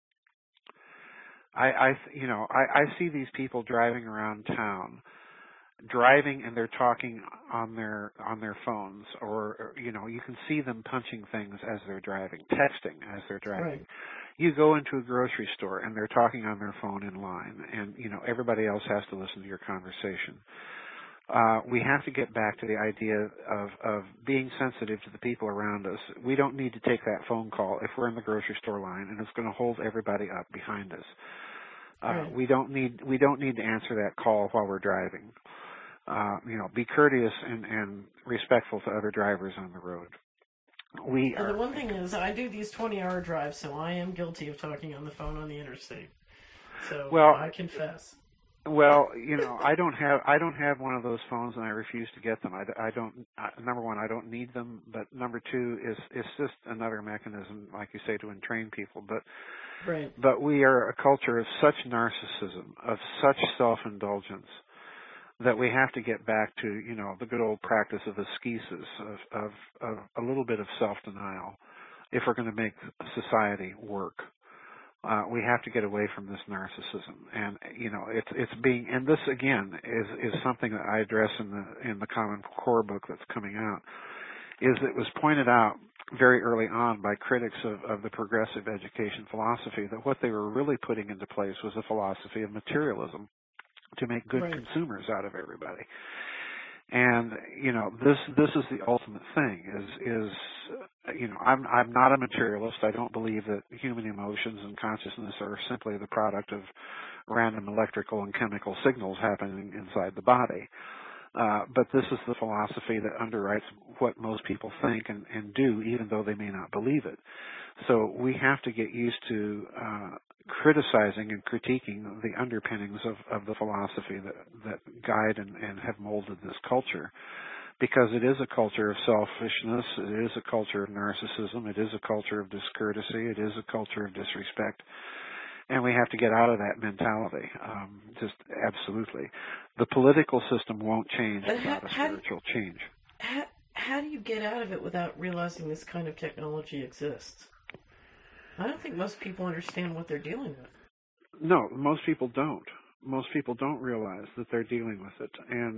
[SPEAKER 2] I see these people driving around town, and they're talking on their phones, or you can see them punching things as they're driving, texting as they're driving.
[SPEAKER 1] Right.
[SPEAKER 2] You go into a grocery store and they're talking on their phone in line, and everybody else has to listen to your conversation. We have to get back to the idea of being sensitive to the people around us. We don't need to take that phone call if we're in the grocery store line and it's going to hold everybody up behind us. Right. We don't need to answer that call while we're driving. Be courteous and respectful to other drivers on the road.
[SPEAKER 1] And the one thing is, I do these 20-hour drives, so I am guilty of talking on the phone on the interstate. So I confess.
[SPEAKER 2] Well, I don't have one of those phones, and I refuse to get them. I don't. Number one, I don't need them. But number two is it's just another mechanism, like you say, to entrain people.
[SPEAKER 1] Right.
[SPEAKER 2] But we are a culture of such narcissism, of such self-indulgence, that we have to get back to the good old practice of ascesis, of a little bit of self-denial, if we're going to make society work. We have to get away from this narcissism, and and this again is something that I address in the Common Core book that's coming out. Is it was pointed out very early on by critics of the progressive education philosophy that what they were really putting into place was a philosophy of materialism to make good consumers out of everybody. And this is the ultimate thing is I'm not a materialist. I don't believe that human emotions and consciousness are simply the product of random electrical and chemical signals happening inside the body. But this is the philosophy that underwrites what most people think and do, even though they may not believe it. So we have to get used to criticizing and critiquing the underpinnings of the philosophy that guide and have molded this culture, because it is a culture of selfishness, it is a culture of narcissism, it is a culture of discourtesy, it is a culture of disrespect, and we have to get out of that mentality, just absolutely. The political system won't change without a spiritual change.
[SPEAKER 1] How do you get out of it without realizing this kind of technology exists? I don't think most people understand what they're dealing with.
[SPEAKER 2] No, most people don't. Most people don't realize that they're dealing with it. And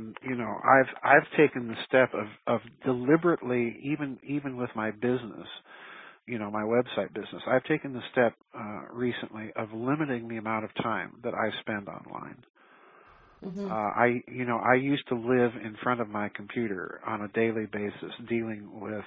[SPEAKER 2] I've taken the step of deliberately, even with my business, my website business, I've taken the step recently of limiting the amount of time that I spend online. Mm-hmm. I used to live in front of my computer on a daily basis, dealing with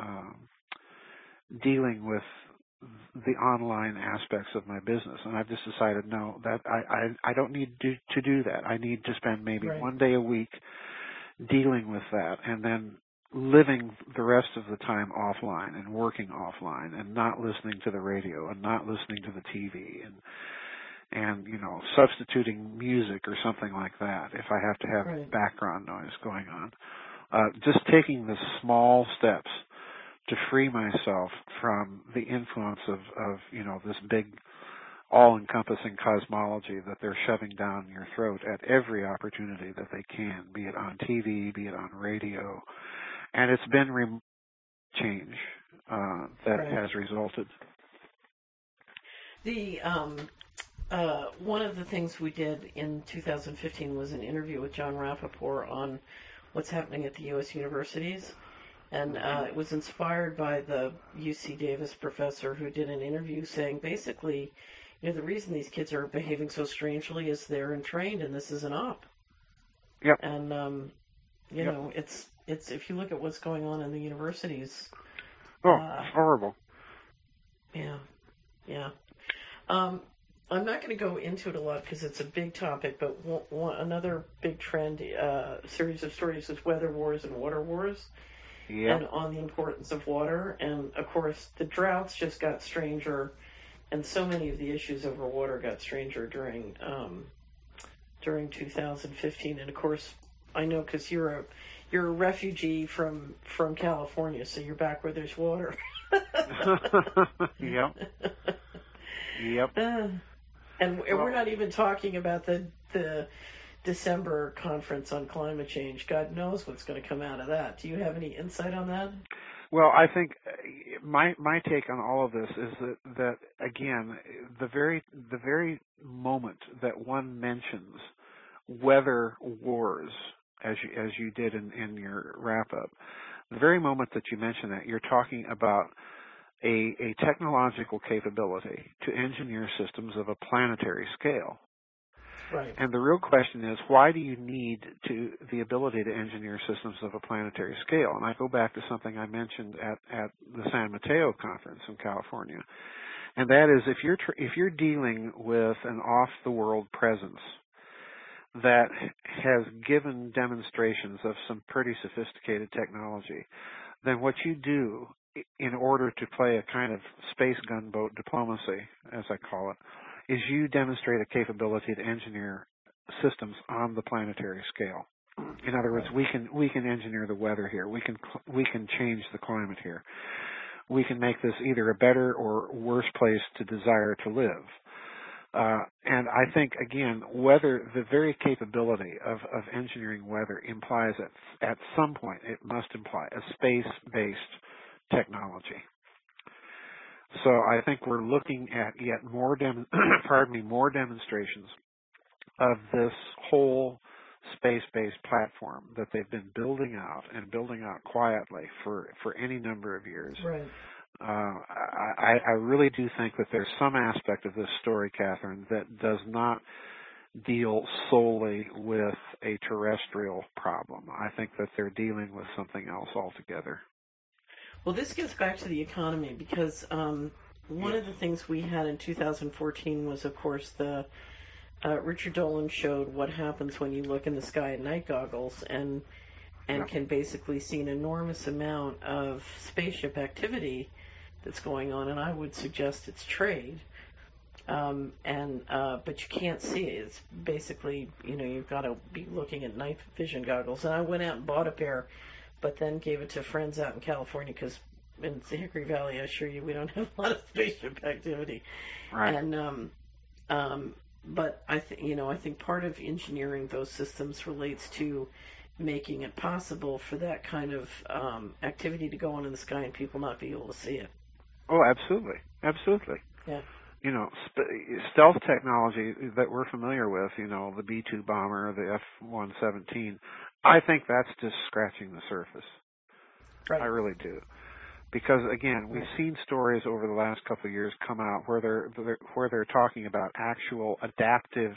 [SPEAKER 2] the online aspects of my business, and I've just decided no, that I don't need to do that. I need to spend maybe one day a week dealing with that, and then living the rest of the time offline and working offline and not listening to the radio and not listening to the TV and substituting music or something like that if I have to have background noise going on. Just taking the small steps to free myself from the influence of this big all-encompassing cosmology that they're shoving down your throat at every opportunity that they can, be it on TV, be it on radio. And it's been change that has resulted.
[SPEAKER 1] The one of the things we did in 2015 was an interview with Jon Rappoport on what's happening at the U.S. universities. And it was inspired by the UC Davis professor who did an interview saying basically, the reason these kids are behaving so strangely is they're entrained and this is an op.
[SPEAKER 2] Yep.
[SPEAKER 1] And, it's if you look at what's going on in the universities.
[SPEAKER 2] It's horrible.
[SPEAKER 1] Yeah. I'm not going to go into it a lot because it's a big topic, but another big trend, series of stories is weather wars and water wars. Yep. And on the importance of water. And, of course, the droughts just got stranger, and so many of the issues over water got stranger during 2015. And, of course, I know because you're a refugee from California, so you're back where there's water.
[SPEAKER 2] Yep. Yep.
[SPEAKER 1] And we're not even talking about the December conference on climate change. God knows what's going to come out of that. Do you have any insight on that?
[SPEAKER 2] Well, I think my take on all of this is that again, the very moment that one mentions weather wars, as you did in your wrap up, the very moment that you mention that, you're talking about a technological capability to engineer systems of a planetary scale.
[SPEAKER 1] Right.
[SPEAKER 2] And the real question is, why do you need the ability to engineer systems of a planetary scale? And I go back to something I mentioned at the San Mateo conference in California, and that is if you're dealing with an off-the-world presence that has given demonstrations of some pretty sophisticated technology, then what you do in order to play a kind of space gunboat diplomacy, as I call it, is you demonstrate a capability to engineer systems on the planetary scale. In other words, we can engineer the weather here. We can change the climate here. We can make this either a better or worse place to desire to live. And I think, again, weather, the very capability of engineering weather implies that at some point it must imply a space-based technology. So I think we're looking at yet more more demonstrations of this whole space-based platform that they've been building out quietly for any number of years.
[SPEAKER 1] Right.
[SPEAKER 2] I really do think that there's some aspect of this story, Catherine, that does not deal solely with a terrestrial problem. I think that they're dealing with something else altogether.
[SPEAKER 1] Well, this gets back to the economy because one of the things we had in 2014 was, of course, the Richard Dolan showed what happens when you look in the sky at night goggles and can basically see an enormous amount of spaceship activity that's going on, and I would suggest it's trade. But you can't see it. It's basically, you've got to be looking at night vision goggles. And I went out and bought a pair, but then gave it to friends out in California because in Hickory Valley, I assure you, we don't have a lot of spaceship activity.
[SPEAKER 2] Right.
[SPEAKER 1] And but I think part of engineering those systems relates to making it possible for that kind of activity to go on in the sky and people not be able to see it.
[SPEAKER 2] Oh, absolutely.
[SPEAKER 1] Yeah.
[SPEAKER 2] Stealth technology that we're familiar with, the B-2 bomber, the F-117, I think that's just scratching the surface.
[SPEAKER 1] Right.
[SPEAKER 2] I really do. Because, again, we've seen stories over the last couple of years come out where they're talking about actual adaptive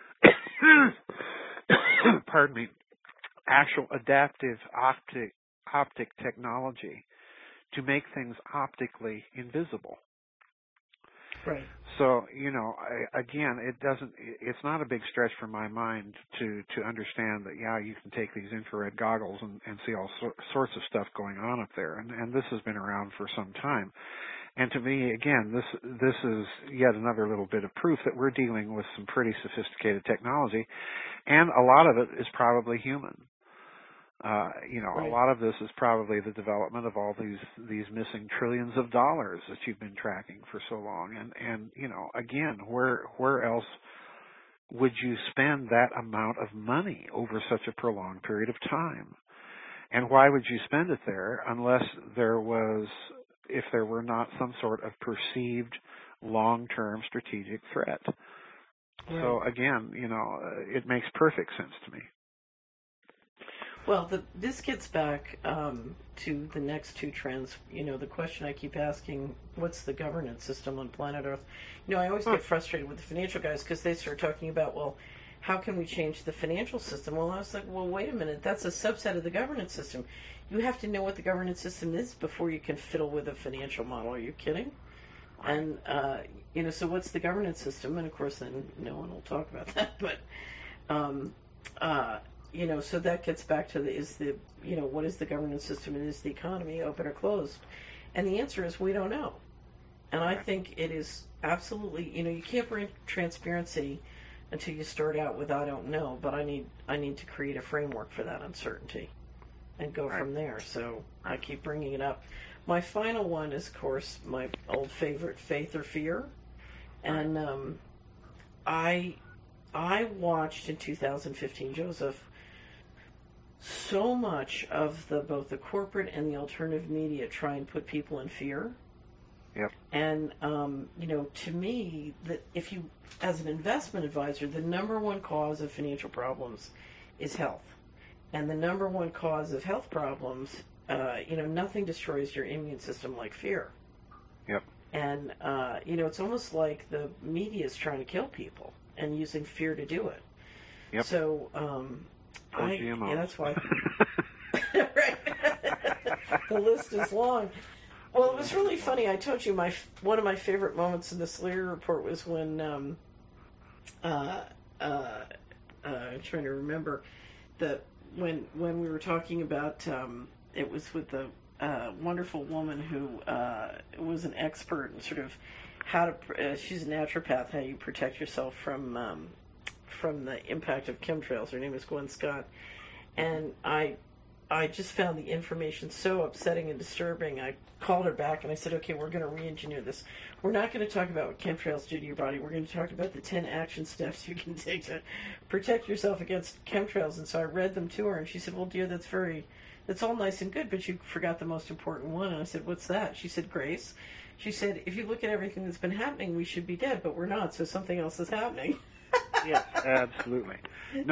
[SPEAKER 2] optic technology to make things optically invisible.
[SPEAKER 1] Right.
[SPEAKER 2] So, again, it's not a big stretch for my mind to understand that, you can take these infrared goggles and see all sorts of stuff going on up there. And this has been around for some time. And to me, again, this is yet another little bit of proof that we're dealing with some pretty sophisticated technology. And a lot of it is probably human.
[SPEAKER 1] Right.
[SPEAKER 2] A lot of this is probably the development of all these missing trillions of dollars that you've been tracking for so long. And again, where else would you spend that amount of money over such a prolonged period of time? And why would you spend it there unless if there were not some sort of perceived long-term strategic threat? Right. So again, it makes perfect sense to me.
[SPEAKER 1] Well, this gets back to the next two trends. The question I keep asking, what's the governance system on planet Earth? I always get frustrated with the financial guys because they start talking about, well, how can we change the financial system? Well, I was like, well, wait a minute. That's a subset of the governance system. You have to know what the governance system is before you can fiddle with a financial model. Are you kidding? Right. And, so what's the governance system? And, of course, then no one will talk about that. But, so that gets back to what is the governance system and is the economy open or closed? And the answer is we don't know. And I think it is absolutely, you can't bring transparency until you start out with I don't know, but I need to create a framework for that uncertainty and go from there. So I keep bringing it up. My final one is, of course, my old favorite, faith or fear. And I watched in 2015, Joseph, so much of both the corporate and the alternative media try and put people in fear.
[SPEAKER 2] Yep.
[SPEAKER 1] And, to me, that if you, as an investment advisor, the number one cause of financial problems is health. And the number one cause of health problems, nothing destroys your immune system like fear.
[SPEAKER 2] Yep.
[SPEAKER 1] And, it's almost like the media is trying to kill people and using fear to do it.
[SPEAKER 2] Yep.
[SPEAKER 1] So, that's why. Right. The list is long. Well, it was really funny. I told you one of my favorite moments in this Leary report was when I'm trying to remember when we were talking about it was with the wonderful woman who was an expert in sort of how to she's a naturopath, how you protect yourself from from the impact of chemtrails. Her name is Gwen Scott, and I just found the information so upsetting and disturbing. I called her back and I said, okay, we're going to re-engineer this. We're not going to talk about what chemtrails do to your body. We're going to talk about the 10 action steps you can take to protect yourself against chemtrails. And so I read them to her, and she said, well, dear, that's all nice and good, but you forgot the most important one. And I said, what's that? She said, Grace. She said, if you look at everything that's been happening, we should be dead, but we're not, so something else is happening.
[SPEAKER 2] Yes, absolutely. No,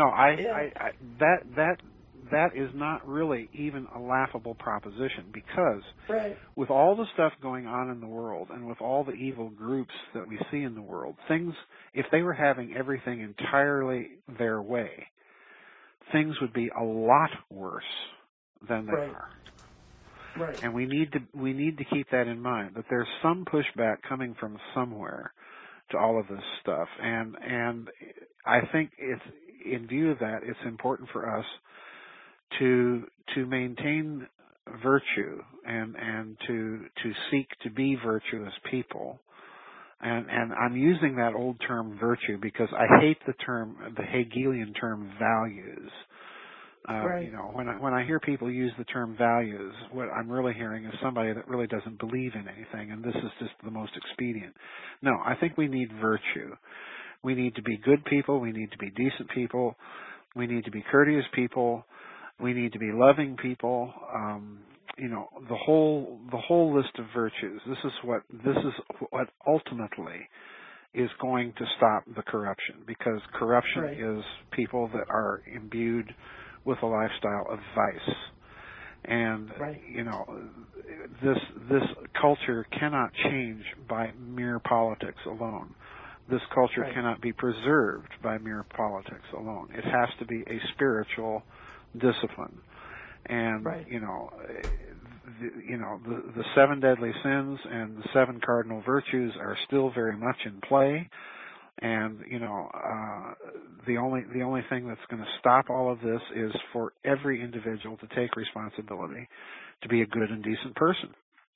[SPEAKER 2] that is not really even a laughable proposition, because
[SPEAKER 1] right.
[SPEAKER 2] with all the stuff going on in the world and with all the evil groups that we see in the world, things, if they were having everything entirely their way, things would be a lot worse than they
[SPEAKER 1] right.
[SPEAKER 2] are.
[SPEAKER 1] Right.
[SPEAKER 2] And we need to keep that in mind, that there's some pushback coming from somewhere to all of this stuff. And I think it's, in view of that, it's important for us to maintain virtue and to seek to be virtuous people. And I'm using that old term virtue because I hate the Hegelian term values.
[SPEAKER 1] Right.
[SPEAKER 2] You know, when I hear people use the term values, what I'm really hearing is somebody that really doesn't believe in anything, and this is just the most expedient. No, I think we need virtue. We need to be good people. We need to be decent people. We need to be courteous people. We need to be loving people. You know, the whole list of virtues. This is what ultimately is going to stop the corruption, because corruption
[SPEAKER 1] right.
[SPEAKER 2] is people that are imbued with a lifestyle of vice. And
[SPEAKER 1] right.
[SPEAKER 2] you know, this culture cannot change by mere politics alone. This culture
[SPEAKER 1] right.
[SPEAKER 2] cannot be preserved by mere politics alone. It has to be a spiritual discipline. And
[SPEAKER 1] right.
[SPEAKER 2] the seven deadly sins and the seven cardinal virtues are still very much in play. And the only thing that's going to stop all of this is for every individual to take responsibility to be a good and decent person,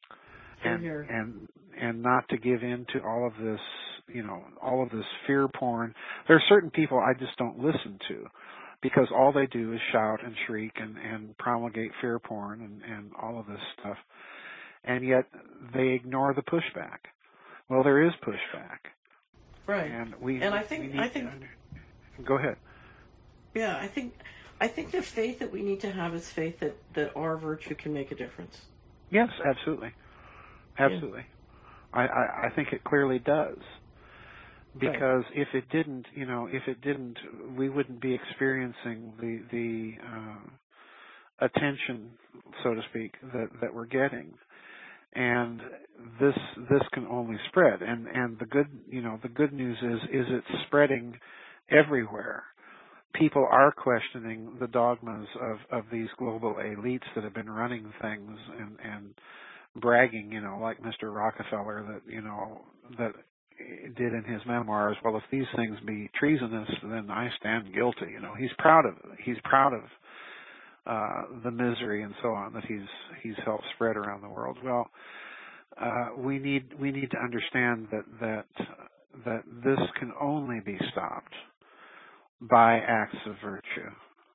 [SPEAKER 2] and not to give in to all of this, all of this fear porn. There are certain people I just don't listen to, because all they do is shout and shriek and promulgate fear porn and all of this stuff, and yet they ignore the pushback. Well, there is pushback.
[SPEAKER 1] Right.
[SPEAKER 2] And I think go ahead.
[SPEAKER 1] Yeah, I think the faith that we need to have is faith that our virtue can make a difference.
[SPEAKER 2] Yes, absolutely. Absolutely. Yeah. I think it clearly does. Because
[SPEAKER 1] right.
[SPEAKER 2] if it didn't, we wouldn't be experiencing the attention, so to speak, that we're getting. And this can only spread, and the good news is it's spreading everywhere. People are questioning the dogmas of these global elites that have been running things and bragging, like Mr. Rockefeller that did in his memoirs. Well, if these things be treasonous, then I stand guilty. He's proud of it. He's proud of the misery and so on that he's helped spread around the world. Well, we need to understand that this can only be stopped by acts of virtue.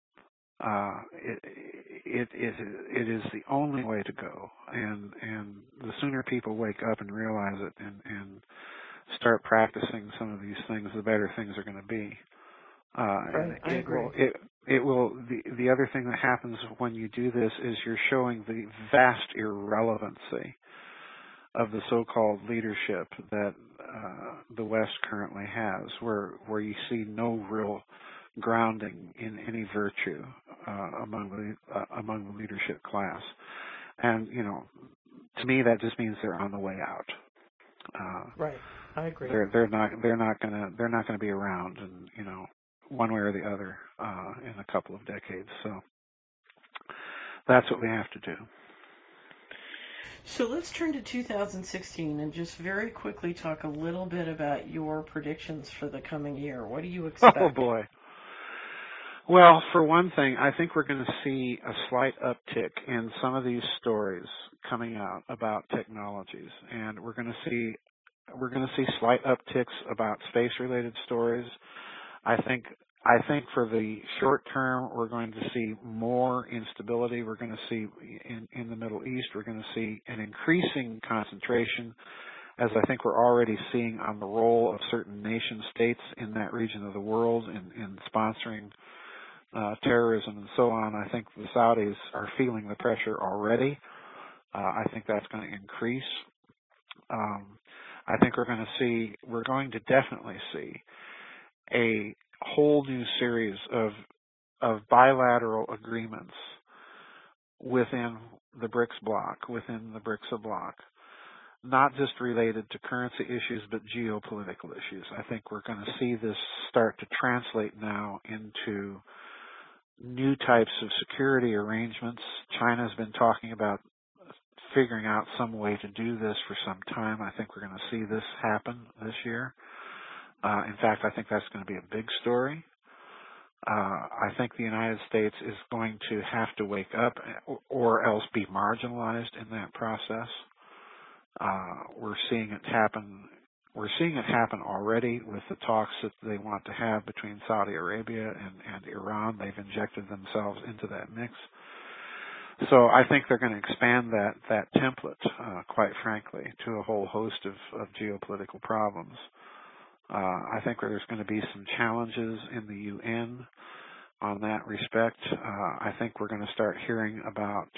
[SPEAKER 2] It is the only way to go, and the sooner people wake up and realize it and start practicing some of these things, the better things are going to be.
[SPEAKER 1] Right, I agree.
[SPEAKER 2] It will. The other thing that happens when you do this is you're showing the vast irrelevancy of the so-called leadership that the West currently has, where you see no real grounding in any virtue among the leadership class, and to me that just means they're on the way out.
[SPEAKER 1] Right, I agree.
[SPEAKER 2] They're not gonna be around, and one way or the other in a couple of decades. So that's what we have to do.
[SPEAKER 1] So let's turn to 2016 and just very quickly talk a little bit about your predictions for the coming year. What do you expect?
[SPEAKER 2] Oh boy. Well, for one thing, I think we're going to see a slight uptick in some of these stories coming out about technologies, and we're going to see slight upticks about space-related stories. I think I think for the short term, we're going to see more instability. We're going to see in the Middle East, we're going to see an increasing concentration, as I think we're already seeing on the role of certain nation states in that region of the world in sponsoring terrorism and so on. I think the Saudis are feeling the pressure already. I think that's going to increase. I think we're going to definitely see a whole new series of bilateral agreements within the BRICS bloc, within the BRICS bloc, not just related to currency issues, but geopolitical issues. I think we're going to see this start to translate now into new types of security arrangements. China's been talking about figuring out some way to do this for some time. I think we're going to see this happen this year. In fact, I think that's going to be a big story. I think the United States is going to have to wake up or else be marginalized in that process. We're seeing it happen. We're seeing it happen already with the talks that they want to have between Saudi Arabia and Iran. They've injected themselves into that mix. So I think they're going to expand that template, quite frankly, to a whole host of geopolitical problems. I think there's going to be some challenges in the UN on that respect. I think we're going to start hearing about,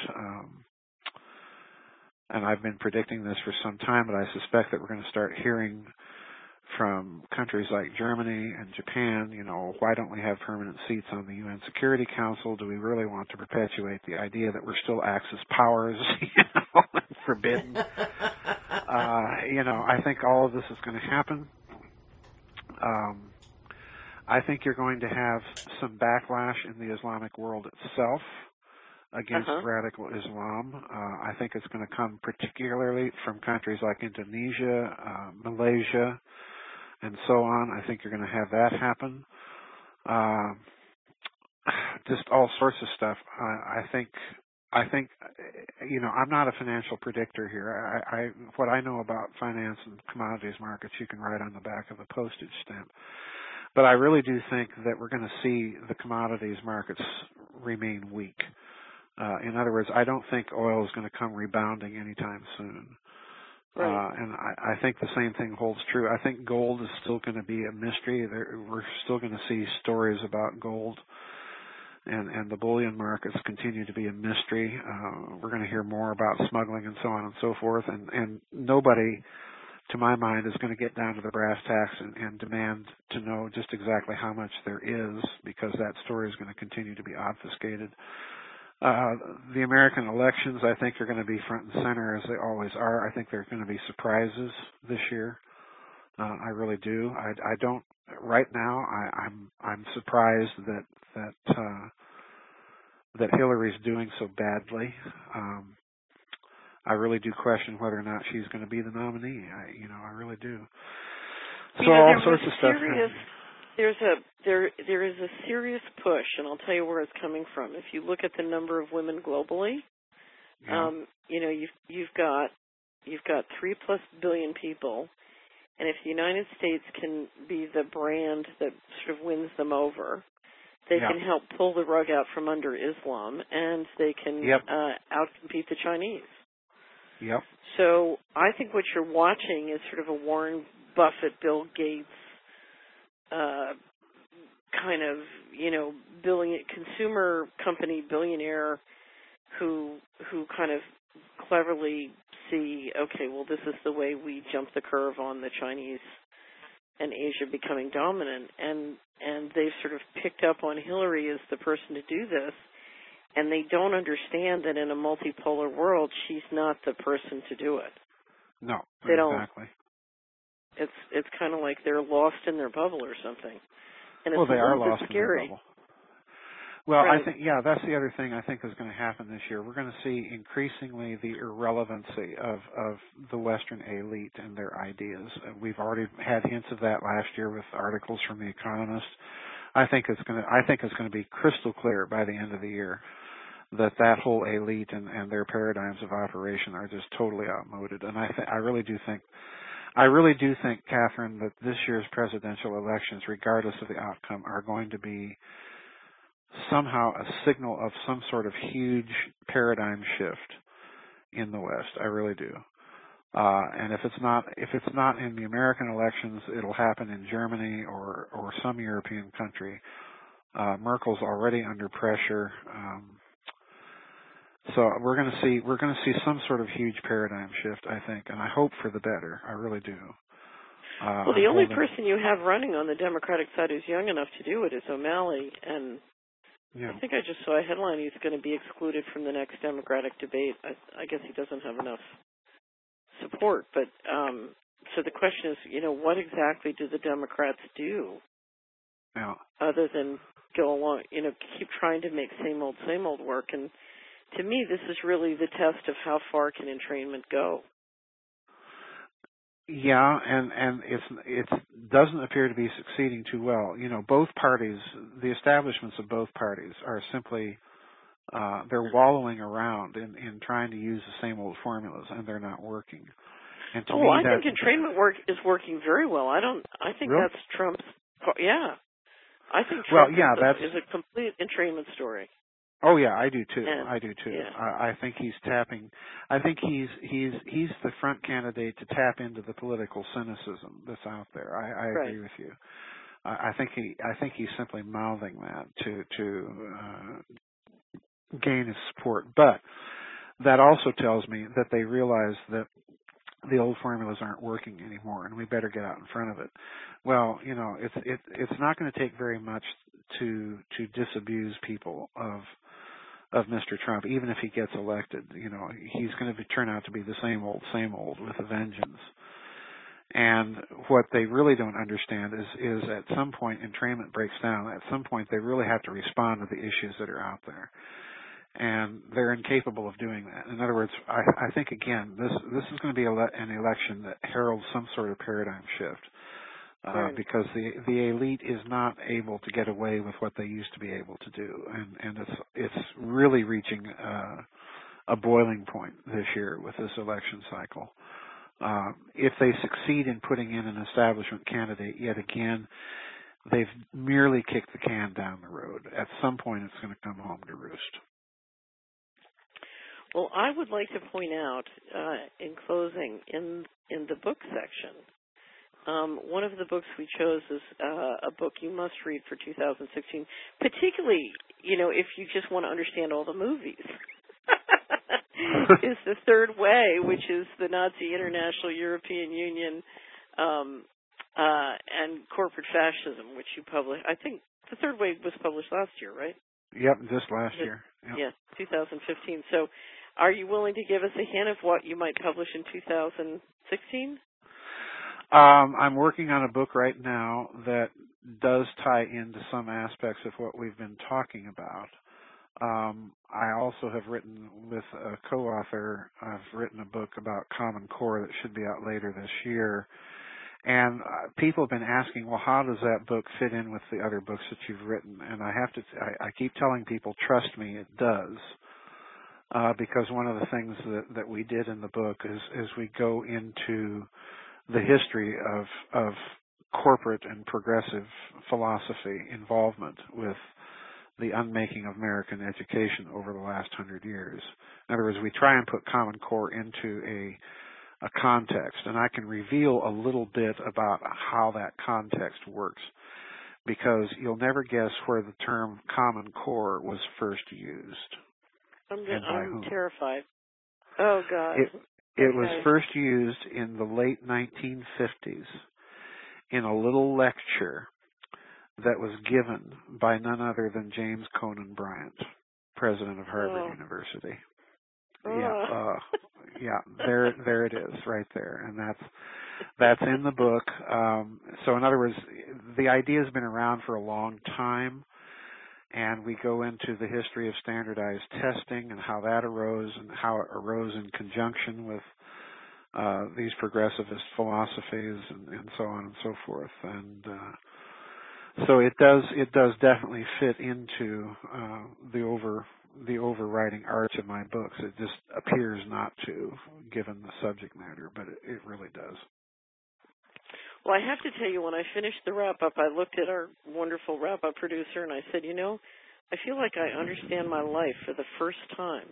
[SPEAKER 2] and I've been predicting this for some time, but I suspect that we're going to start hearing from countries like Germany and Japan, why don't we have permanent seats on the UN Security Council? Do we really want to perpetuate the idea that we're still Axis powers, forbidden? I think all of this is going to happen. I think you're going to have some backlash in the Islamic world itself against radical Islam. I think it's going to come particularly from countries like Indonesia, Malaysia, and so on. I think you're going to have that happen. Just all sorts of stuff. I think, I'm not a financial predictor here. What I know about finance and commodities markets, you can write on the back of a postage stamp. But I really do think that we're going to see the commodities markets remain weak. In other words, I don't think oil is going to come rebounding anytime soon.
[SPEAKER 1] Right.
[SPEAKER 2] And I think the same thing holds true. I think gold is still going to be a mystery. We're still going to see stories about gold. And the bullion markets continue to be a mystery. We're going to hear more about smuggling and so on and so forth. And nobody, to my mind, is going to get down to the brass tacks and demand to know just exactly how much there is, because that story is going to continue to be obfuscated. The American elections, I think, are going to be front and center, as they always are. I think there are going to be surprises this year. I really do. I don't. Right now, I'm surprised that Hillary's doing so badly. I really do question whether or not she's going to be the nominee. I really do. So all sorts of stuff.
[SPEAKER 1] There is a serious push, and I'll tell you where it's coming from. If you look at the number of women globally, you've got 3+ billion people, and if the United States can be the brand that sort of wins them over, they can help pull the rug out from under Islam, and they can outcompete the Chinese.
[SPEAKER 2] Yep.
[SPEAKER 1] So I think what you're watching is sort of a Warren Buffett, Bill Gates kind of, consumer company billionaire who kind of cleverly see, okay, well, this is the way we jump the curve on the Chinese and Asia becoming dominant, and they've sort of picked up on Hillary as the person to do this, and they don't understand that in a multipolar world, she's not the person to do it.
[SPEAKER 2] No,
[SPEAKER 1] they
[SPEAKER 2] exactly.
[SPEAKER 1] Don't. It's kind of like they're lost in their bubble or something, and it's
[SPEAKER 2] they are lost
[SPEAKER 1] scary.
[SPEAKER 2] in their bubble. Well,
[SPEAKER 1] right.
[SPEAKER 2] I think, that's the other thing I think is going to happen this year. We're going to see increasingly the irrelevancy of the Western elite and their ideas. We've already had hints of that last year with articles from The Economist. I think it's going to be crystal clear by the end of the year that whole elite and their paradigms of operation are just totally outmoded. And I really do think I really do think, Catherine, that this year's presidential elections, regardless of the outcome, are going to be somehow a signal of some sort of huge paradigm shift in the West. I really do. And if it's not in the American elections, it'll happen in Germany or some European country. Merkel's already under pressure. So we're going to see some sort of huge paradigm shift, I think, and I hope for the better. I really do.
[SPEAKER 1] Well, the only person you have running on the Democratic side who's young enough to do it is O'Malley, and
[SPEAKER 2] yeah.
[SPEAKER 1] I think I just saw a headline he's going to be excluded from the next Democratic debate. I guess he doesn't have enough support, but so the question is, what exactly do the Democrats do other than go along, keep trying to make same old work? And to me, this is really the test of how far can entrainment go.
[SPEAKER 2] Yeah, and it doesn't appear to be succeeding too well. Both parties, the establishments of both parties, are simply they're wallowing around in trying to use the same old formulas, and they're not working. And to me,
[SPEAKER 1] I think entrainment work is working very well. I think
[SPEAKER 2] really?
[SPEAKER 1] that's Trump's. Yeah, I think Trump is a complete entrainment story.
[SPEAKER 2] Oh yeah, I do too.
[SPEAKER 1] Yeah.
[SPEAKER 2] I think he's tapping. I think he's the front candidate to tap into the political cynicism that's out there. I agree with you. I think he's simply mouthing that to gain his support. But that also tells me that they realize that the old formulas aren't working anymore, and we better get out in front of it. Well, it's not going to take very much to disabuse people of Mr. Trump, even if he gets elected. He's going to turn out to be the same old with a vengeance. And what they really don't understand is at some point entrainment breaks down. At some point they really have to respond to the issues that are out there. And they're incapable of doing that. In other words, I think, again, this is going to be an election that heralds some sort of paradigm shift. Because the elite is not able to get away with what they used to be able to do, and it's really reaching a boiling point this year with this election cycle. If they succeed in putting in an establishment candidate, yet again, they've merely kicked the can down the road. At some point, it's going to come home to roost.
[SPEAKER 1] Well, I would like to point out, in closing, in the book section. One of the books we chose is a book you must read for 2016, particularly, if you just want to understand all the movies, is The Third Way, which is the Nazi International European Union and Corporate Fascism, which you published. I think The Third Way was published last year, right?
[SPEAKER 2] Yep, just last year. Yep.
[SPEAKER 1] Yeah, 2015. So are you willing to give us a hint of what you might publish in 2016?
[SPEAKER 2] I'm working on a book right now that does tie into some aspects of what we've been talking about. I also have written with a co-author, I've written a book about Common Core that should be out later this year. And people have been asking, well, how does that book fit in with the other books that you've written? And I keep telling people, trust me, it does. Because one of the things that we did in the book is we go into the history of corporate and progressive philosophy involvement with the unmaking of American education over the last 100 years. In other words, we try and put Common Core into a context, and I can reveal a little bit about how that context works, because you'll never guess where the term Common Core was first used.
[SPEAKER 1] I'm terrified. Oh, God.
[SPEAKER 2] It was first used in the late 1950s in a little lecture that was given by none other than James Conan Bryant, president of Harvard University. Yeah, there it is, right there, and that's in the book. So, in other words, the idea has been around for a long time, and we go into the history of standardized testing and how that arose, and how it arose in conjunction with these progressivist philosophies, and so on and so forth. And so it does definitely fit into the overriding arch of my books. It just appears not to, given the subject matter, but it really does.
[SPEAKER 1] Well, I have to tell you, when I finished the wrap-up, I looked at our wonderful wrap-up producer, and I said, I feel like I understand my life for the first time.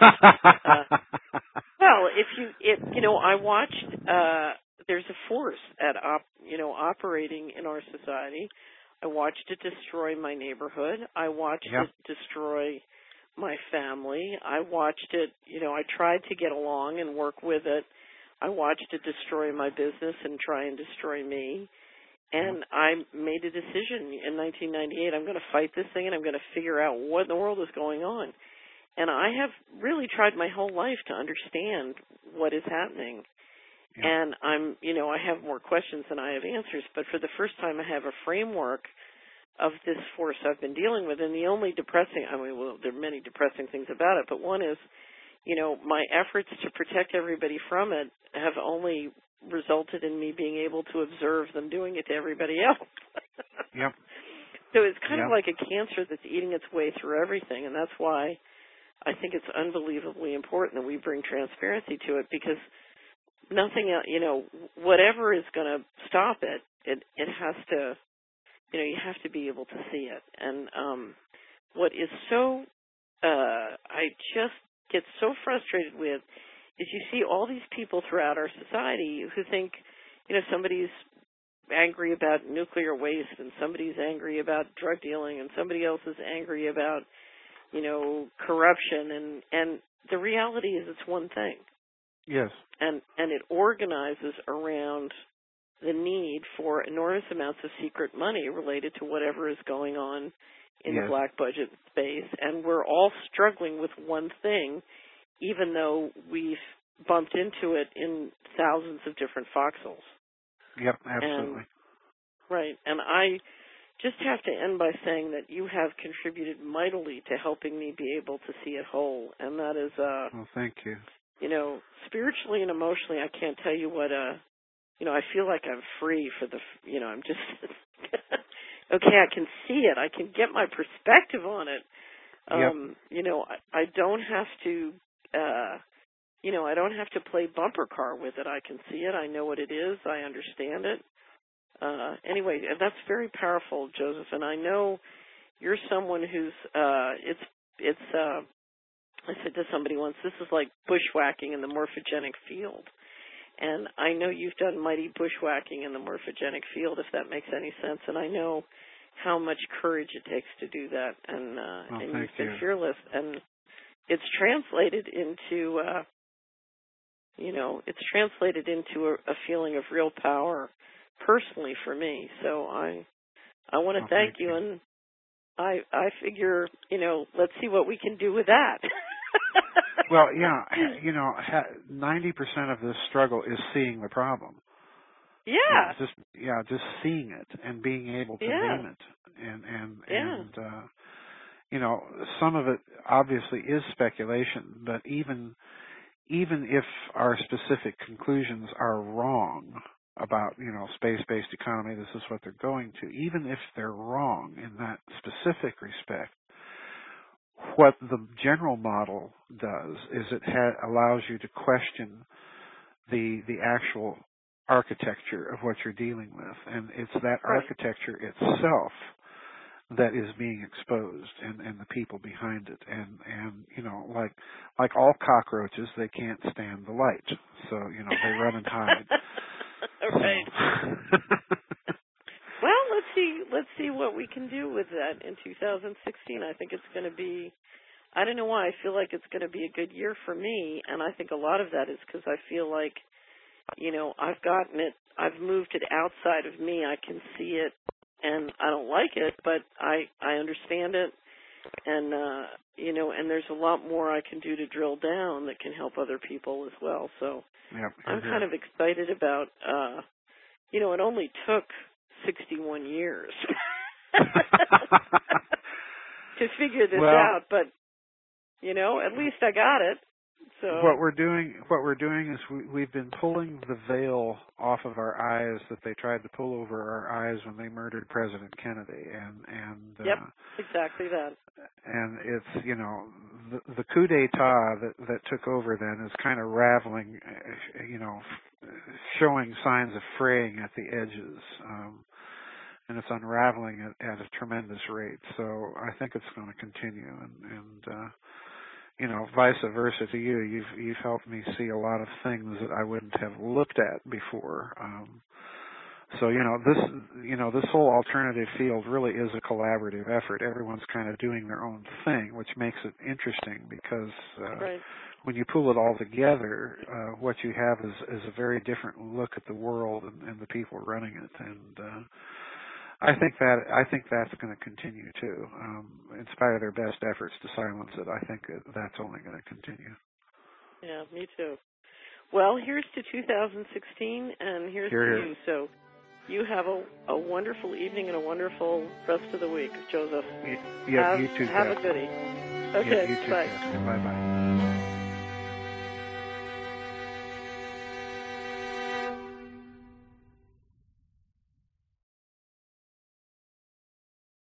[SPEAKER 1] Well, I watched, there's a force operating in our society. I watched it destroy my neighborhood. I watched it destroy my family. I watched it, I tried to get along and work with it. I watched it destroy my business and try and destroy me. And I made a decision in 1998, I'm going to fight this thing and I'm going to figure out what in the world is going on. And I have really tried my whole life to understand what is happening. Yeah. And I have more questions than I have answers, but for the first time I have a framework of this force I've been dealing with. And the only depressing, there are many depressing things about it, but one is, my efforts to protect everybody from it have only resulted in me being able to observe them doing it to everybody else.
[SPEAKER 2] Yep.
[SPEAKER 1] So it's kind of like a cancer that's eating its way through everything, and that's why I think it's unbelievably important that we bring transparency to it, because nothing else, whatever is going to stop it, it has to, you have to be able to see it. And what is so, I just get so frustrated with is you see all these people throughout our society who think, somebody's angry about nuclear waste and somebody's angry about drug dealing and somebody else is angry about, corruption. And the reality is it's one thing.
[SPEAKER 2] Yes.
[SPEAKER 1] And it organizes around the need for enormous amounts of secret money related to whatever is going on in the black budget space. And we're all struggling with one thing, even though we've bumped into it in thousands of different foxholes.
[SPEAKER 2] Yep, absolutely.
[SPEAKER 1] And I just have to end by saying that you have contributed mightily to helping me be able to see it whole, and that is,
[SPEAKER 2] well, thank you.
[SPEAKER 1] Spiritually and emotionally, I can't tell you what, I feel like I'm free for the, I'm just, okay, I can see it. I can get my perspective on it. I don't have to, I don't have to play bumper car with it. I can see it. I know what it is. I understand it. Anyway, that's very powerful, Joseph. And I know you're someone who's, I said to somebody once, this is like bushwhacking in the morphogenic field. And I know you've done mighty bushwhacking in the morphogenic field, if that makes any sense. And I know how much courage it takes to do that. And you've been fearless. And it's translated into, a feeling of real power personally for me. So I want to thank you. And I figure, let's see what we can do with that.
[SPEAKER 2] Well, 90% of this struggle is seeing the problem.
[SPEAKER 1] Yeah.
[SPEAKER 2] Just seeing it and being able to name it. And some of it obviously is speculation, but even if our specific conclusions are wrong about, space-based economy, this is what they're going to, even if they're wrong in that specific respect, what the general model does is it allows you to question the actual architecture of what you're dealing with, and it's that architecture itself that is being exposed, and the people behind it, and like all cockroaches, they can't stand the light, so they run and hide.
[SPEAKER 1] Right. Well, let's see what we can do with that in 2016. I think it's going to be, I don't know why, I feel like it's going to be a good year for me, and I think a lot of that is because I feel like, I've gotten it, I've moved it outside of me, I can see it, and I don't like it, but I understand it, and, and there's a lot more I can do to drill down that can help other people as well, so I'm kind of excited about, it only took 61 years to figure this out, but at least I got it. So
[SPEAKER 2] what we're doing is we've been pulling the veil off of our eyes that they tried to pull over our eyes when they murdered President Kennedy, and
[SPEAKER 1] exactly that.
[SPEAKER 2] And it's the coup d'état that took over then is kind of raveling, showing signs of fraying at the edges, and it's unraveling at a tremendous rate. So I think it's going to continue, and vice versa to you. You've helped me see a lot of things that I wouldn't have looked at before. So this whole alternative field really is a collaborative effort. Everyone's kind of doing their own thing, which makes it interesting because
[SPEAKER 1] right.
[SPEAKER 2] when you pull it all together, what you have is a very different look at the world and the people running it. And I think that's going to continue too. In spite of their best efforts to silence it, I think that's only going to continue.
[SPEAKER 1] Yeah, me too. Well, here's to 2016, and here's to you. So you have a wonderful evening and a wonderful rest of the week, Joseph.
[SPEAKER 2] Yeah, you too.
[SPEAKER 1] Have a goodie. Okay,
[SPEAKER 2] yeah, you too,
[SPEAKER 1] bye.
[SPEAKER 2] Bye-bye.